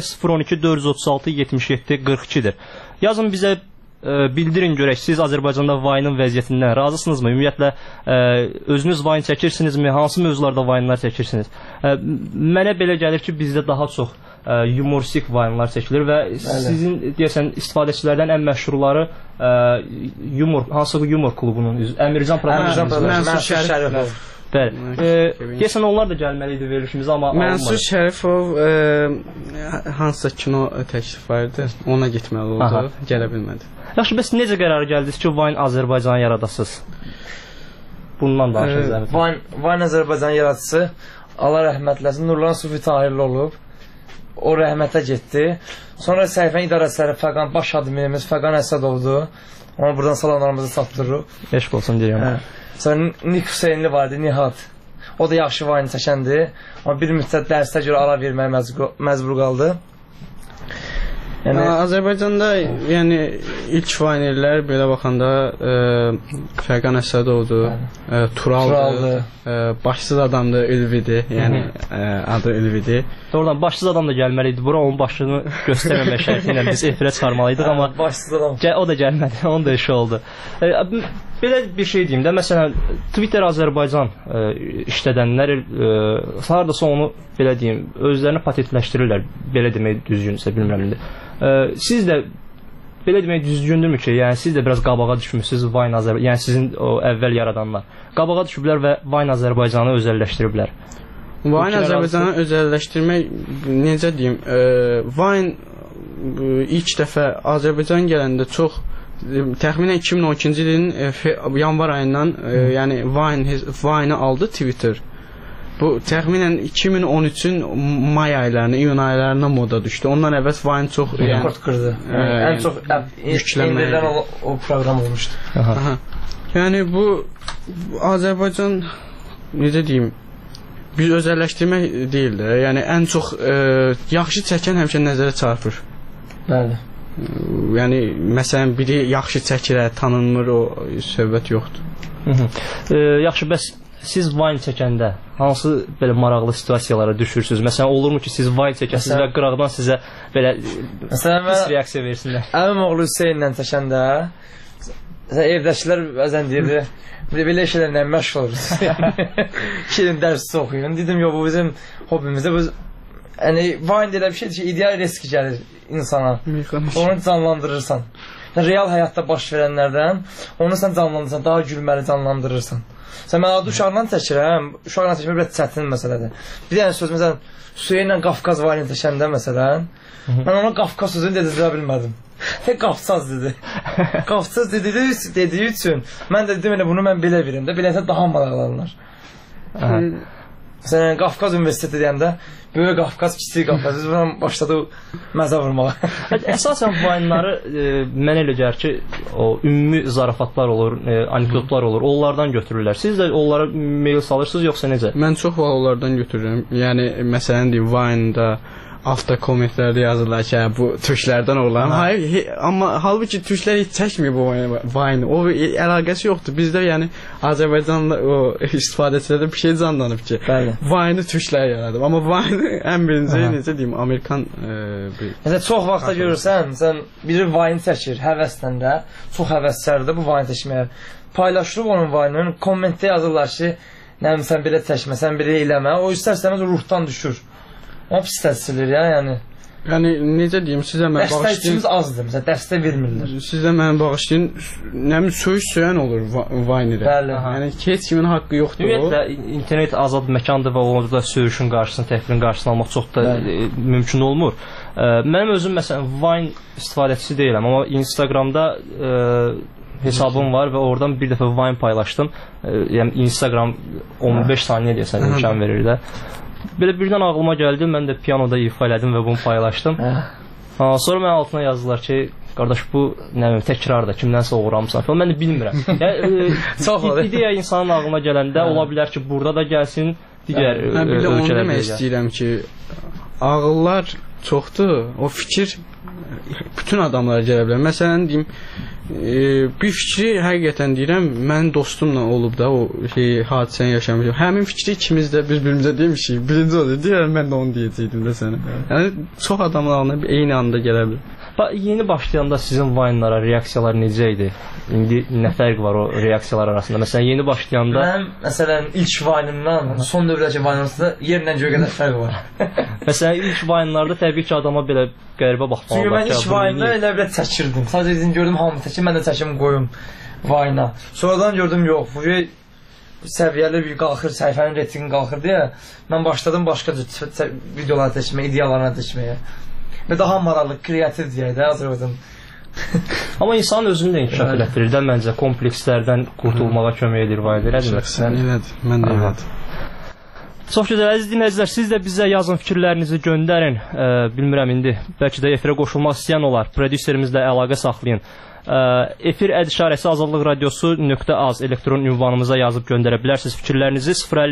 012-436-77-42-dir. Yazın bizə, bildirin görək, siz Azərbaycanda Vine-ın vəziyyətindən razısınızmı? Ümumiyyətlə, özünüz Vine çəkirsiniz?mi? Hansı mövzularda Vine-lar çəkirsiniz? Mənə belə gəlir ki, bizdə daha çox humoristik Vine-lar çəkilir və sizin deyəsən istifadəçilərdən ən məşhurları hansı yumor klubunun Əmircan Mənsur Şərifov. Bəli. Deyəsən onlar da gəlməli idi verilişimizə, amma Mənsur Şərifov hansısa kino təklif vardı, ona getməli oldu, gələ bilmədi. Yaxşı, bəs necə qərara gəldiniz ki, Vine Azərbaycanı yaradasınız? Bundan danışırız. Vine Azərbaycanı yaradıcısı Allah rəhmətləsin Nurlan Sufi Tahirli olub. O rəhmətə getdi. Sonra səhifənin idarəçiləri Fəqan, baş adminimiz Fəqan Əsədovdur. Ona buradan salamlarımızı çatdırırıq. Eşq olsun deyirəm. Sonra Nik Hüseynli vardı, Nihat. O da yaxşı Vine çəkəndir. Amma bir müddət dərsə görə ara verməyə məcbur qaldı. Yəni, Azərbaycanda yəni, ilk Vinerlər belə baxanda Fəqan Əsədovdur, Turaldır, başsız adamdır, Ülvidir, yəni adı Ülvidir. Doğrudan, başsız adam da gəlməli idi bura, onun başını göstərməmək şərti ilə biz efirə çıxarmalıydıq, amma başsız adam. O da gəlmədi, onun da işi oldu. belə bir şey deyim də, məsələn, Twitter Azərbaycan işlədənlər hardasa onu belə deyim, özlərini patentləşdirirlər, belə demək düzgünsə, bilmirəm indi. Siz də belə demək düzgündürmü ki, yəni siz də biraz qabağa düşmüsünüz Vine Azərbaycan, yəni sizin o əvvəl yaradanlar qabağa düşüblər və Vine Azərbaycanı özəlləşdiriblər. Vine Azərbaycanı özəlləşdirmək, necə deyim, Vine ilk dəfə Azərbaycan gələndə çox təxminən 2012-ci ilin yanvar ayından yəni Vine-i aldı Twitter. Bu təxminən 2013-ün may aylarına, iyun aylarına moda düşdü. Ondan əvvəl Vine çox rekord qırdı. Ən çox indirilən o proqram olmuşdu. Yəni bu Azərbaycan necə deyim, biz özəlləşdirmək deyil də, yəni ən çox yaxşı çəkən həmişə nəzərə çarpır. Bəli. Yəni məsələn biri yaxşı çəkir, tanınmır, o söhbət yoxdur. Yaxşı, bəs siz Vine çəkəndə hansı belə maraqlı situasiyalara düşürsünüz? Məsələn, olurmu ki, siz Vine çəkəsiniz və qıraqdan sizə belə pis reaksiya versinlər? Əmim oğlu Hüseynlə çəkəndə evdəkilər bəzən deyirdi, belə şeylərlə məşğul oluruz. Şirin dərsi oxuyun. Dedim, yox, bu bizim hobimizdə. Yəni, Vine elə bir şeydir ki, ideal risk gəlir insana. Onu canlandırırsan. Real həyatda baş verənlərdən onu sən canlandırırsan, daha gülməli canlandırırsan. Sən mən adı uşaqla çəkirəm, uşaqla çəkmək biraz çətin məsələdir. Bir dənə söz, məsələn, Hüseynlə Qafqaz Vine çəkəndə, məsələn, mən ona Qafqaz sözünü dedirə bilmədim. Qafsaz dedi. Qafsaz dediyi üçün mən də dedim, bunu mən belə verim də, beləsə daha maraqlanırlar. Məsələn, Qafqaz Universiteti deyəndə, böyük Qafqaz, kiçik Qafqaz, biz buradan başladı məzə vurmağa. Əsasən Vine-ları mənə elə gəlir ki, o ümumi zarafatlar olur, anekdotlar olur, onlardan götürürlər. Siz də onlara mail salırsınız, yoxsa necə? Mən çox vaxt onlardan götürürəm. Yəni, məsələn deyim, Vine-da altta kommentlərdə yazırlar ki, bu türklərdən olan. Hayır, amma halbuki türklər heç çəkmir bu Vine. O əlaqəsi yoxdur. Bizdə yəni Azərbaycanla o istifadəçilərdə bir şey canlanıb ki, Vine-ı türklər yaradıb. Amma Vine ən birinci necə deyim, Amerikan Məsələn, çox vaxtda görürsən, sən biri Vine çəkir, həvəsdən də, çox həvəssərdir bu Vine çəkməyə. Paylaşırıq onun Vine-ını, kommentdə yazırlar ki, nəyim sən belə çəkmə, sən belə eləmə. O istər-istəməz ruhdan düşür. O pis təsirlir ya, yəni. Yəni, necə deyim, sizə mən bağışlayın... Dəstəkçimiz azdır, məsələn, dəstək vermirlər. Sizə mən bağışlayın, nəmin söyüş-söyən olur Vine-də. Bəli. Yəni, heç kimin haqqı yoxdur o. Ümumiyyətlə, internet azad məkandır və orada söyüşün qarşısını, təhqilin qarşısını almaq çox da mümkün olmur. Mənim özüm, məsələn, Vine istifadəçisi deyiləm, amma Instagramda hesabım var və oradan bir dəfə Vine paylaşdım. Yəni, Instagram 15 saniyə deyəsən imkan verir də. Belə birdən ağlıma gəldi, mən də piyanoda ifa elədim və bunu paylaşdım. Sonra mən altına yazdılar ki, qardaş bu təkrardır, kimdənsə uğramısan falan. Mən də bilmirəm. İdeya insanın ağlına gələndə ola bilər ki, burada da gəlsin, digər ölkələrdə də. Onu demək istəyirəm ki, ağıllar çoxdur, o fikir bütün adamlara gələ bilər. Məsələn deyim, bir fikri həqiqətən deyirəm, mənim dostumla olub da o hadisəni yaşamışım. Həmin fikri ikimiz də bir-birimizə demişik. Birinci oldu, deyirəm, mən də onu deyəcəkdim də sənə. Yəni, çox adamlarla eyni anda gələ bilər. Yeni başlayanda sizin Vine-lara reaksiyalar necə idi? İndi nə fərq var o reaksiyalar arasında? Məsələn, yeni başlayanda... Mənim, məsələn, ilk Vine-imdan, son dövrəcə Vine-imda yerlə göyə qədər fərq var. Məsələn, ilk Vine-larda təbii ki, adama belə qəribə baxmalı. Çünki mən ilk Vine-da elə belə çəkirdim. Sadəcə dedim, gördüm hamı çəkir, mən də çəkim qoyum Vine-a. Sonradan gördüm, yox, bu səviyyəli bir qalxır, səhifənin reytingi qalxır deyə mən başladım başqa videolar çəkməyə, ideyalarına çəkməyə. Və daha maraqlı, kreativ deyək də, Azərbaycan. Amma insanın özünü də inkişaf elətdirir də, məncə, komplekslərdən qurtulmağa kömək edir Vine, elədir? Elədir, mən də elədir. Çox gözəl, əziz dinləyicilər, siz də bizə yazın, fikirlərinizi göndərin. Bilmirəm, indi bəlkə də efirə qoşulmaq istəyən olar, prodüserimizlə əlaqə saxlayın. Efir ədişarəsi Azadlıq Radiosu.az elektron ünvanımıza yazıb göndərə bilərsiniz fikirlərinizi.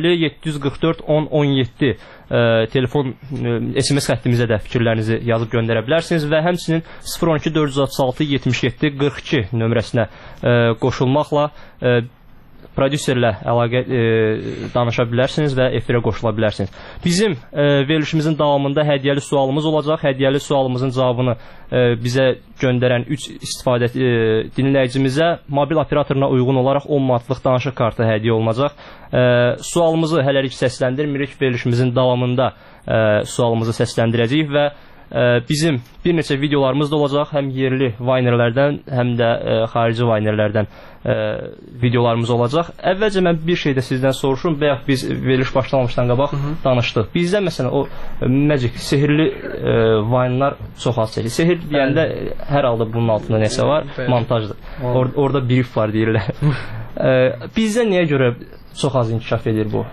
050-744-10-17 telefon SMS xəttimizə də fikirlərinizi yazıb göndərə bilərsiniz və həmçinin 012-436-77-42 nömrəsinə qoşulmaqla prodüserlə əlaqə danışa bilərsiniz və efirə qoşula bilərsiniz. Bizim verilişimizin davamında hədiyyəli sualımız olacaq. Hədiyyəli sualımızın cavabını bizə göndərən 3 istifadəçi dinləyicimizə mobil operatoruna uyğun olaraq 10 manatlıq danışıq kartı hədiyyə olunacaq. Sualımızı hələlik səsləndirmirik. Verilişimizin davamında sualımızı səsləndirəcəyik və bizim bir neçə videolarımız da olacaq. Həm yerli Vinerlərdən, həm də xarici Vinerlərdən videolarımız olacaq. Əvvəlcə mən bir şey də sizdən soruşum. Bayaq biz veriliş başlamamışdan qabaq danışdıq. Bizdə məsələn o magic, sehirli Vine'lar çox az çəkilir. Sehir deyəndə hər halda bunun altında nəsə var, montajdır. Orada brief var deyirlər. Bizdə niyə görə çox az inkişaf edir bu?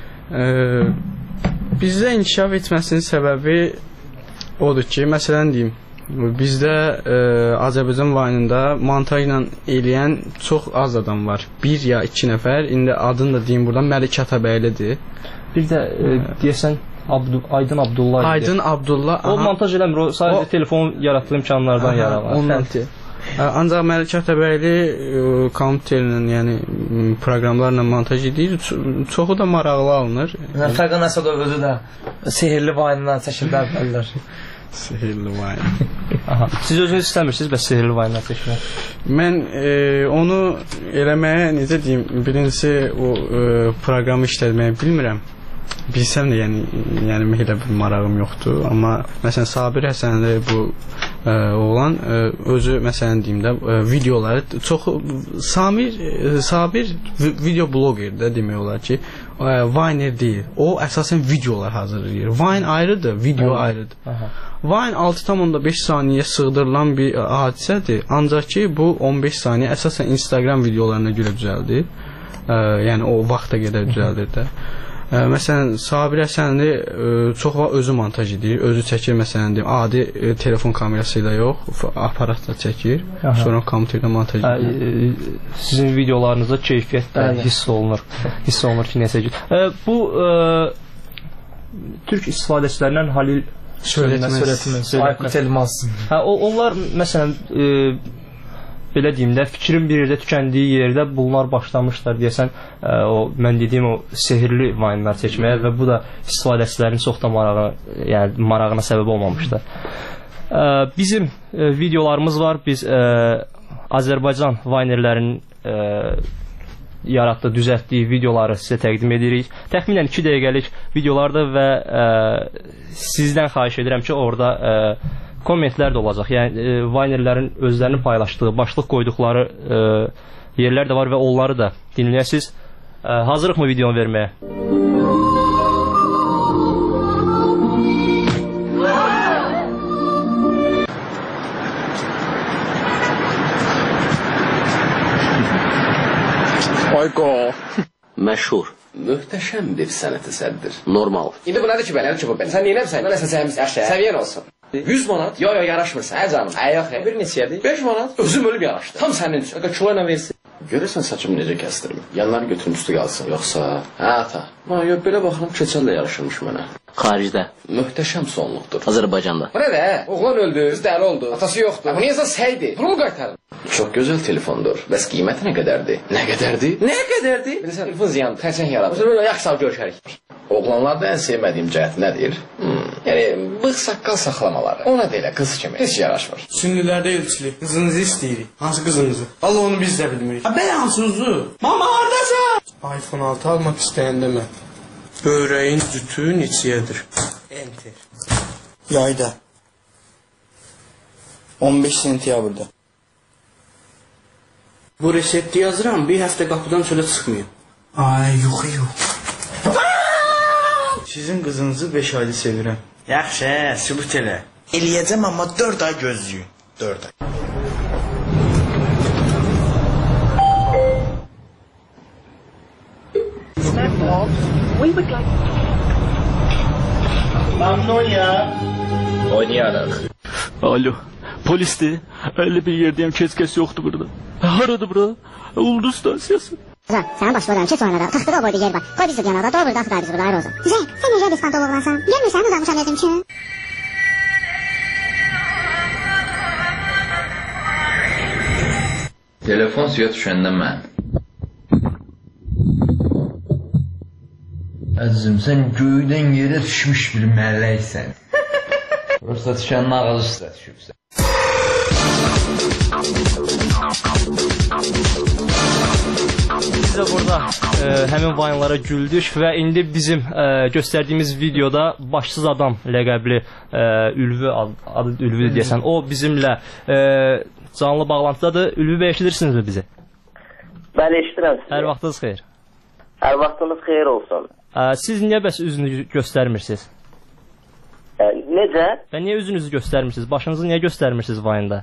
Bizdə inkişaf etməsinin səbəbi odur ki, məsələn deyim, bizdə Azərbaycan Vine'ında montajla eləyən çox az adam var. 1 ya 2 nəfər. İndi adını da deyim buradan, Məlik Atabəylidir. Bir də deyəsən Aydın Abdullah. Aydın Abdullah. O montaj eləmir, o sadəcə telefon yaratdığı imkanlardan yararlanır. Ancaq Məlik Atabəyli kompüterlə, yəni proqramlarla montaj edir. Çoxu da maraqlı alınır. Fəqən Əsədov özü də sehirli Vine'dan çəkirlər bəllər. Sehirli Vine. Siz özünüz istəmirsiniz bəs sehirli Vine-lar çəkmək? Mən onu eləməyə, necə deyim, birincisi o proqramı işlətməyi bilmirəm. Bilsəm də, yəni elə bir marağım yoxdur. Amma məsələn Sabir Həsənli bu oğlan özü məsələn deyim də videoları çox Sabir video blogerdir demək olar ki, Viner deyil. O əsasən videolar hazırlayır. Vine ayrıdır, video ayrıdır. Vine 6,5 saniyə sığdırılan bir hadisədir. Ancaq ki bu 15 saniyə əsasən Instagram videolarına görə düzəldir. Yəni o vaxta qədər düzəldir də. Məsələn, Sabir Həsənli çox vaxt özü montaj edir, özü çəkir, məsələn deyim, adi telefon kamerası ilə yox, aparatla çəkir, sonra kompüterlə montaj edir. Sizin videolarınızda keyfiyyət də hiss olunur ki, nəsə ki. Bu türk istifadəçilərindən Halil Söylətməz, Aykut Elmas. Onlar, məsələn, belə deyim də, fikrin bir yerdə tükəndiyi yerdə bunlar başlamışlar deyəsən, mən dediyim o sehirli Vine'lar çəkməyə və bu da istifadəçilərin çox da marağına səbəb olmamışdır. Bizim videolarımız var, biz Azərbaycan Vinerlərinin yaratdığı, düzəltdiyi videoları sizə təqdim edirik. Təxminən 2 dəqiqəlik videolardır və sizdən xahiş edirəm ki, orada kommentlər də olacaq. Yəni Vinerlərin özlərini paylaşdığı, başlıq qoyduqları yerlər də var və onları da dinləyəsiniz. Hazırıq mı videonu verməyə? Ayqo. Məşhur. Möhtəşəm bir sənət əsərdir. Normal. İndi bu nədir ki, nədir ki bu belə? Sən neynəmsən? Mən əsasəyimiz əşə. Səviyyən olsun. 100 manat? Yo, yaraşmırsan. Canım. Yox, bir neçədir? 5 manat. Özüm ölüb yaraşdı. Tam sənin üçün. Kilo ilə versin. Görəsən saçımı necə kəsdirim? Yanları götürüm üstü qalsın. Yoxsa? Hə, ata. Yox, belə baxıram, keçəllə yarışırmış mənə. Xaricdə. Möhtəşəm sonluqdur. Azərbaycanda. Bu nə də? Oğlan öldü, qız dəli oldu. Atası yoxdur. Bu niyəsə səydi. Pulu qaytarın. Çox gözəl telefondur. Bəs qiyməti nə qədərdir? Nə qədərdir? Nə qədərdir? Bilirsən, telefon ziyandır, xərçəng yaradır. Böyle yaxşı görüşərik. Oğlanlarda ən sevmədiyim cəhət nədir? Yəni, bığ saqqal saxlamaları. Ona da elə qız kimi heç yaraşmır. Sünnülərdə elçilik. Qızınızı istəyirik. Hansı qızınızı? Allah onu biz də bilmirik. Bəli, hansınızı? Mama, haradasın? iPhone 6 almaq istəyəndə mən. Böreğin cütü neçəyədir? Enter. Yayda. 15 sentyabrda. Bu resepti yazıram, bir həftə qapıdan çölə çıxmayın. Ay, yox. Sizin qızınızı 5 ayda sevirəm. Yaxşı, sübut elə. Eləyəcəm, amma 4 ay gözləyin. 4 ay. Mamnonya. Oynayarıq. Alo, polisdir. Öyle bir yerdeyim, kes yoktu burada. Haradı bura? Ulduz stasyası. Güzel, sana başvuruyorum ki sonra da taxtıda o boyda yer var. Koy bizi yanada, doğru da atıqlar bizi burada, ayrı olsun. Güzel, sen necə bir pantologlansan? Gelmirsən, uzanmışam dedim ki. Telefon suya düşəndə mən Əzizim, sən göydən yerə düşmüş bir mələksən. Yoxsa düşənin ağacı üstə düşübsən. Biz də burada həmin vayınlara güldük və indi bizim göstərdiyimiz videoda başsız adam ləqəbli Ülvi, adı Ülvi deyəsən, o bizimlə canlı bağlantıdadır. Ülvi bəy, eşidirsinizmi bizi? Bəli, eşidirəm sizi. Hər vaxtınız xeyir. Hər vaxtınız xeyir olsun. Siz niyə bəs üzünüzü göstərmirsiniz? Necə? Və niyə üzünüzü göstərmirsiniz? Başınızı niyə göstərmirsiniz vayında?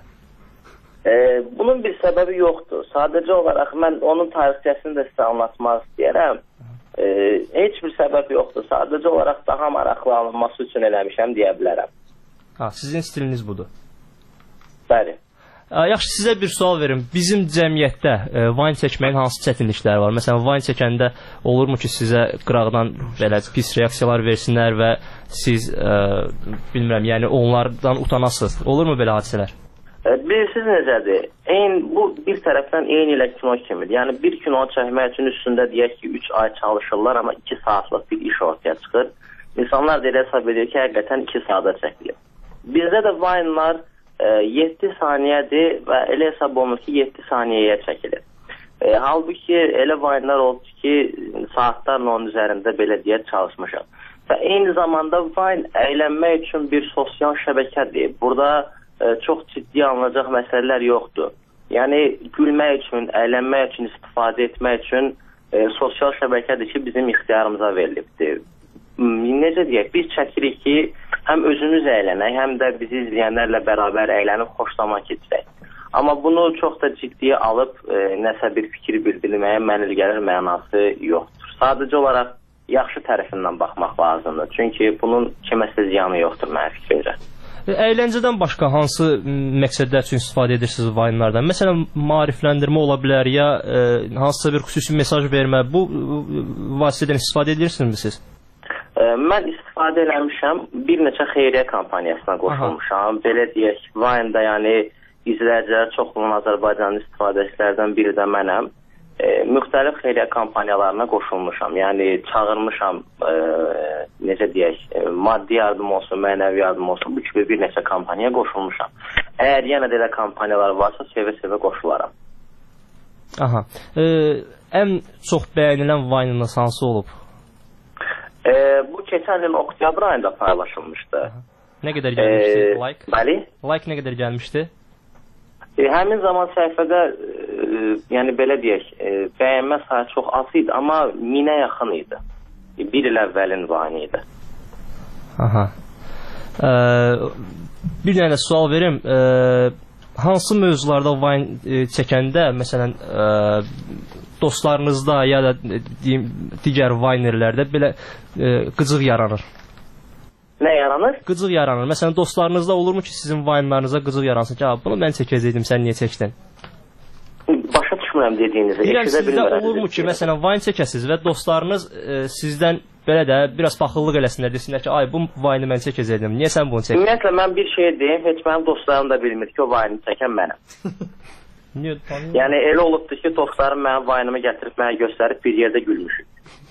Bunun bir səbəbi yoxdur. Sadəcə olaraq mən onun tarixçəsini də sizə anlatmaq istəyərəm. Heç bir səbəb yoxdur. Sadəcə olaraq daha maraqlı alınması üçün eləmişəm deyə bilərəm. Sizin stiliniz budur. Bəli. Yaxşı, sizə bir sual verim. Bizim cəmiyyətdə vayn çəkməyin hansı çətinlikləri var? Məsələn, vayn çəkəndə olurmu ki, sizə qıraqdan belə pis reaksiyalar versinlər və siz, bilmirəm, yəni onlardan utanasınız? Olurmu belə hadisələr? Bilirsiniz necədir? Bu bir tərəfdən eyni ilə kino kimidir. Yəni bir kino çəkmək üçün üstündə deyək ki 3 ay çalışırlar, amma 2 saatlıq bir iş ortaya çıxır. İnsanlar da elə hesab edir ki, həqiqətən 2 saata çəkilir. Bizdə də vaynlar 7 saniyədir və elə hesab olunur ki 7 saniyəyə çəkilir. Halbuki elə vaynlar oldu ki saatlarla onun üzərində belə deyək çalışmışam. Və eyni zamanda vayn əylənmək üçün bir sosial şəbəkədir. Burada çox ciddi alınacaq məsələlər yoxdur. Yəni gülmək üçün, əylənmək üçün, istifadə etmək üçün sosial şəbəkədir ki, bizim ixtiyarımıza verilibdir. Necə deyək, biz çəkirik ki, həm özümüz əylənək, həm də bizi izləyənlərlə bərabər əylənib xoşlama keçirək. Amma bunu çox da ciddiyə alıb nəsə bir fikir bildirməyə mənil gəlir mənası yoxdur. Sadəcə olaraq yaxşı tərəfindən baxmaq lazımdır. Çünki bunun kiməsə ziyanı yoxdur mənim fikrimcə. Əyləncədən başqa hansı məqsədlər üçün istifadə edirsiniz vayınlardan? Məsələn, maarifləndirmə ola bilər ya hansısa bir xüsusi mesaj vermə. Bu vasitədən istifadə edirsinizmi siz? Mən istifadə eləmişəm. Bir neçə xeyriyyə kampaniyasına qoşulmuşam. Belə deyək, vayında yəni izləyicilər çoxluğun Azərbaycanlı istifadəçilərdən biri də mənəm. Müxtəlif xeyriyyə kampaniyalarına qoşulmuşam. Yəni çağırmışam, necə deyək, maddi yardım olsun, mənəvi yardım olsun, bu kimi bir neçə kampaniyaya qoşulmuşam. Əgər yenə də elə kampaniyalar varsa, sevə-sevə qoşularam. Aha. Ən çox bəyənilən vaynınız hansı olub? Bu keçən il oktyabr ayında paylaşılmışdı. Nə qədər gəlmişdi like? Bəli. Like nə qədər gəlmişdi? Həmin zaman səhifədə, yəni belə deyək, bəyənmə sayı çox az idi, amma 1000-ə yaxın idi. Bir il əvvəlin vayını idi. Aha. Bir dənə sual verim. Hansı mövzularda vayn çəkəndə, məsələn, dostlarınızda ya da digər vaynerlərdə belə qıcıq yaranır? Nə yaranır? Qıcıq yaranır. Məsələn, dostlarınızda olurmu ki, sizin vayınlarınıza qıcıq yaransın ki, bunu mən çəkəcəkdim, sən niyə çəkdin? Başa düşmürəm dediyinizi. Deyirəm, sizdə olurmu ki, məsələn, vayn çəkəsiniz və dostlarınız sizdən belə də biraz paxıllıq eləsinlər, desinlər ki, ay, bu vayını mən çəkəcəkdim, niyə sən bunu çəkdin? Ümumiyyətlə, mən bir şey deyim, heç mənim dostlarım da bilmir ki, o vayını çəkən mənəm. Yəni, elə olubdur ki, dostlarım mənim vayınımı gətirib mənə göstərib bir yerdə gülmüşük.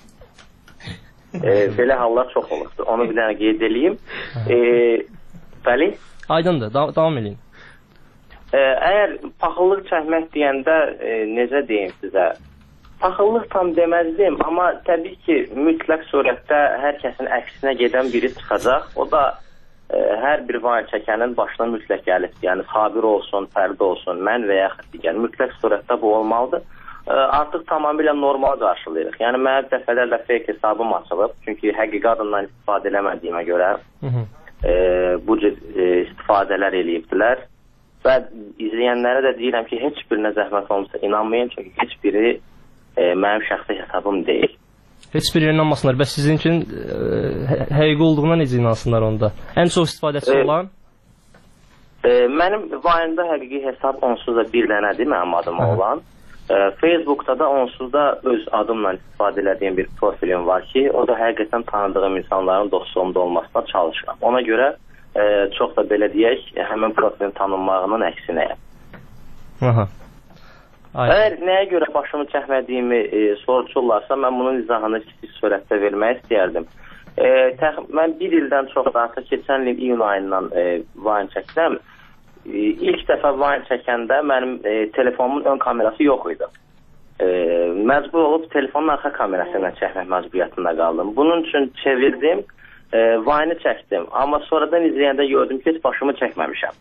Belə hallar çox olubdur. Onu bir dənə qeyd edeyim. Bəli? Aydındır, davam edin. Əgər paxıllıq çəkmək deyəndə necə deyim sizə? Paxıllıq tam deməzdim, amma təbii ki, mütləq surətdə hər kəsin əksinə gedən biri çıxacaq. O da hər bir vayn çəkənin başına mütləq gəlibdir. Yəni, Sabir olsun, Fərdi olsun, mən və yaxud digər. Mütləq surətdə bu olmalıdır. Artıq tamamilə normal qarşılayırıq. Yəni, mənim dəfələrlə fake hesabım açılıb. Çünki həqiqi adından istifadə eləmədiyimə görə bu cür istifadələr eləyibdilər. Və izləyənlərə də deyirəm ki, heç birinə zəhmət olmasa inanmayın. Çünki heç biri mənim şəxsi hesabım deyil. Heç biri inanmasınlar. Bəs sizin üçün həqiqi olduğuna necə inansınlar onda? Ən çox istifadəçi olan? Mənim vayında həqiqi hesab onsuz da bir dənədir mənim adıma olan. Facebook'da da onsuz da öz adımla istifadə edədiyim bir profilim var ki, o da həqiqətən tanıdığım insanların dostluğumda olmasına çalışıram. Ona görə çox da belə deyək, həmin profilin tanınmağının əksinəyəm. Aha. Əgər nəyə görə başımı çəkmədiyimi soruşurlarsa, mən bunun izahını kiçik sürətdə vermək istəyərdim. Mən bir ildən çox artıq keçən il iyun ayından Vine çəkdim. İlk dəfə Vine çəkəndə mənim telefonumun ön kamerası yox idi. Məcbur olub telefonun arxa kamerası ilə çəkmək məcburiyyətində qaldım. Bunun üçün çevirdim, Vine'ı çəkdim. Amma sonradan izləyəndə gördüm ki, heç başımı çəkməmişəm.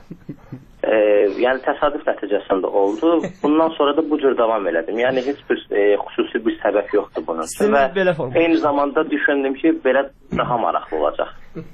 Yəni təsadüf nəticəsində oldu. Bundan sonra da bu cür davam elədim. Yəni heç bir xüsusi bir səbəb yoxdur bunun üçün. Və eyni zamanda düşündüm ki, belə daha maraqlı olacaq.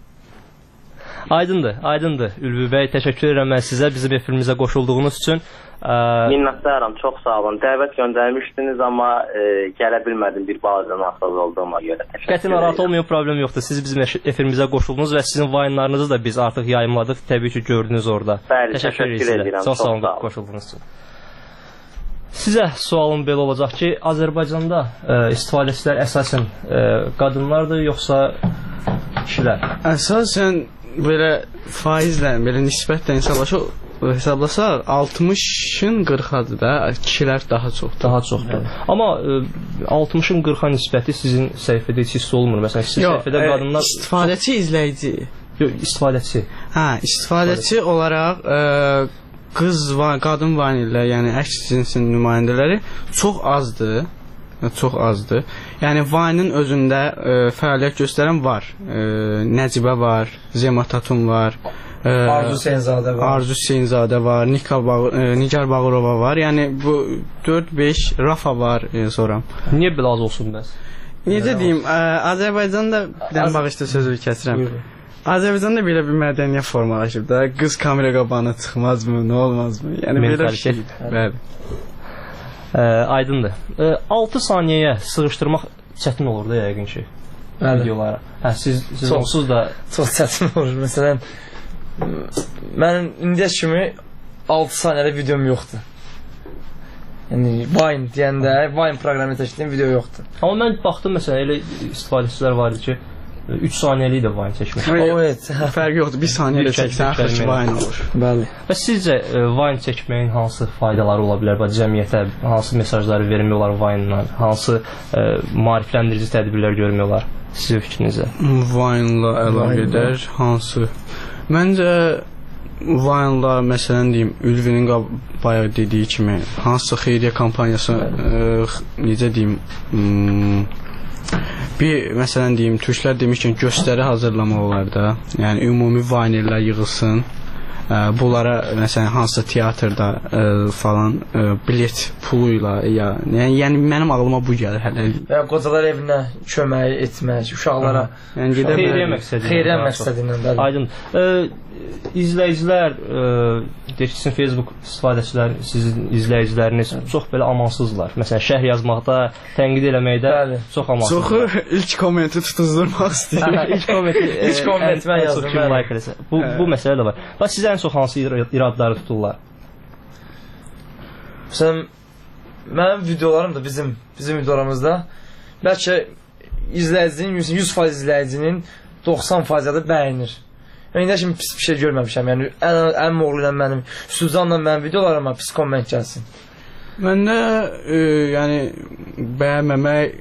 Aydındır. Ülvi bəy, təşəkkür edirəm mən sizə bizim efirimizə qoşulduğunuz üçün. Minnətdaram, çox sağ olun. Dəvət göndərmişdiniz, amma gələ bilmədim bir balaca narahat olduğuma görə. Qəti narahat olmayan problem yoxdur. Siz bizim efirimizə qoşuldunuz və sizin Vine'larınızı da biz artıq yayımladıq. Təbii ki, gördünüz orada. Bəli, təşəkkür edirəm. Çox sağ olun qoşulduğunuz üçün. Sizə sualım belə olacaq ki, Azərbaycanda istifadəçilər əsasən qadınlardır, yoxsa kişilər? Əsasən belə faizlə, belə nisbətlə hesablasaq 60-ın 40-adır da, kişilər daha çoxdur. Amma 60-ın 40-a nisbəti sizin səhifədə heç hiss olmur. Məsələn, sizin səhifədə qadınlar... İstifadəçi, izləyici. Yox, istifadəçi. İstifadəçi olaraq qadın vanillər, yəni əks cinsin nümayəndələri çox azdır. Yəni Vine'ın özündə fəaliyyət göstərən var. Nəcibə var, Zema Tatun var, Arzu Hüseynzadə var, Nigar Bağırova var. Yəni bu 4-5 Rafa var sonra. Niyə belə az olsun bəs? Necə deyim, Azərbaycanda bir dənə bağışda sözü kəsirəm. Azərbaycanda belə bir mədəniyyət formalaşıb da, qız kamera qabağına çıxmazmı, nə olmazmı? Yəni belə bir şey. Bəli. Aydındır. 6 saniyəyə sığışdırmaq çətin olur da yəqin ki videolara. Siz onsuz da çox çətin olur. Məsələn, mənim indiyə kimi 6 saniyədə videom yoxdur. Yəni Vine deyəndə, Vine proqramı təşkil video yoxdur. Amma mən baxdım məsələn, elə istifadəçilər var idi ki 3 saniyəlik də Vine çəkmək. Evet, fərqi yoxdur. 1 saniyədə çəksən, axırıncı Vine olur. Bəli. Və sizcə Vine çəkməyin hansı faydaları ola bilər? Cəmiyyətə hansı mesajları vermək olar Vine-dan? Hansı maarifləndirici tədbirlər görmək olar sizin fikrinizə? Vine-la əlaqədar hansı? Məncə Vine-la məsələn deyim, Ülvinin bayaq dediyi kimi hansısa xeyriyyə kampaniyası necə deyim bir məsələn deyim, türklər demişkən göstəri hazırlamaq olar da, yəni ümumi Vine'lər yığılsın, bunlara məsələn hansısa teatrda falan bilet puluyla yəni mənim ağlıma bu gəlir hələ. Və qocalar evinə kömək etmək, uşaqlara xeyriyyə məqsədindən. Aydın. İzləyicilər, sizin Facebook istifadəçiləri, sizin izləyiciləriniz çox belə amansızlar. Məsələn, şərh yazmaqda, tənqid eləməkdə çox amansızlar. Çoxu ilk kommenti tutuzdurmaq istəyir. İlk kommenti mən yazdım. Bu məsələ də var. Bax, sizə ən çox hansı iradları tuturlar? Məsələn, mənim videolarım da bizim videolarımızda bəlkə izləyicinin 100% izləyicinin 90% də bəyənir. Mən indi şimdi pis bir şey görməmişəm. Yəni ən oğlu ilə mənim, Suzanla mənim videolarıma pis komment gəlsin. Məndə yəni bəyənməmək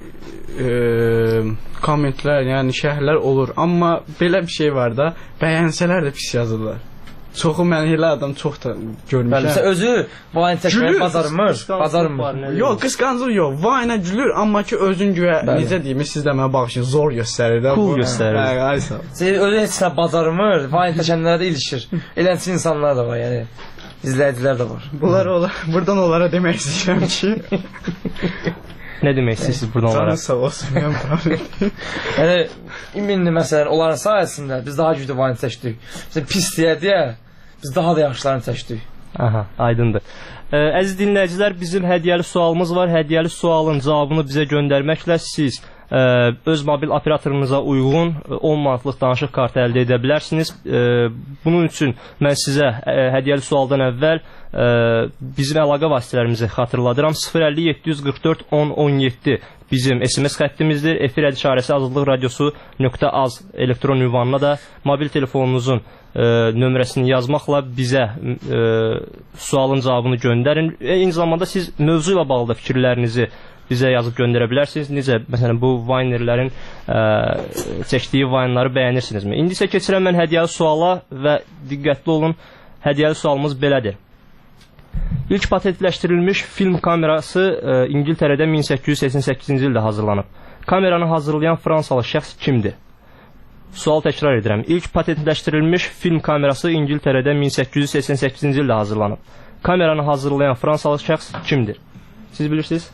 kommentlər, yəni şərhlər olur. Amma belə bir şey var da, bəyənsələr də pis yazırlar. Çoxu mən elə adam çox da görmüşəm. Sən özü Vine çəkməyi bacarmır. Yox, qısqanclıq yox. Vine-a gülür, amma ki özün güya necə deyim, siz də mənə baxışın zor göstərir də. Cool göstərir. Özü heç nə bacarmır, Vine çəkənlərə də ilişir. Elənçi insanlar da var, yəni izləyicilər də var. Buradan onlara demək istəyirəm ki nə demək istəyirsiniz buradan onlara? Canı sağ olsun, mən problem. Yəni, indi məsələn, onların sayəsində biz daha güclü Vine çəkdik. Məsələn, pis deyə biz daha da yaxşılarını çəkdik. Aha, aydındır. Əziz dinləyicilər, bizim hədiyyəli sualımız var. Hədiyyəli sualın cavabını bizə göndərməklə siz öz mobil operatorunuza uyğun 10 manatlıq danışıq kartı əldə edə bilərsiniz. Bunun üçün mən sizə hədiyyəli sualdan əvvəl bizim əlaqə vasitələrimizi xatırladıram. 050 744 10 17 bizim SMS xəttimizdir. Efir işarəsi Azadlıq Radiosu.az elektron ünvanına da mobil telefonunuzun nömrəsini yazmaqla bizə sualın cavabını göndərin. Eyni zamanda siz mövzu ilə bağlı da fikirlərinizi bizə yazıb göndərə bilərsiniz. Necə, məsələn, bu Vinerlərin çəkdiyi Vine'ları bəyənirsinizmi? İndi isə keçirəm mən hədiyyəli suala və diqqətli olun, hədiyyəli sualımız belədir. İlk patentləşdirilmiş film kamerası İngiltərədə 1888-ci ildə hazırlanıb. Kameranı hazırlayan Fransalı şəxs kimdir? Sual təkrar edirəm. İlk patentləşdirilmiş film kamerası İngiltərədə 1888-ci ildə hazırlanıb. Kameranı hazırlayan Fransalı şəxs kimdir? Siz bilirsiniz?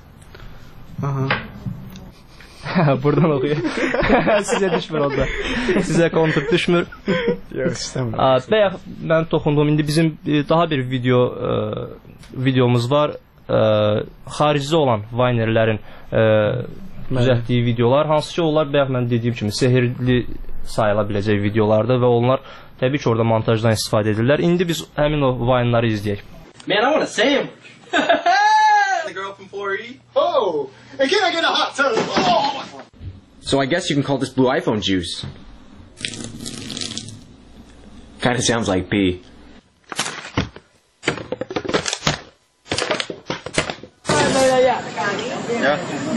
Buradan oxuyur. Sizə düşmür onda. Sizə kontur düşmür. Yox, istəmirəm. Bəyək mən toxundum. İndi bizim daha bir videomuz var. Xaricdə olan Vinerlərin düzəltdiyi videolar. Hansı ki, onlar bəyək mən dediyim kimi sehirli sayıla biləcək videolardır və onlar təbii ki, orada montajdan istifadə edirlər. İndi biz həmin o Vine'ları izləyək. Man, I want a sandwich. The girl from 4E. Oh, and can I get a hot tub? Oh. So I guess you can call this blue iPhone juice. Kind of sounds like pee. Yeah.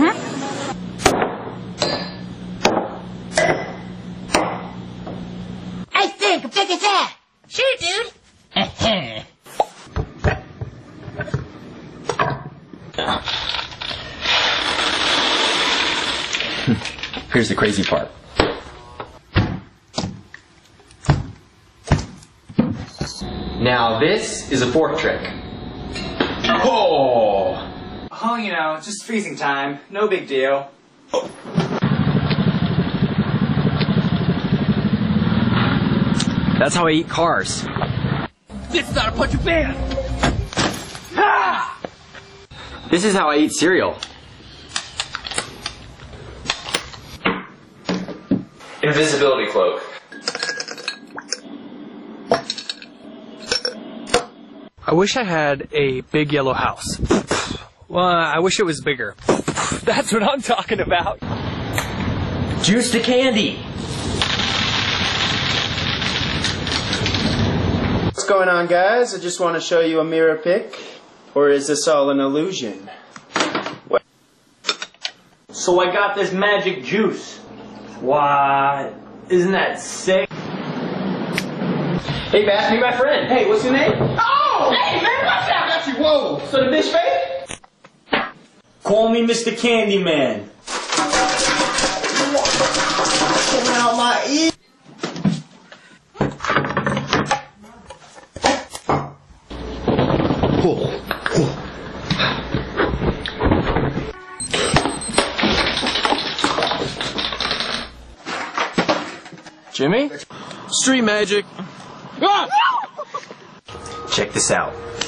I think, pick his head. Sure, dude. Here's the crazy part. Now this is a fork trick. Oh! Oh, you know, just freezing time. No big deal. That's how I eat cars. This is not a punch of man. This is how I eat cereal. Invisibility cloak. I wish I had a big yellow house. Well, I wish it was bigger. That's what I'm talking about. Juice to candy. What's going on, guys? I just want to show you a mirror pic. Or is this all an illusion? What? So I got this magic juice. Why, isn't that sick? Hey, Bass, meet my friend. Hey, what's your name? Oh! Hey, man, watch out! Got you, whoa! So the bitch fake? Call me Mr. Candyman. Get out my ear! Jimmy? Street magic. Check this out.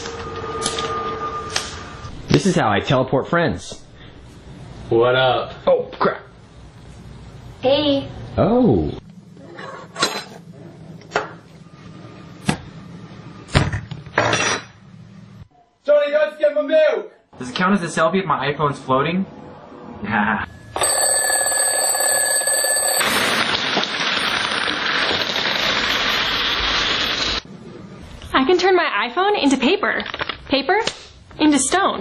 This is how I teleport friends. What up? Oh, crap. Hey. Oh. Johnny, let's get my milk! Does it count as a selfie if my iPhone's floating? Nah. I can turn my iPhone into paper. Paper into stone.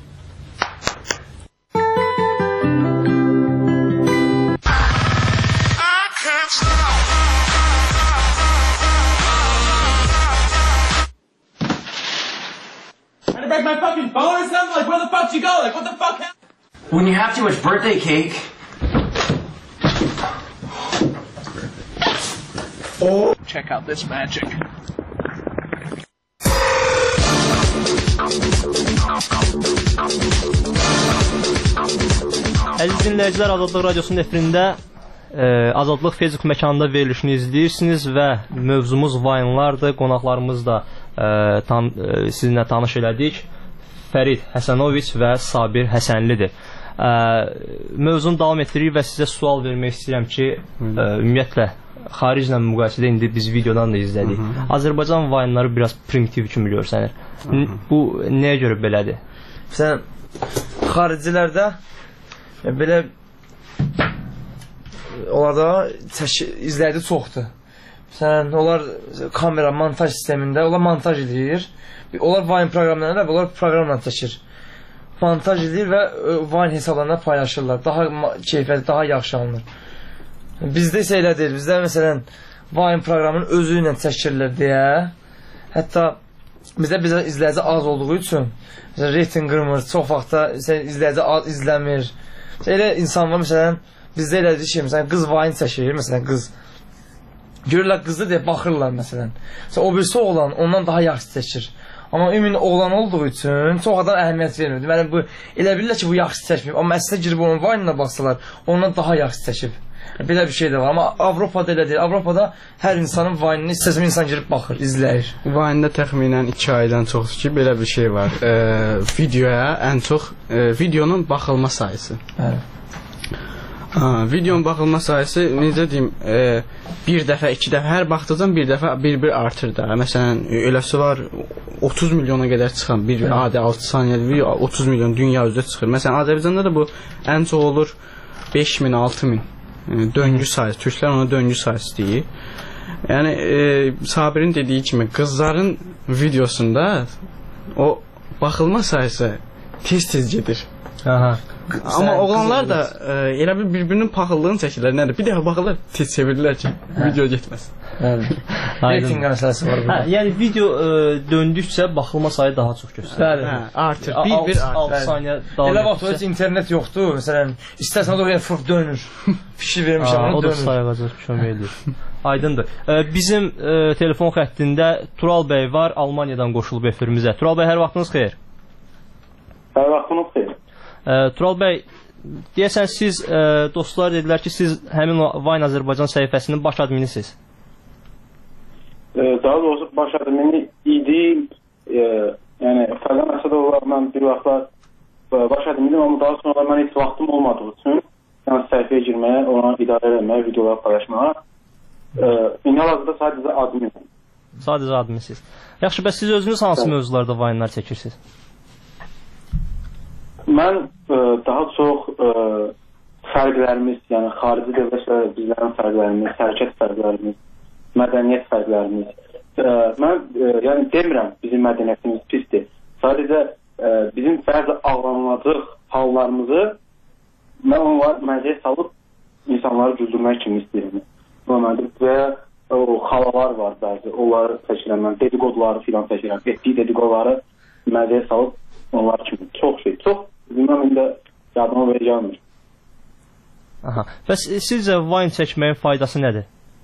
Trying to break my fucking phone or something? Like, where the fuck you go? Like, what the fuck happened? When you have too much birthday cake. Oh. Check out this magic. Əziz dinləyicilər, Azadlıq Radiosunun efirində Azadlıq Facebook məkanında verilişini izləyirsiniz və mövzumuz Vine'lardır. Qonaqlarımız da sizinlə tanış elədik. Fərid Həsənoviç və Sabir Həsənlidir. Mövzunu davam etdiririk və sizə sual vermək istəyirəm ki, ümumiyyətlə xariclə müqayisədə indi biz videodan da izlədik. Azərbaycan Vine'ları biraz primitiv kimi görsənir. Bu nəyə görə belədir? Məsələn, xaricilərdə belə onlarda izləyici çoxdur. Məsələn, onlar kamera, montaj sistemində, onlar montaj edir. Onlar Vine proqramlarında və onlar proqramla çəkir. Montaj edir və Vine hesablarına paylaşırlar. Daha keyfiyyətli, daha yaxşı alınır. Bizdə isə elə deyil. Bizdə məsələn Vine proqramının özü ilə çəkirlər deyə. Hətta bizdə izləyici az olduğu üçün reyting qırmır, çox vaxtda izləyici az izləmir. Elə insan var, məsələn, bizdə elədir ki, məsələn, qız Vine çəkir, məsələn, qız. Görürlər qızdır deyə baxırlar, məsələn. O birisi oğlan ondan daha yaxşı çəkir. Amma ümumi oğlan olduğu üçün çox adam əhəmiyyət vermir. Deməli, elə bilirlər ki, bu yaxşı çəkməyib. Amma əslində girib onun Vine-ına baxsalar, ondan daha yaxşı çəkib. Belə bir şey də var. Amma Avropada elə deyil. Avropada hər insanın Vine-ini istəsəm insan girib baxır, izləyir. Vine-də təxminən 2 aydan çoxdur ki, belə bir şey var. Videoya ən çox videonun baxılma sayısı. Videonun baxılma sayısı, necə deyim, bir dəfə, 2 dəfə, hər baxdıqdan bir dəfə bir artır da. Məsələn, eləsi var 30 milyona qədər çıxan bir adi 6 saniyəli video 30 milyon dünya üzrə çıxır. Məsələn, Azərbaycanda da bu ən çox olur 5000, 6000 döngü sayısı. Türklər ona döngü sayısı deyir. Yəni, Sabirin dediyi kimi qızların videosunda o baxılma sayısı tez-tez gedir. Amma oğlanlar da elə bir-birinin paxıllığını çəkirlər. Nədir? Bir dəfə baxırlar, tez çevirirlər ki, video getməsin. Rating məsələsi var burada. Yəni video döndükcə baxılma sayı daha çox göstərir. Artır. Bir 6 saniyə davam. Elə vaxt heç internet yoxdur. Məsələn, istəsən o da fırf dönür. Fikir vermişəm, onu dönür. O da sayğacaq kömək edir. Aydındır. Bizim telefon xəttində Tural bəy var, Almaniyadan qoşulub efirimizə. Tural bəy, hər vaxtınız xeyir. Hər vaxtınız xeyir. Tural bəy, deyəsən siz, dostlar dedilər ki, siz həmin Vine Azərbaycan səhifəsinin baş adminisiniz. Daha doğrusu baş admini idi. Yəni, Fərqan Əsədoğlu'la bir vaxtlar baş adminim, amma daha sonra mən heç vaxtım olmadığı üçün səhifəyə girməyə, ona idarə eləməyə, videoları paylaşmağa. İnhal-hazırda sadəcə adminim. Sadəcə adminsiniz. Yaxşı, bəs siz özünüz hansı mövzularda Vine-lar çəkirsiniz? Mən daha çox fərqlərimiz, yəni xarici dövlətlərlə bizlərin fərqlərimiz, hərəkət fərqlərimiz, mədəniyyət fərqlərimiz. Mən yəni demirəm bizim mədəniyyətimiz pisdir. Sadəcə bizim bəzi ağlanılacaq hallarımızı mən onları məziyyət salıb insanları güldürmək kimi istəyirəm. Və o xalalar var bəzi, onları çəkirəm mən, dedikoduları filan çəkirəm, etdiyi dedikoduları məziyyət salıb onlar kimi. Çox şey, çox. Bilməm, indi yadıma belə gəlmir. Bəs sizcə Vine çəkməyin faydası nədir?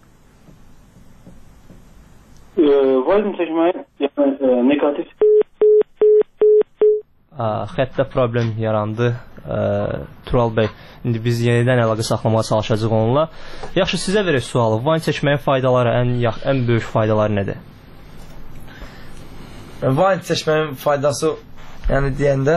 Vine çəkməyin negativ. Xəttdə problem yarandı. Tural bəy, indi biz yenidən əlaqə saxlamağa çalışacaq onunla. Yaxşı, sizə verək sualı. Vine çəkməyin faydaları, ən böyük faydaları nədir? Vine çəkməyin faydası, yəni deyəndə,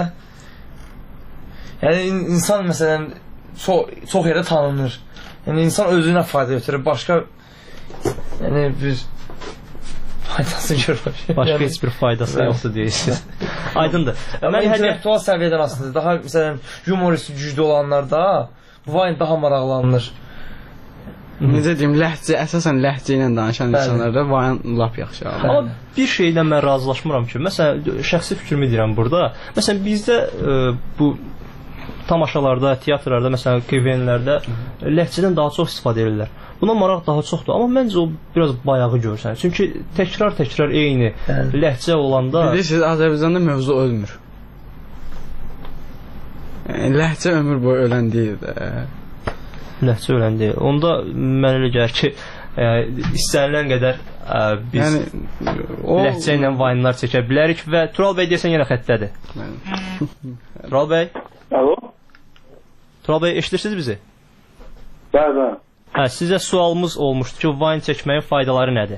yəni insan məsələn çox yerə tanınır. Yəni insan özünə fayda götürür. Başqa yəni bir faydası görür. Başqa heç bir faydası yoxdur deyirsiniz. Aydındır. Amma intellektual səviyyədən aslında daha məsələn humorist güclü olanlarda Vine daha maraqlanır. Necə deyim, əsasən ləhcə ilə danışan insanlarda Vine lap yaxşı. Amma bir şeylə mən razılaşmıram ki, məsələn, şəxsi fikrimi deyirəm burada. Məsələn, bizdə bu tamaşalarda, teatrlarda, məsələn, KVN-lərdə ləhcədən daha çox istifadə edirlər. Buna maraq daha çoxdur, amma məncə o biraz bayağı görsənir. Çünki təkrar eyni ləhcə olanda... Bilirsiniz, Azərbaycanda mövzu ölmür. Ləhcə ömür boyu ölən deyil də. Ləhcə ölən deyil. Onda mən elə gəlir ki, istənilən qədər biz ləhcə ilə Vine-lar çəkə bilərik və Tural bəy deyəsən yenə xəttədir. Tural bəy? Alo? Tural bəy, eşidirsiniz bizi? Bəli. Sizə sualımız olmuşdu ki, Vine çəkməyin faydaları nədir?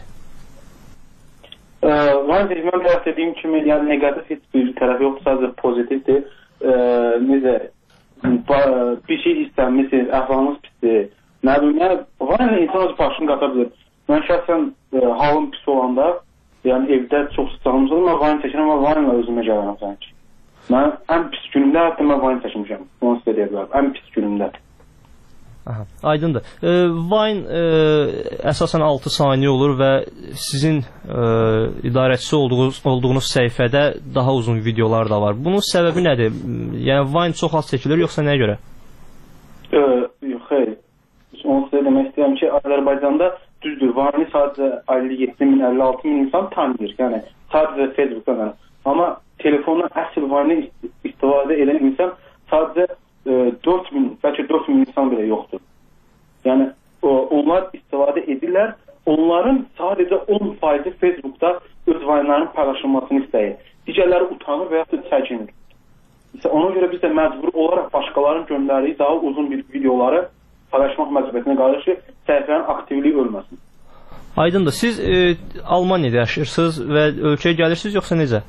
Vine çəkməyin biraz dediyim kimi, yəni negativ heç bir tərəf yoxdur, sadəcə pozitivdir. Necə, bir şey istənmişsiniz, əhlakınız pisdir. Nə bilim, Vine insan öz başını qata bilir. Mən şəxsən halım pis olanda, yəni evdə çox sıcağımız olur, mən Vine çəkirəm, amma Vine-la özümə gəlirəm sanki. Mən ən pis günümdə hətta mən Vine çəkmişəm. Onu sizə deyə bilərəm. Ən pis günümdə. Aha, aydındır. Vine əsasən 6 saniyə olur və sizin idarəçisi olduğunuz səhifədə daha uzun videolar da var. Bunun səbəbi nədir? Yəni Vine çox az çəkilir yoxsa nəyə görə? Yox, xeyr. Onu sizə demək istəyirəm ki, Azərbaycanda düzdür, Vine-i sadəcə 57 min, 56 min insan tanıyır. Yəni sadəcə Facebookdan. Amma telefondan əsl Vine-i istifadə edən insan sadəcə 4 min, bəlkə 4 min insan belə yoxdur. Yəni, onlar istifadə edirlər, onların sadəcə 10% Facebookda öz Vine-ların paylaşılmasını istəyir. Digərləri utanır və yaxud da çəkinir. Ona görə biz də məcbur olaraq başqalarının göndərdiyi daha uzun bir videoları paylaşmaq məcburiyyətinə qalır ki, səhifənin aktivliyi ölməsin. Aydındır, siz Almaniyada yaşayırsınız və ölkəyə gəlirsiniz yoxsa necə?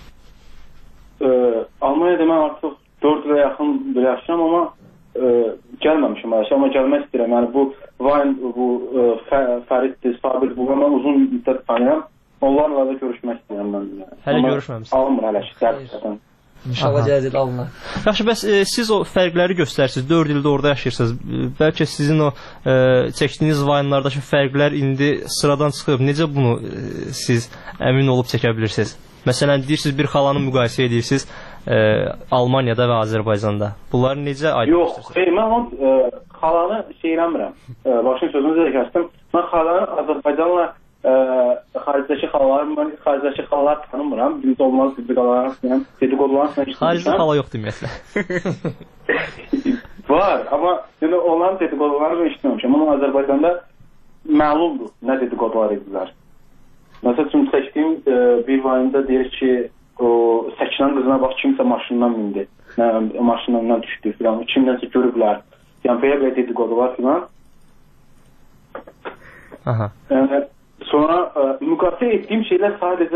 Almaniyada mən artıq 4 ilə yaxın yaşayıram, amma gəlməmişim Ayşə, amma gəlmək istəyirəm. Yəni bu Vine, bu Fəriddir, Sabir, bu mən uzun müddət tanıyam. Onlarla da görüşmək istəyirəm mən. Hələ görüşməmişsiniz? Almır hələ ki. İnşallah gələcək alınlar. Yaxşı, bəs siz o fərqləri göstərsiniz, 4 ildə orada yaşayırsınız. Bəlkə sizin o çəkdiyiniz Vine-lardakı fərqlər indi sıradan çıxıb. Necə bunu siz əmin olub çəkə bilirsiniz? Məsələn, deyirsiniz bir xalanı müqayisə edirsiniz Almaniyada və Azərbaycanda. Bunları necə aydınlaşdırsınız? Yox, xeyr, mən onun xalanı eləmirəm. Başın sözünüzü də kəsdim. Mən xalanı Azərbaycanla xaricdəki xalalar tanımıram. Bizdə olmaz dedikoduların xaricdə xala yoxdur ümumiyyətlə. Var, amma onların dedikodularını işləməmişəm. Amma Azərbaycanda məlumdur nə dedikodular edirlər. Məsəl üçün çəkdiyim bir Vine-da deyir ki, Səkinən qızına bax, kimsə maşından mindi, maşından düşdü filan, kimdənsə görüblər. Yəni belə dedikodular filan. Yəni sonra müqayisə etdiyim şeylər sadəcə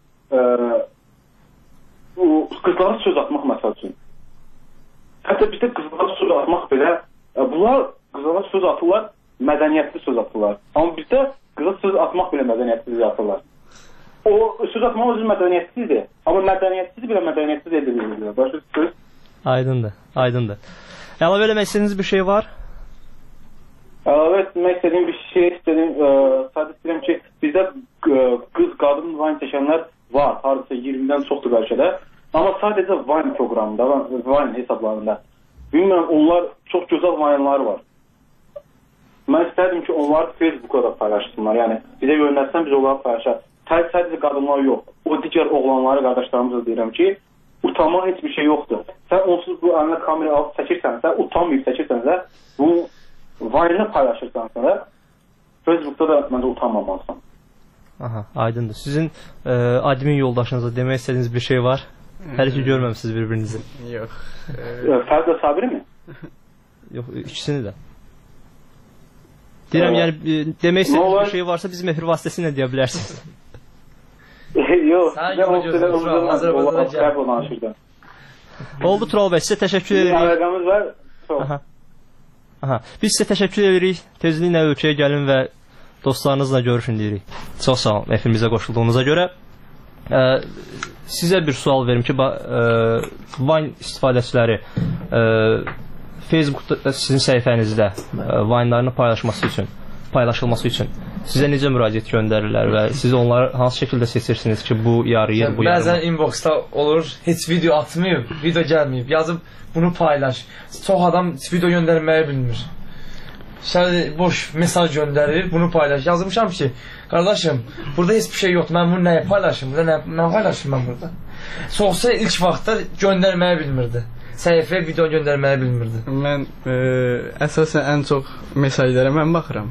qızlara söz atmaq məsəl üçün. Hətta bizdə qızlara söz atmaq belə, bunlar qızlara söz atırlar, mədəniyyətli söz atırlar. Amma bizdə qıza söz atmaq belə mədəniyyətli söz atırlar. O söz atmaq özü mədəniyyətsizdir, amma mədəniyyətsiz belə mədəniyyətsiz edilir. Başa söz? Aydındır, aydındır. Əlavə eləmək istədiyiniz bir şey var? Əlavə etmək istədiyim bir şey sadəcə istəyirəm ki, bizdə qız, qadın Vine çəkənlər var, hardasa 20-dən çoxdur bəlkə də. Amma sadəcə Vine proqramında, Vine hesablarında. Bilmirəm, onlar çox gözəl Vine-lar var. Mən istərdim ki, onlar Facebook'a da paylaşsınlar. Yəni, bizə yönəlsən, biz onları paylaşaq. Sadəcə qadınlar yox. O digər oğlanları, qardaşlarımıza deyirəm ki, utanmaq heç bir şey yoxdur. Sən onsuz bu əlinə kamera alıb çəkirsənsə, utanmayıb çəkirsənsə, bu Vine-ni paylaşırsansə da, Facebook'da da məncə utanmamalısan. Aha, aydındır. Sizin admin yoldaşınıza demək istədiyiniz bir şey var? Hələ ki görməmişsiniz bir-birinizi. Yox. Fərd və Sabiri mi? Yox, ikisini də. Deyirəm, yəni demək istədiyiniz bir şey varsa bizim efir vasitəsilə deyə bilərsiniz. Yox, oldu Tural bəy, sizə təşəkkür edirik. Əlaqəmiz var. Aha. Biz sizə təşəkkür edirik. Tezliklə ölkəyə gəlin və dostlarınızla görüşün deyirik. Çox sağ olun efimizə qoşulduğunuza görə. Sizə bir sual verim ki, Vine istifadəçiləri Facebookda sizin səhifənizdə Vine-larını paylaşılması üçün sizə necə müraciət göndərirlər və siz onları hansı şəkildə seçirsiniz ki, bu yarıyır, bu yarımır? Bəzən inboxda olur, heç video atmayıb, video gəlməyib, yazıb bunu paylaş. Çox adam video göndərməyi bilmir. Boş mesaj göndərir, bunu paylaş. Yazmışam ki, qardaşım, burada heç bir şey yoxdur, mən bunu nəyə paylaşım? Nə paylaşım mən burada? Soğusa ilk vaxtda göndərməyi bilmirdi. Səhifəyə video göndərməyi bilmirdi. Mən əsasən ən çox mesajlara mən baxıram.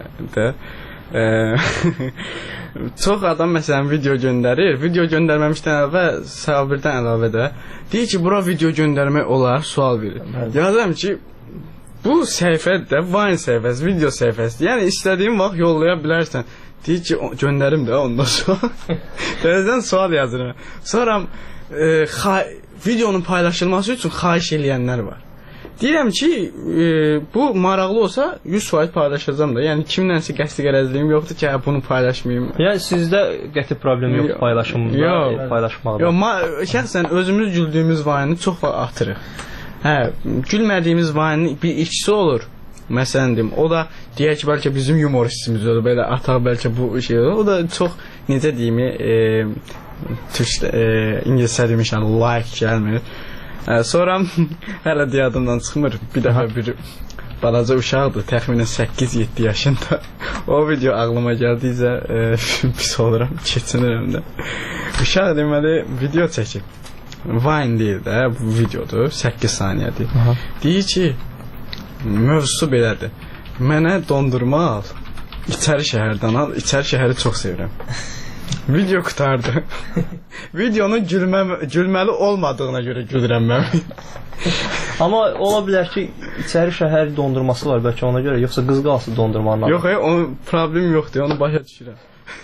Çox adam məsələn video göndərir. Video göndərməmişdən əvvəl Sabirdən əlavə də deyir ki, bura video göndərmək olar, sual verir. Yazıram ki, bu səhifədə Vine səhifəsi, video səhifəsi. Yəni istədiyin vaxt yollaya bilərsən. Deyir ki, göndərim də ondan sonra. Təzədən sual yazıram. Sonra videonun paylaşılması üçün xahiş eləyənlər var. Deyirəm ki, bu maraqlı olsa 100% paylaşacağam da. Yəni kimlənsə qəsdi qərəzliyim yoxdur ki, bunu paylaşmayım. Yəni sizdə qəti problem yoxdur paylaşımda, paylaşmaqda. Yox, şəxsən özümüz güldüyümüz vayını çox vaxt atırıq. Hə, gülmədiyimiz vayının bir ikisi olur. Məsələn deyim, o da deyək ki, bəlkə bizim humoristimiz olur, belə ataq bəlkə bu şey olur. O da çox, necə deyimi, İngilizcə demişəm, like gəlmir. Sonra hələ deyadımdan çıxmır. Bir dəfə bir balaca uşaqdır, təxminən 8-7 yaşında. O video ağlıma gəldiysə pis oluram, keçinirəm də. Uşaq deməli video çəkib. Vine deyil də, bu videodur, 8 saniyədir. Deyir ki, mövzusu belədir. Mənə dondurma al, İçəri şəhərdən al, İçəri şəhəri çox sevirəm. Video qutardı. Videonun gülməli olmadığına görə gülürəm mən. Amma ola bilər ki, İçəri şəhər dondurması var bəlkə ona görə, yoxsa qız qalsı dondurmanın adı. Yox, onun problem yoxdur, onu başa düşürəm.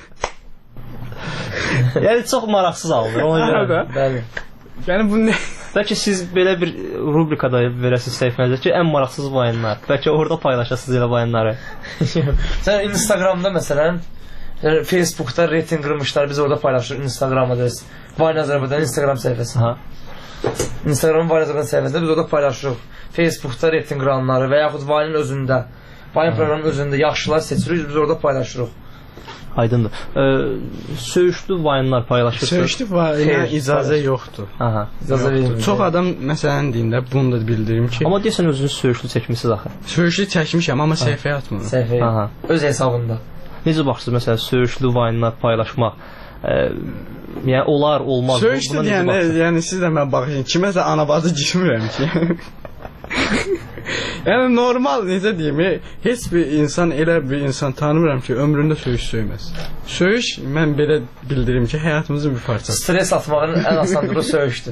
Yəni çox maraqsız alınır ona görə. Bəli. Yəni bu nə? Bəlkə siz belə bir rubrikada verəsiniz səhifənizdə ki, ən maraqsız vayınlar. Bəlkə orada paylaşasınız elə vayınları. Sən Instagramda məsələn, yəni Facebookda reyting qırmışlar, biz orada paylaşırıq Instagramda. Vayın Azərbaycan Instagram səhifəsi. Instagramın Vayın Azərbaycan səhifəsində biz orada paylaşırıq. Facebookda reyting qıranları və yaxud Vayının özündə, Vayın proqramının özündə yaxşılar seçirik, biz orada paylaşırıq. Aydındır. Söyüşlü vayınlar paylaşırsınız. Söyüşlü vayına icazə yoxdur. Aha, icazə verilmir. Çox adam məsələn deyində bunu da bildirim ki. Amma deyəsən özünüz söyüşlü çəkmisiniz axı. Söyüşlü çəkmişəm, amma səhifəyə atmıram. Səhifəyə. Öz hesabında. Necə baxırsınız məsələn söyüşlü vayınlar paylaşmaq? Yəni olar, olmaz. Söyüşlü yəni siz də mən baxın, kiməsə anabazı girmirəm ki. Yəni normal necə deyim, heç bir insan elə bir insan tanımıram ki, ömründə söyüş söyməz. Söyüş mən belə bildirim ki, həyatımızın bir parçası. Stres atmağın ən asanlığı söyüşdür.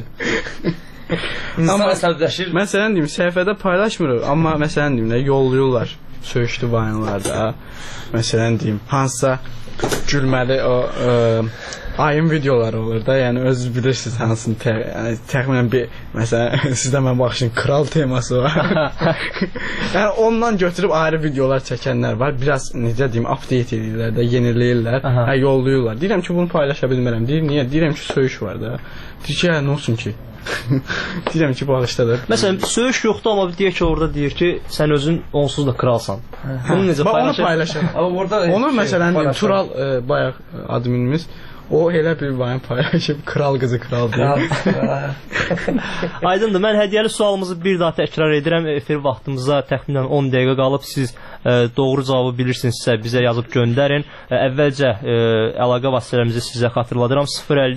İnsan əsəbləşir. Məsələn deyim, səhifədə paylaşmırıq, amma məsələn deyim, yollayırlar söyüşlü vayınlarda. Məsələn deyim, hansısa gülməli o ayın videoları olur da, yəni özünüz bilirsiniz hansını, yəni təxminən bir, məsələn, sizdə mən baxışın kral teması var. Yəni ondan götürüb ayrı videolar çəkənlər var, biraz necə deyim, update edirlər də, yeniləyirlər, yollayırlar. Deyirəm ki, bunu paylaşa bilmərəm, niyə? Deyirəm ki, söyüş var da. Deyir ki, nə olsun ki? Deyirəm ki, bağışdadır. Məsələn, söyüş yoxdur, amma deyək ki, orada deyir ki, sən özün onsuz da kralsan. Bunu necə paylaşır? Onu paylaşır. Onu məsələn, Tural bayaq adminimiz, o elə bir vayın paylaşıb, kral qızı kral deyir. Aydındır, mən hədiyyəli sualımızı bir daha təkrar edirəm. Efir vaxtımıza təxminən 10 dəqiqə qalıb. Siz doğru cavabı bilirsinizsə bizə yazıb göndərin. Əvvəlcə əlaqə vasitələrimizi sizə xatırladıram.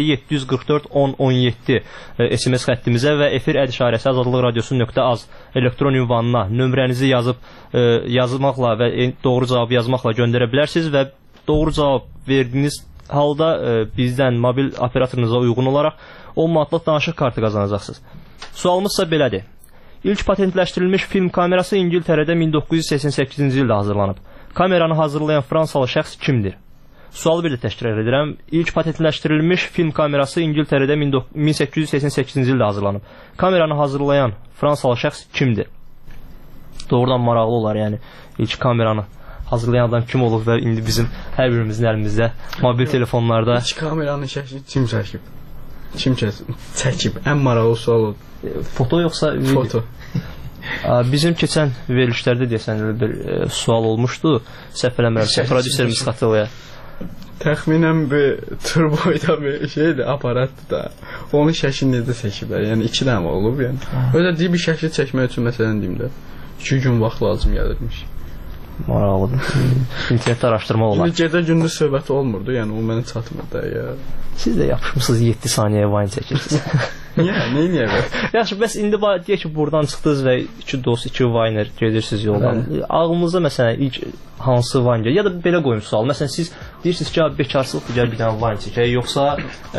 050-744-1017 SMS xəttimizə və efir@azadlıqradiosu.az elektron ünvanına nömrənizi yazmaqla və doğru cavabı yazmaqla göndərə bilərsiniz və doğru cavab verdiyiniz halda bizdən mobil operatorunuza uyğun olaraq 10 manatlıq danışıq kartı qazanacaqsınız. Sualımızsa belədir. İlk patentləşdirilmiş film kamerası İngiltərədə 1988-ci ildə hazırlanıb. Kameranı hazırlayan Fransalı şəxs kimdir? Sualı bir də təkrar edirəm. İlk patentləşdirilmiş film kamerası İngiltərədə 1888-ci ildə hazırlanıb. Kameranı hazırlayan Fransalı şəxs kimdir? Doğrudan maraqlı olar, yəni ilk kameranı hazırlayan adam kim olub və indi bizim hər birimizin əlimizdə mobil telefonlarda. İlk kameranın şəkli kim çəkib? Kim çəkib? Ən maraqlı sual oldu. Foto yoxsa video? Foto. Bizim keçən verilişlərdə deyəsən bir sual olmuşdu. Səhv eləmirəmsə, prodüserimiz xatırlayır. Təxminən bir turboyda bir şeydir, aparatdır da. Onun şəklini necə çəkiblər? Yəni 2 dənə olub, yəni. Öyle deyib bir şəkli çəkmək üçün məsələn deyim də 2 gün vaxt lazım gəlirmiş. Maraqlıdır. İnternetdə araşdırma olar. İndi gecə gündüz söhbəti olmurdu, yəni o mənə çatmırdı ya. Siz də yapışmısınız 7 saniyəyə vayın çəkirsiniz. Niyə? Yaxşı, bəs indi deyək ki, buradan çıxdınız və 2 dost, 2 vayner gedirsiniz yoldan. Ağlınızda məsələn ilk hansı vayn gəlir? Ya da belə qoyum sual. Məsələn siz deyirsiniz ki, bekarsılıqdır, gəl bir dənə vayn çəkək, yoxsa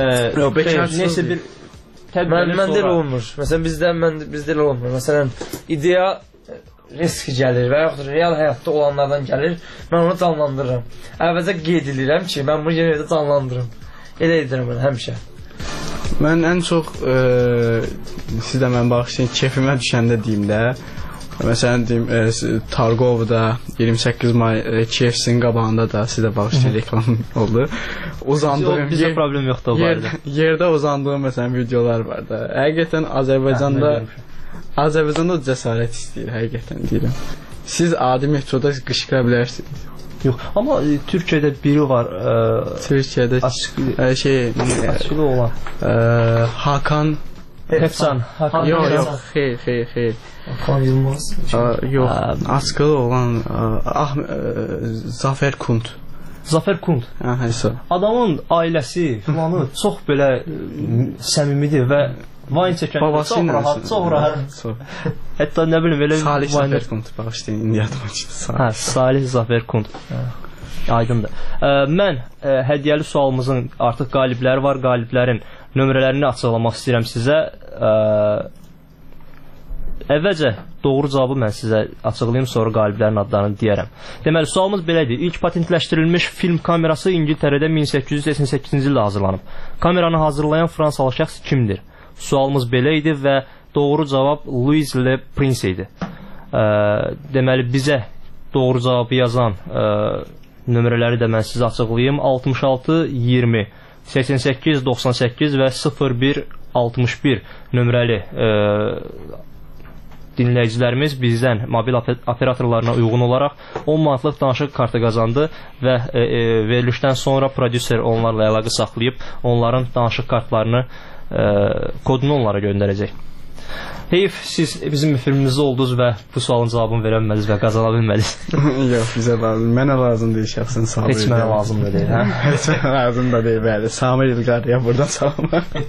neysə bir Məndə elə olmur. Məsələn bizdə elə olmur. Məsələn ideya risk gəlir və yaxud real həyatda olanlardan gəlir, mən onu canlandırıram. Əvvəlcə qeyd edirəm ki, mən bunu yenə də canlandırım. Elə edirəm mən həmişə. Mən ən çox siz də mən bağışlayın, keyfimə düşəndə deyim də. Məsələn deyim, Targovda 28 may KFC-nin qabağında da sizə bağışlayın reklam oldu. Uzandığım bizə problem yoxdur o barədə. Yerdə uzandığım məsələn videolar var da. Həqiqətən Azərbaycanda o cəsarət istəyir, həqiqətən deyirəm. Siz adi metroda qışqıra bilərsiniz. Yox, amma Türkiyədə biri var. Türkiyədə açılı olan. Hakan Hefsan. Yox, xeyr. Hakan Yılmaz. Yox, açılı olan Zafer Kunt. Zafer Kunt. Adamın ailəsi filanı çox belə səmimidir və Vine çəkəndə çox rahat. Hətta nə bilim elə Salih Zafer Kunt bağışlayın, indi yadıma çıxdı. Salih Zafer Kunt. Aydındır. Mən hədiyyəli sualımızın artıq qalibləri var. Qaliblərin nömrələrini açıqlamaq istəyirəm sizə. Əvvəlcə doğru cavabı mən sizə açıqlayım, sonra qaliblərin adlarını deyərəm. Deməli, sualımız belədir. İlk patentləşdirilmiş film kamerası İngiltərədə 1888-ci ildə hazırlanıb. Kameranı hazırlayan fransalı şəxs kimdir? Sualımız belə idi və doğru cavab Louis Le Prince idi. Deməli, bizə doğru cavabı yazan nömrələri də mən sizə açıqlayayım. 66 20 88 98 və 01 61 nömrəli dinləyicilərimiz bizdən mobil operatorlarına uyğun olaraq 10 manatlıq danışıq kartı qazandı və verilişdən sonra prodüser onlarla əlaqə saxlayıb onların danışıq kartlarını kodunu onlara göndərəcək. Heyf, siz bizim filmimizdə oldunuz və bu sualın cavabını verə bilmədiniz və qazana bilmədiniz. Yox, bizə lazım. Mənə lazım deyil şəxsən. Heç mənə lazım da deyil, hə? Heç mənə lazım da deyil, bəli. Samir İlqarıya buradan salam.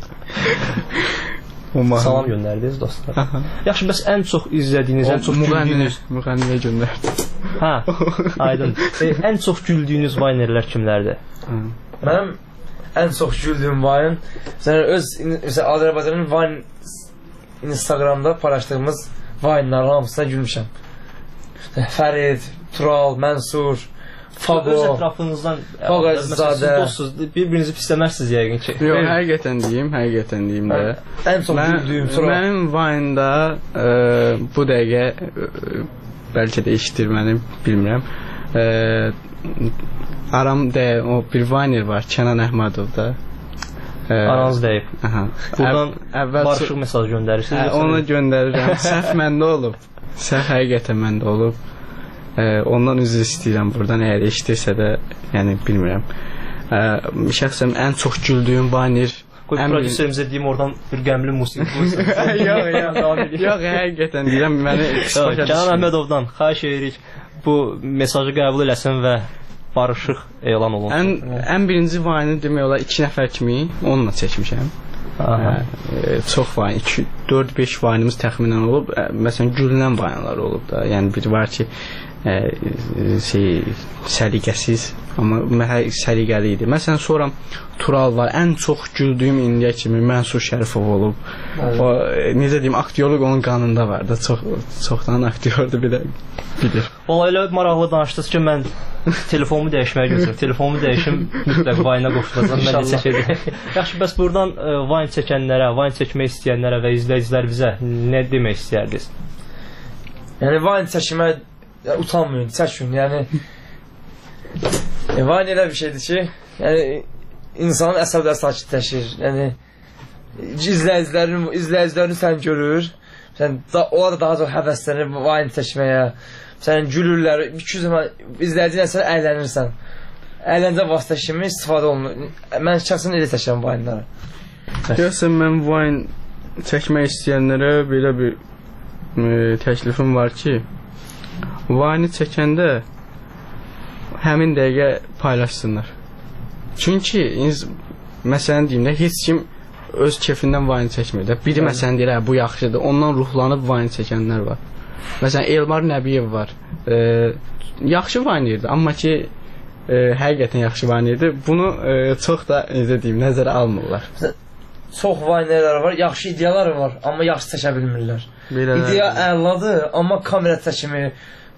Salam göndərdiniz dostlar. Yaxşı, bəs ən çox izlədiyiniz, ən çox güldüyünüz... Müğənniyə göndərdim. Hə, aydın. Ən çox güldüyünüz vaynerlər kimlərdir? Mənim ən çox güldüyüm vayn, Azərbaycanın vayn Instagramda paylaşdığımız vaynların hamısına gülmüşəm. Fərid, Tural, Mənsur, Fago, öz ətrafınızdan dostsuz, bir-birinizi pisləmərsiniz yəqin ki. Yox, həqiqətən deyim də. Ən çox güldüyüm Tural. Mənim vayında bu dəqiqə bəlkə də eşitir məni, bilmirəm. Aramda o bir vayner var, Kənan Əhmədov da. Aranız deyib. Buradan barışıq mesaj göndərirsiniz. Onu göndərirəm. Səhv məndə olub. Səhv həqiqətən məndə olub. Ondan üzr istəyirəm buradan, əgər eşitirsə də, yəni bilmirəm. Şəxsən ən çox güldüyüm vayner... Qoy prodüserimizə deyim, oradan bir qəmli musiqi qoysun. Yox, həqiqətən deyirəm, məni... Kənan Əhmədovdan xahiş edirik, bu mesajı qəbul eləsin və barışıq elan olunsun. Ən birinci vayını demək olar 2 nəfər kimi onunla çəkmişəm. Çox vayn, 4-5 vayınımız təxminən olub. Məsələn, gülünən vayınlar olub da. Yəni biri var ki, səliqəsiz, amma səliqəli idi. Məsələn, sonra Tural var. Ən çox güldüyüm indiyə kimi Mənsur Şərifov olub. Necə deyim, aktyorluq onun qanında var da. Çoxdan aktyordur, bilir. Valla elə maraqlı danışdınız ki, mən telefonumu dəyişməyə gözləyirəm. Telefonumu dəyişim, mütləq vayına qoşulacaq. Mən də çəkəcəm. Yaxşı, bəs buradan vayn çəkənlərə, vayn çəkmək istəyənlərə və izləyicilərimizə nə demək istəyərdiniz? Yəni, vayn çəkmək utanmayın, çəkin. Yəni, vayn elə bir şeydir ki, yəni, insanın əsəbləri sakitləşir. Yəni, izləyicilərini sən görür, onlar da daha çox həvəslənir vayn çəkməyə. Sən gülürlər, 200 zaman izləyicilər sən əylənirsən. Əyləncə vasitə kimi istifadə olunur. Mən şəxsən elə çəkirəm vaynları. Deyəsən, mən vayn çəkmək istəyənlərə belə bir təklifim var ki, vayını çəkəndə həmin dəqiqə paylaşsınlar. Çünki, məsələn deyim də, heç kim öz kefindən vayını çəkmir də. Biri məsələn deyir, bu yaxşıdır, ondan ruhlanıb vayını çəkənlər var. Məsələn, Elmar Nəbiyev var. Yaxşı vaynerdir, amma ki, həqiqətən yaxşı vaynerdir. Bunu çox da, necə deyim, nəzərə almırlar. Çox vaynerlər var, yaxşı ideyalar var, amma yaxşı çəkə bilmirlər. İdeya əladır, amma kamera çəkimi,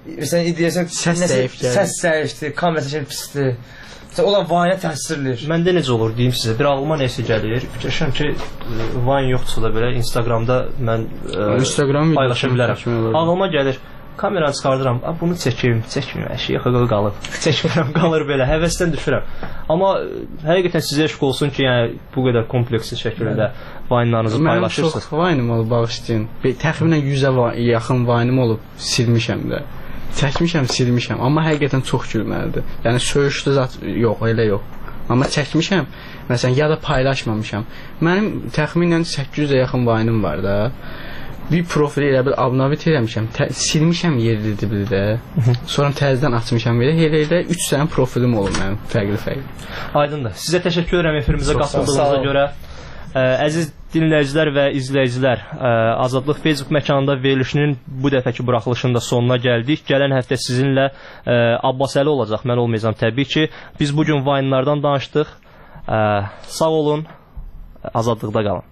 Məsələn, deyəsən səs zəifdir, kamera çəkir pisdir. Məsələn, olan Vine-ə təsirləyir. Məndə necə olur, deyim sizə, bir ağlıma nəsə gəlir. Fikirləşirəm ki, Vine yoxdursa da belə Instagramda mən paylaşa bilərəm. Ağlıma gəlir, kameranı çıxardıram, bunu çəkim, əşiyə xəqəli qalıb. Çəkmirəm, qalır belə, həvəsdən düşürəm. Amma həqiqətən sizə eşq olsun ki, yəni bu qədər kompleksli şəkildə Vine-larınızı paylaşırsınız. Mənim çox Vine-im olub, bağışlayın. Təxminən 100-ə yaxın Vine-im olub, silmişəm də. Çəkmişəm, silmişəm, amma həqiqətən çox gülməlidir. Yəni söyüşlü zat yox, elə yox. Amma çəkmişəm, məsələn, ya da paylaşmamışam. Mənim təxminən 800-ə yaxın Vine-im var da. Bir profili elə bil abunavit eləmişəm, silmişəm yerli dibli. Sonra təzədən açmışam elə 3 dənə profilim olub mənim, fərqli. Aydındır. Sizə təşəkkür edirəm efirimizə qatıldığınıza görə. Əziz dinləyicilər və izləyicilər, Azadlıq Facebook məkanında verilişinin bu dəfəki buraxılışının da sonuna gəldik. Gələn həftə sizinlə Abbasəli olacaq, mən olmayacağam təbii ki. Biz bugün Vine-lardan danışdıq. Sağ olun, azadlıqda qalın.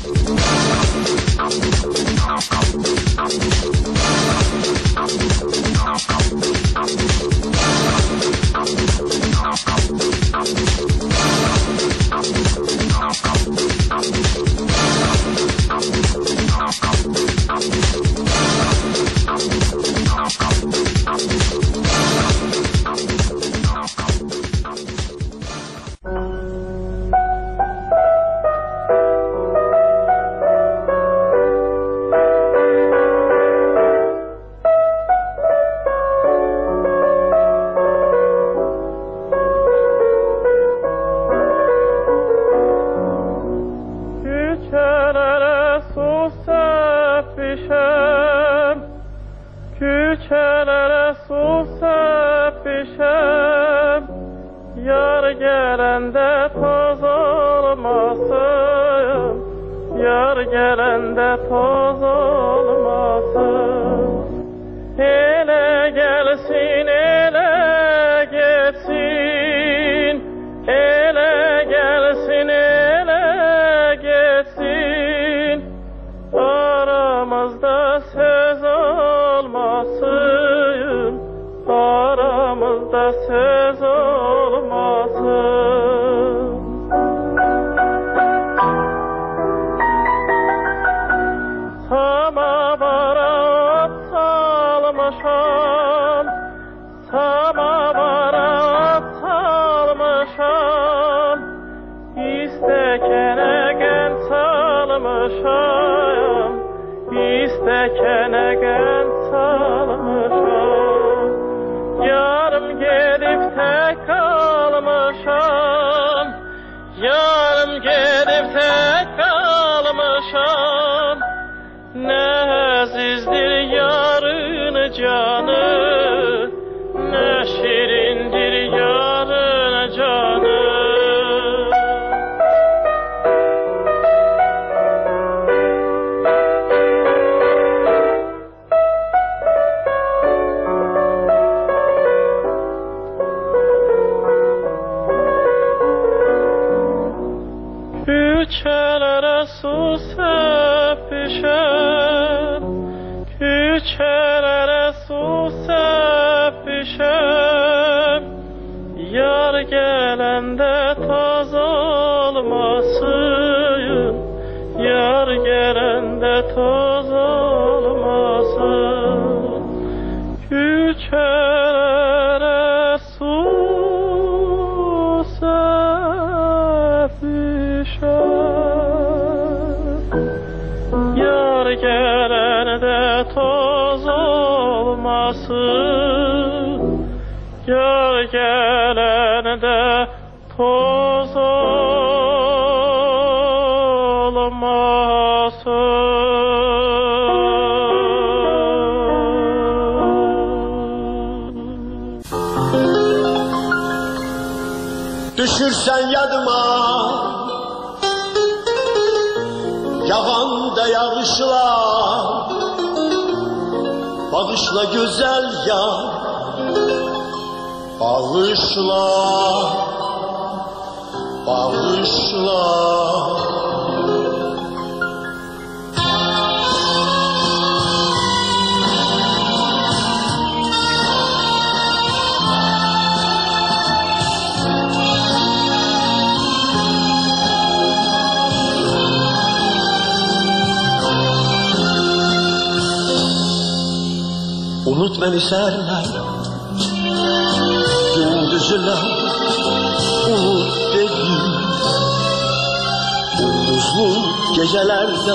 Düşürsen yadıma, yağanda yağışlar, bağışla güzel yar, bağışla, bağışla. Unut beni serler, gündüzler, unut dedi. Uzun gecelerde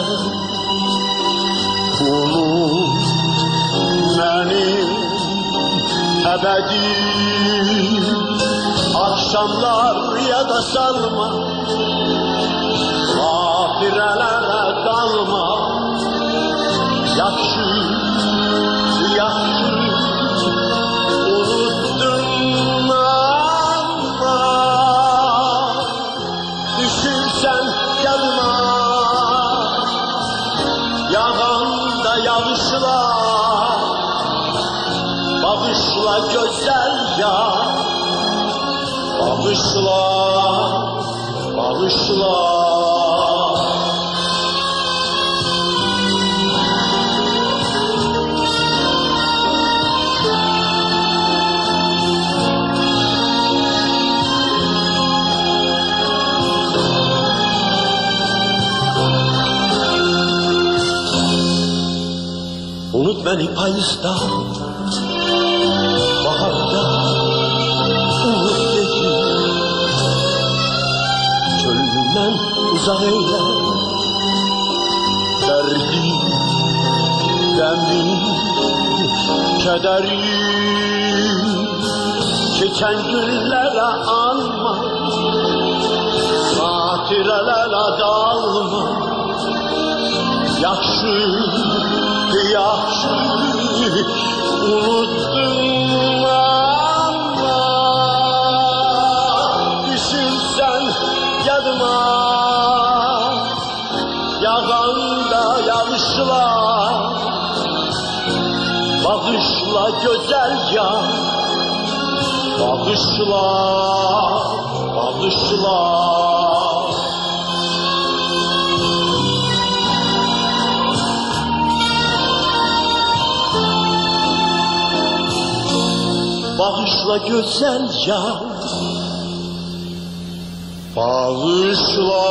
unut beni ebedi. Akşamlar ya da salma, gafirelere dalma. Yakşı, yakşı, unuttun ama düşünsen yanıma. Yağanda yağışlar, bağışla güzel yağ. Bağışla, bağışla. Unut beni payızda, baharda, unut dedi. Çölünden uzak eyle, derdi, demi, kederi. Geçen günlere anma, hatirelere dalma. Yakşı, yakşı, unuttun ama düşünsen yadıma. Yağanda yağışlar, bağışla güzel yağ. Bağışla, bağışla. Bağışla güzel yar, bağışla,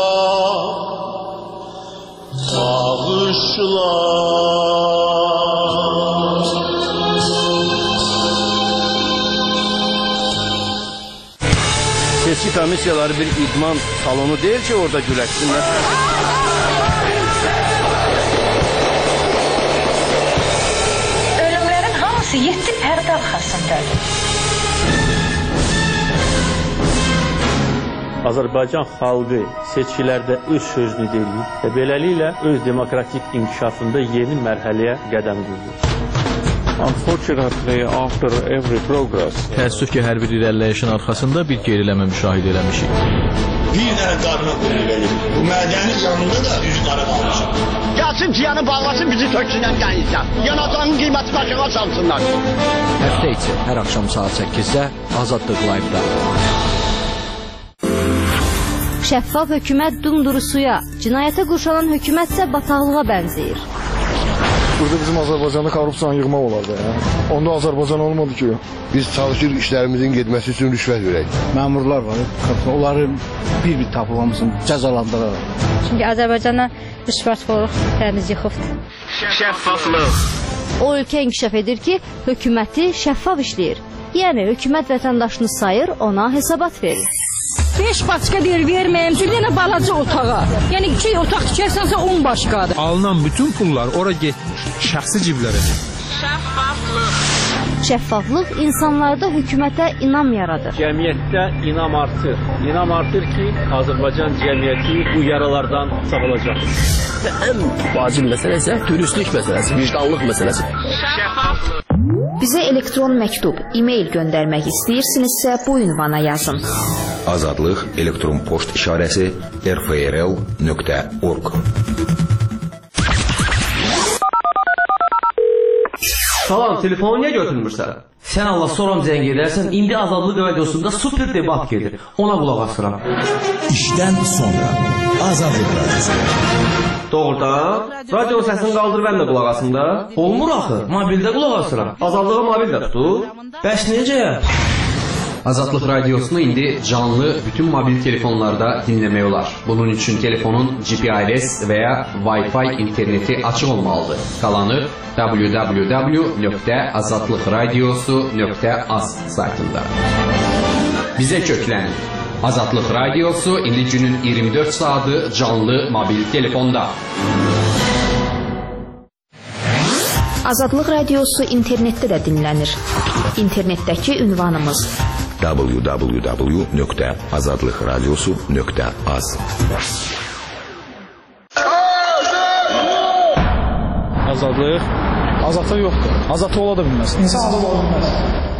bağışla. Seçki komissiyaları bir idman salonu değil ki orada güləşsinlər. Ölümlərin hamısı 7 pərdə arxasındadır. Azərbaycan xalqı seçkilərdə öz sözünü deyir və beləliklə öz demokratik inkişafında yeni mərhələyə qədəm qoyur. Unfortunately, after every progress, təəssüf ki, hər bir irəliləyişin arxasında bir geriləmə müşahidə eləmişik. Bir dənə qarına qulluq edir. Bu mədənin yanında da üzü qara qalmışım. Gəlsin piyanı bağlasın, bizi töksünən gəlirsən. Yanacağının qiyməti başına çalsınlar. Həftə içi hər axşam saat 8-də Azadlıq Live-da. Şəffaf hökumət dumduru suya, cinayətə qurşanan hökumət isə bataqlığa bənzəyir. Burada bizim Azərbaycanda korrupsiyanı yığmaq olardı. Onda Azərbaycan olmadı ki. Biz çalışır işlərimizin getməsi üçün rüşvət verək. Məmurlar var, onları bir-bir tapıb hamısını cəzalandıraraq. Çünki Azərbaycandan rüşvətxorluq təmiz yıxıbdır. Şəffaflıq. O ölkə inkişaf edir ki, hökuməti şəffaf işləyir. Yəni, hökumət vətəndaşını sayır, ona hesabat verir. 5 başqa deyir verməyim, bir dənə balaca otağa. Yəni 2 otaq tikərsənsə 10 başqadır. Alınan bütün pullar ora getmiş, şəxsi ciblərə. Şəffaflıq insanlarda hökumətə inam yaradır. Cəmiyyətdə inam artır. İnam artır ki, Azərbaycan cəmiyyəti bu yaralardan sağalacaq. Ən vacib məsələ isə dürüstlük məsələsi, vicdanlıq məsələsi. Bizə elektron məktub, e-mail göndərmək istəyirsinizsə bu ünvana yazın. Azadlıq elektron poçt işarəsi rfrl.org. Salam, telefonu niyə götürmürsən? Sən Allah soram zəng edərsən, indi Azadlıq radiosunda super debat gedir. Ona qulaq asıram. İşdən sonra Azadlıq radiosu. Doğrudan, radio səsini qaldır mən də qulaq asım da. Olmur axı, mobildə qulaq asıram. Azadlığa mobildə tutur. Bəs necə? Azadlıq Radiosunu indi canlı bütün mobil telefonlarda dinləmək olar. Bunun üçün telefonun GPRS və ya Wi-Fi interneti açıq olmalıdır. Qalanı www.azadlıqradiosu.az saytında. Bizə köklənin. Azadlıq Radiosu indi günün 24 saatı canlı mobil telefonda. Azadlıq Radiosu internetdə də dinlənir. İnternetdəki ünvanımız www.azadlıqradiosu.az. Azadlıq yoxdur. Azadlıq ola da bilməz. İnsan azad ola bilməz.